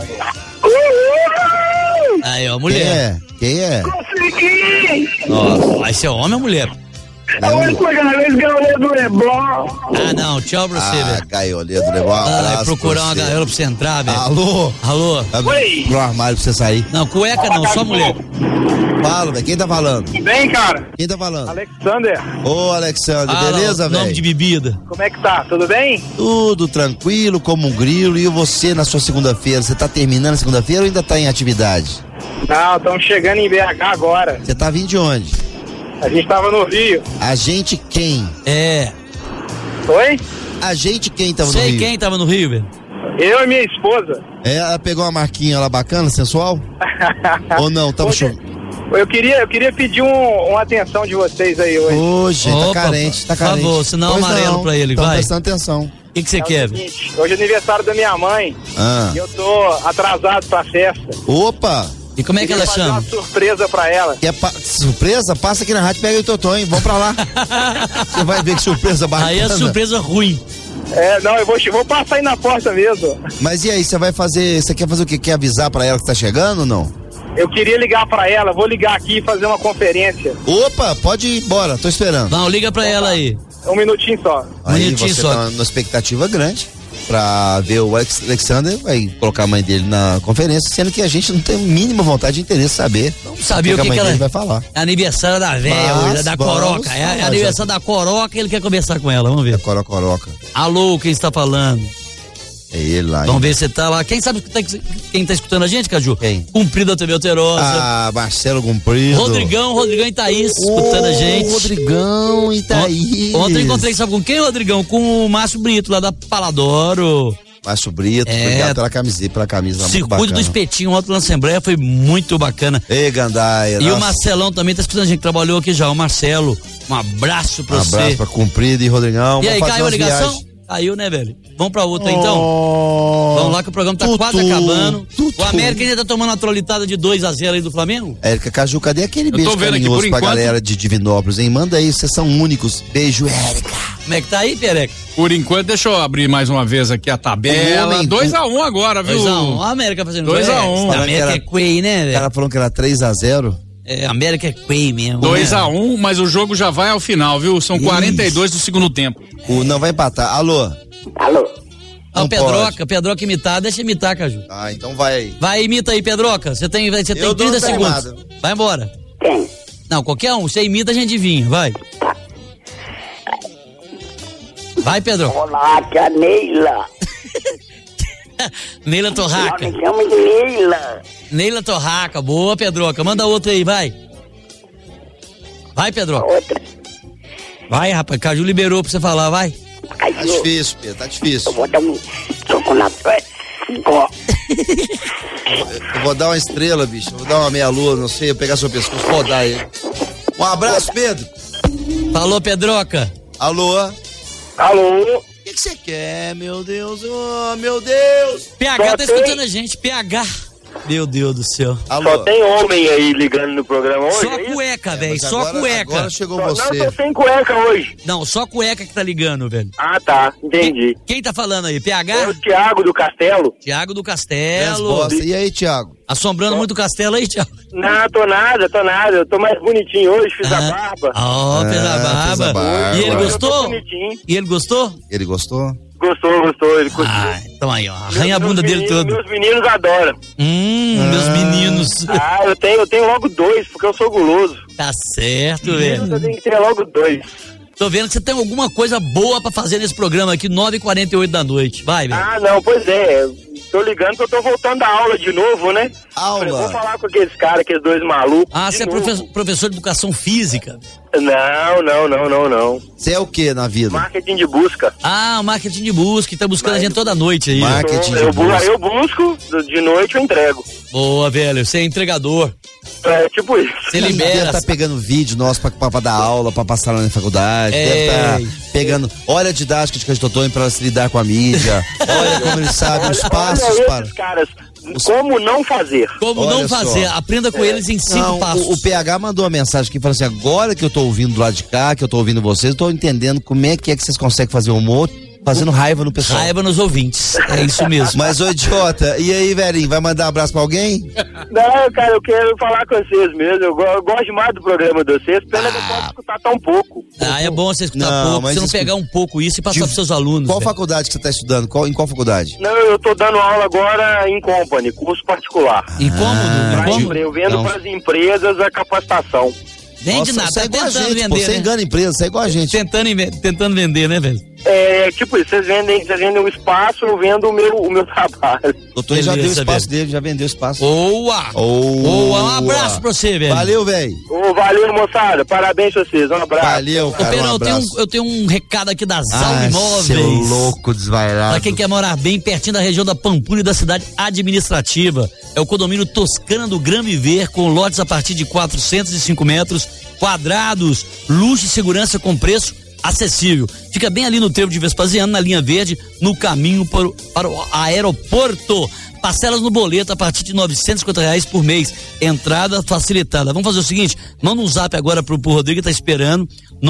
Aí, ó, mulher. Quem é? Consegui! Nossa, vai ser homem ou mulher? Gaioleiro do Leblon. Não, tchau pra você, velho. Gaioleiro do Leblon. Vai procurar uma gaiola pra você entrar, velho. Alô? Oi. Pro armário pra você sair. Não, cueca não, só mulher. Fala, velho. Quem tá falando? Bem, cara. Quem tá falando? Alexander. Ô, Alexander, beleza, velho? Nome de bebida. Como é que tá? Tudo bem? Tudo tranquilo, como um grilo. E você na sua segunda-feira? Você tá terminando a segunda-feira ou ainda tá em atividade? Não, estamos chegando em BH agora. Você tá vindo de onde? A gente tava no Rio. A gente quem? Oi? A gente quem tava no Rio? Sei quem tava no Rio, velho. Eu e minha esposa. Ela pegou uma marquinha lá bacana, sensual? Ou não? Tava chovendo? Eu queria pedir uma atenção de vocês aí hoje. Hoje, tá carente. Por favor, sinal amarelo pra ele, vai. Prestando atenção. O que você quer? Seguinte, hoje é aniversário da minha mãe e eu tô atrasado pra festa. Opa! E como é que ela chama? Uma surpresa pra ela. Surpresa? Passa aqui na rádio, pega o Totonho, vamos pra lá. Você vai ver que surpresa bacana. Aí é surpresa ruim. Não, eu vou passar aí na porta mesmo. Mas e aí, você quer fazer o quê? Quer avisar pra ela que tá chegando ou não? Eu queria ligar pra ela, vou ligar aqui e fazer uma conferência. Opa, pode ir embora, tô esperando. Não, liga pra ela aí. Um minutinho só. Aí você tá numa expectativa grande pra ver o Alexander, vai colocar a mãe dele na conferência, sendo que a gente não tem a mínima vontade de interesse saber. Não sabia o que ela vai falar. É aniversário da velha hoje, da Coroca. É aniversário da Coroca e ele quer conversar com ela, vamos ver. Coroca. Alô, quem está falando? É ele lá. Vamos ver se tá lá. Quem sabe quem tá escutando a gente, Caju? Quem? Cumprido TV Alterosa. Marcelo Cumprido. Rodrigão e Thaís escutando a gente. Rodrigão e Thaís. Ontem encontrei, sabe com quem, Rodrigão? Com o Márcio Brito, lá da Paladoro. Márcio Brito, obrigado pela camisa. Circuito do Espetinho, ontem na Assembleia, foi muito bacana. Ei, Gandaia. E o Marcelão também tá escutando a gente, que trabalhou aqui já. O Marcelo, um abraço pra você. Um abraço pra Cumprido e Rodrigão. E aí, caiu a ligação? Caiu, né, velho? Vamos pra outra então? Vamos lá que o programa tá quase acabando. O América ainda tá tomando uma trolitada de 2-0 aí do Flamengo? Érica Caju, cadê aquele beijo carinhoso pra galera de Divinópolis, hein? Manda aí, vocês são únicos. Beijo, Érica. Como é que tá aí, Pereca? Por enquanto, deixa eu abrir mais uma vez aqui a tabela. 2-1 agora, viu? 2-1. A América fazendo 2-1. A América é Quay, né, velho? O cara falou que era 3-0. É, América é Quay mesmo. 2-1, mas o jogo já vai ao final, viu? São 42 do segundo tempo. Não vai empatar. Alô? O Pedroca imitar, deixa imitar, Caju. Então vai aí. Vai, imita aí, Pedroca. Você tem 30 segundos. Vai embora. Quem? Não, qualquer um. Você imita, a gente adivinha. Vai. Vai, Pedroca. Olá, tia Neila. Neila Torraca. Me chama de Neila. Neila Torraca. Boa, Pedroca. Manda outra aí, vai. Vai, Pedroca. Outra. Vai, rapaz. Caju liberou pra você falar, vai. Tá difícil, Pedro, tá difícil. Eu vou dar um soco na perna. Eu vou dar uma estrela, bicho. Eu vou dar uma meia-lua, não sei, eu pegar seu pescoço, rodar ele. Um abraço, Pedro. Falou, Pedroca. Alô? Alô? O que você quer, meu Deus? Oh, meu Deus! PH tá escutando a gente, PH. Meu Deus do céu. Alô? Só tem homem aí ligando no programa hoje? Só cueca, velho, só cueca. Agora chegou você. Não, tô sem cueca hoje. Não, só cueca que tá ligando, velho. Ah, tá, entendi. Quem tá falando aí, PH? É o Thiago do Castelo. Thiago do Castelo. E aí, Thiago? Assombrando muito o Castelo aí, Thiago? Não, tô nada. Eu tô mais bonitinho hoje, fiz a barba. Fez a barba. E ele gostou? E ele gostou? Ele gostou? Gostou, ele curtiu. Então aí, ó, arranha a bunda dele todo. Meus meninos adoram. Meus meninos. Eu tenho logo 2, porque eu sou guloso. Tá certo, velho. Eu tenho que ter logo 2. Tô vendo que você tem alguma coisa boa pra fazer nesse programa aqui, 9h48 da noite. Vai, velho. Não, pois é. Tô ligando que eu tô voltando da aula de novo, né? Aula? Vou falar com aqueles caras, aqueles 2 malucos. Você é professor de educação física? Não. Você é o que na vida? Marketing de busca. Marketing de busca, que tá buscando a gente toda noite aí. Marketing de busca. Eu busco, de noite eu entrego. Boa, velho, você é entregador. É, tipo isso. Você libera. Deve tá pegando vídeo nosso pra dar aula, pra passar lá na faculdade. Deve tá pegando. Olha a didática de Totonho pra se lidar com a mídia. Olha como ele sabe os passos para. Caras, como não fazer. Como não fazer. Aprenda com eles em 5 passos. O PH mandou uma mensagem aqui falando assim: agora que eu tô ouvindo do lado de cá, que eu tô ouvindo vocês, eu tô entendendo como é que vocês conseguem fazer humor fazendo raiva no pessoal. Raiva nos ouvintes. É isso mesmo. Mas, ô idiota, e aí, velhinho, vai mandar um abraço pra alguém? Não, cara, eu quero falar com vocês mesmo. Eu gosto demais do programa de vocês. Pena que eu posso escutar tão pouco. É bom você escutar pouco, você não pegar um pouco isso e passar pros seus alunos. Qual faculdade que você tá estudando? Em qual faculdade? Não, eu tô dando aula agora em Company, curso particular. Em como? Eu vendo pras empresas a capacitação. Vende nada, tá tentando vender. Você engana a empresa, você é igual a gente. Tentando vender, né, velho? Tipo isso, vocês vendem o espaço, eu vendo o meu trabalho. Doutor, ele já deu o espaço dele, já vendeu o espaço. Boa! Um abraço pra você, velho. Valeu, velho. Valeu, moçada. Parabéns pra vocês. Um abraço. Valeu, cara. Um abraço. Eu tenho um recado aqui da Zaul Imóveis. Seu louco desvairado. Pra quem quer morar bem, pertinho da região da Pampulha, da cidade administrativa. É o condomínio Toscana do Gran Viver, com lotes a partir de 405 metros quadrados. Luxo e segurança com preço acessível. Fica bem ali no trevo de Vespasiano, na linha verde, no caminho para o aeroporto. Parcelas no boleto a partir de R$950 por mês. Entrada facilitada. Vamos fazer o seguinte, manda um zap agora pro Rodrigo que tá esperando.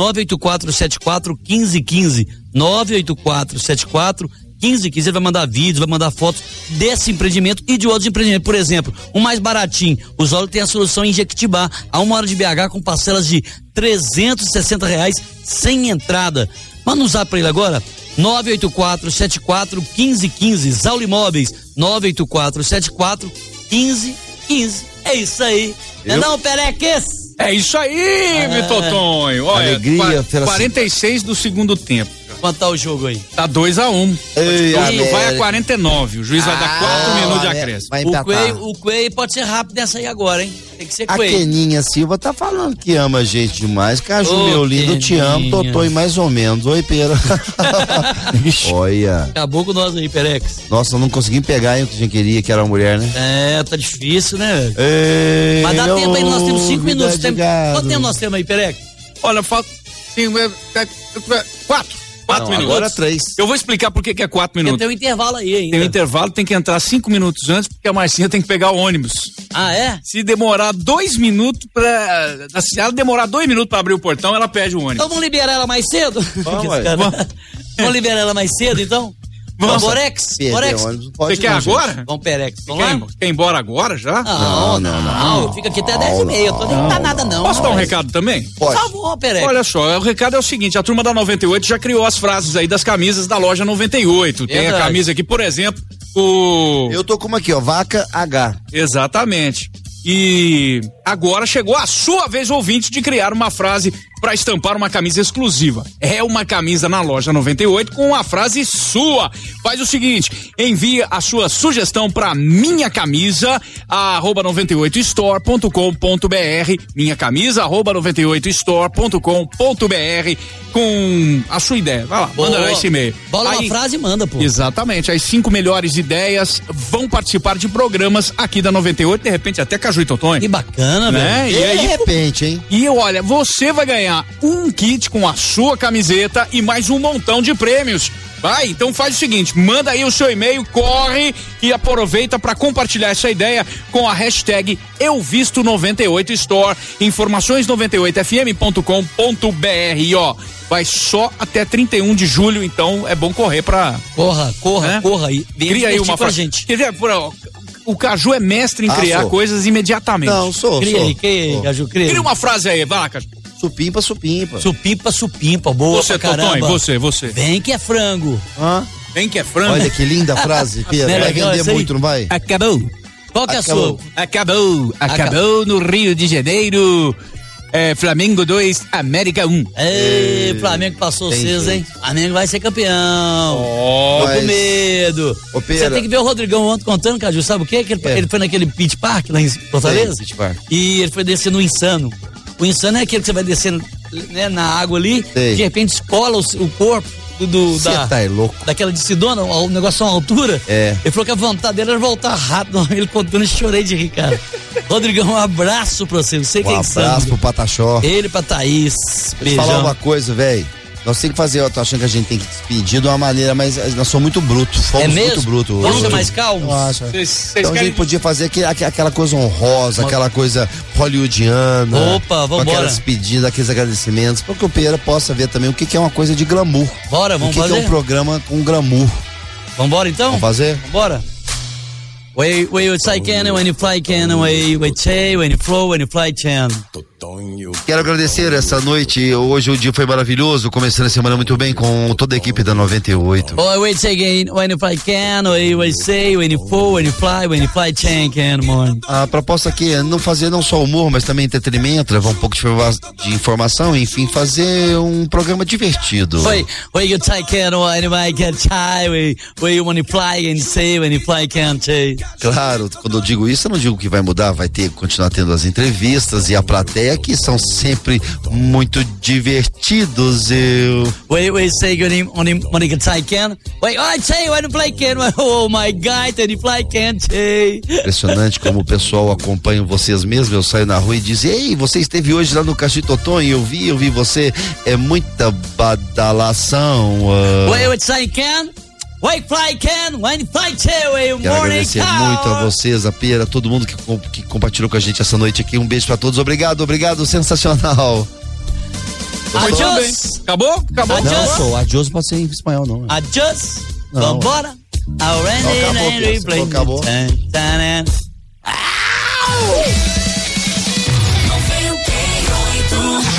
98474-1515. 98474-1515. Ele vai mandar vídeos, vai mandar fotos desse empreendimento e de outros empreendimentos. Por exemplo, o mais baratinho, o Zolo tem a solução em Jequitibá, a 1 hora de BH, com parcelas de R$360 sem entrada. Manda um zap pra ele agora, 98474-1515. Zaul Imóveis, 98474-1515. É isso aí. Não, Pereques? É isso aí, Mitotonho. Olha, alegria, 46 do segundo tempo. Quanto tá o jogo aí? Tá 2-1. Vai a 49. O juiz vai dar 4 minutos de acréscimo. O Coelho pode ser rápido nessa aí agora, hein? Tem que ser Coelho. A Keninha Silva tá falando que ama a gente demais. Caju, meu lindo, te amo. Totonho mais ou menos. Oi, Pera. Olha. Acabou com nós aí, Perex. Nossa, não consegui pegar o que a gente queria, que era uma mulher, né? Tá difícil, né? Mas dá tempo aí, nós temos 5 minutos. Quanto tempo nós temos aí, Perex? Olha, falta 4 minutos. Agora 3. Eu vou explicar por que é 4 minutos. Tem um intervalo aí ainda. Tem um intervalo, tem que entrar 5 minutos antes, porque a Marcinha tem que pegar o ônibus. Ah, é? Se demorar 2 minutos se ela demorar 2 minutos pra abrir o portão, ela perde o ônibus. Então vamos liberar ela mais cedo? Vamos liberar ela mais cedo, então? Vamos, Borex? Você quer agora? Vamos, Perex. Vamos lá? Quer ir embora agora já? Não. Eu fico aqui até 10h30. Eu tô nem tá nada, não. Posso dar um recado também? Por favor, Perex. Olha só, o recado é o seguinte: a turma da 98 já criou as frases aí das camisas da loja 98. Tem a camisa aqui, por exemplo, eu tô com uma aqui, ó, Vaca H. Exatamente. E agora chegou a sua vez, ouvinte, de criar uma frase para estampar uma camisa exclusiva. É uma camisa na loja 98 com a frase sua. Faz o seguinte, envia a sua sugestão para minhacamisa@98store.com.br, minhacamisa@98store.com.br com a sua ideia. Vai lá, manda esse e-mail. Bola uma frase e manda, pô. Exatamente, as 5 melhores ideias vão participar de programas aqui da 98, de repente até Caju e Totonho. Que bacana, né? velho. E aí, de repente, hein? E olha, você vai ganhar um kit com a sua camiseta e mais um montão de prêmios. Vai, então faz o seguinte, manda aí o seu e-mail, corre e aproveita para compartilhar essa ideia com a hashtag EuVisto98Store, informações 98fm.com.br, e ó, vai só até 31 de julho, então é bom correr pra... Corra aí. Cria aí uma frase. Gente. Quer ver, o Caju é mestre em criar coisas imediatamente. Não, Cria aí, Caju, cria uma frase aí, vai lá, Caju. Supimpa. Supimpa, boa você, pra caramba. Totonho, você. Vem que é frango. Vem que é frango. Olha que linda frase, Pedro. Vai vender muito, não vai? Acabou. Qual que é a sua? Acabou no Rio de Janeiro. Flamengo 2, América 1. Flamengo passou vocês, hein? Flamengo vai ser campeão. Tô com medo. Você tem que ver o Rodrigão ontem contando, Caju, sabe o quê? Que ele foi naquele Pit Park lá em Fortaleza. Pit Park. E ele foi descendo o Insano. O Insano é aquele que você vai descendo, né, na água ali, de repente escola o corpo louco. Daquela de Sidona, o negócio a uma altura. Ele falou que a vontade dele era voltar rápido. Ele contando e chorei de rir, cara. Rodrigão, um abraço pra você. Você que é insano. Um abraço pro Pataxó. Ele pra Thaís. Deixa eu falar uma coisa, velho. Nós temos que fazer, eu tô achando que a gente tem que despedir de uma maneira, mas nós somos muito brutos. Fomos muito brutos. Vamos ser mais calmos? Então a gente podia fazer aquela coisa honrosa, aquela coisa hollywoodiana. Opa, vamos com aquelas pedidas, aqueles agradecimentos, para que o Pereira possa ver também o que é uma coisa de glamour. Bora, vamos fazer. O que é um programa com glamour. Vambora então? Vamos fazer? Vambora. Way you fly can, when you fly can, way you say, when you flow, when you fly can. Quero agradecer essa noite. Hoje o dia foi maravilhoso. Começando a semana muito bem com toda a equipe da 98. Wait again. When you fly can, when you say, when you fall, when you fly can, morning. A proposta aqui é não fazer não só humor, mas também entretenimento, levar um pouco de informação, enfim, fazer um programa divertido. When you fly can, when you fly and say, when you fly can. Claro, quando eu digo isso, eu não digo que vai mudar, vai continuar tendo as entrevistas e a plateia que são sempre muito divertidos. Wait, say when you fly can. Wait, I say when you fly can. Oh my God, when you fly can. Impressionante como o pessoal acompanha vocês mesmos. Eu saio na rua e diz: ei, você esteve hoje lá no Caju e Totonho, eu vi você. É muita badalação. Wait, say can. Wait, fly can, when fly too, quero agradecer muito a vocês, a Pera, todo mundo que compartilhou com a gente essa noite aqui. Um beijo pra todos, obrigado, sensacional. Adiós. Acabou? Não, adiós pode ser em espanhol, não. Adiós. Vambora. Acabou.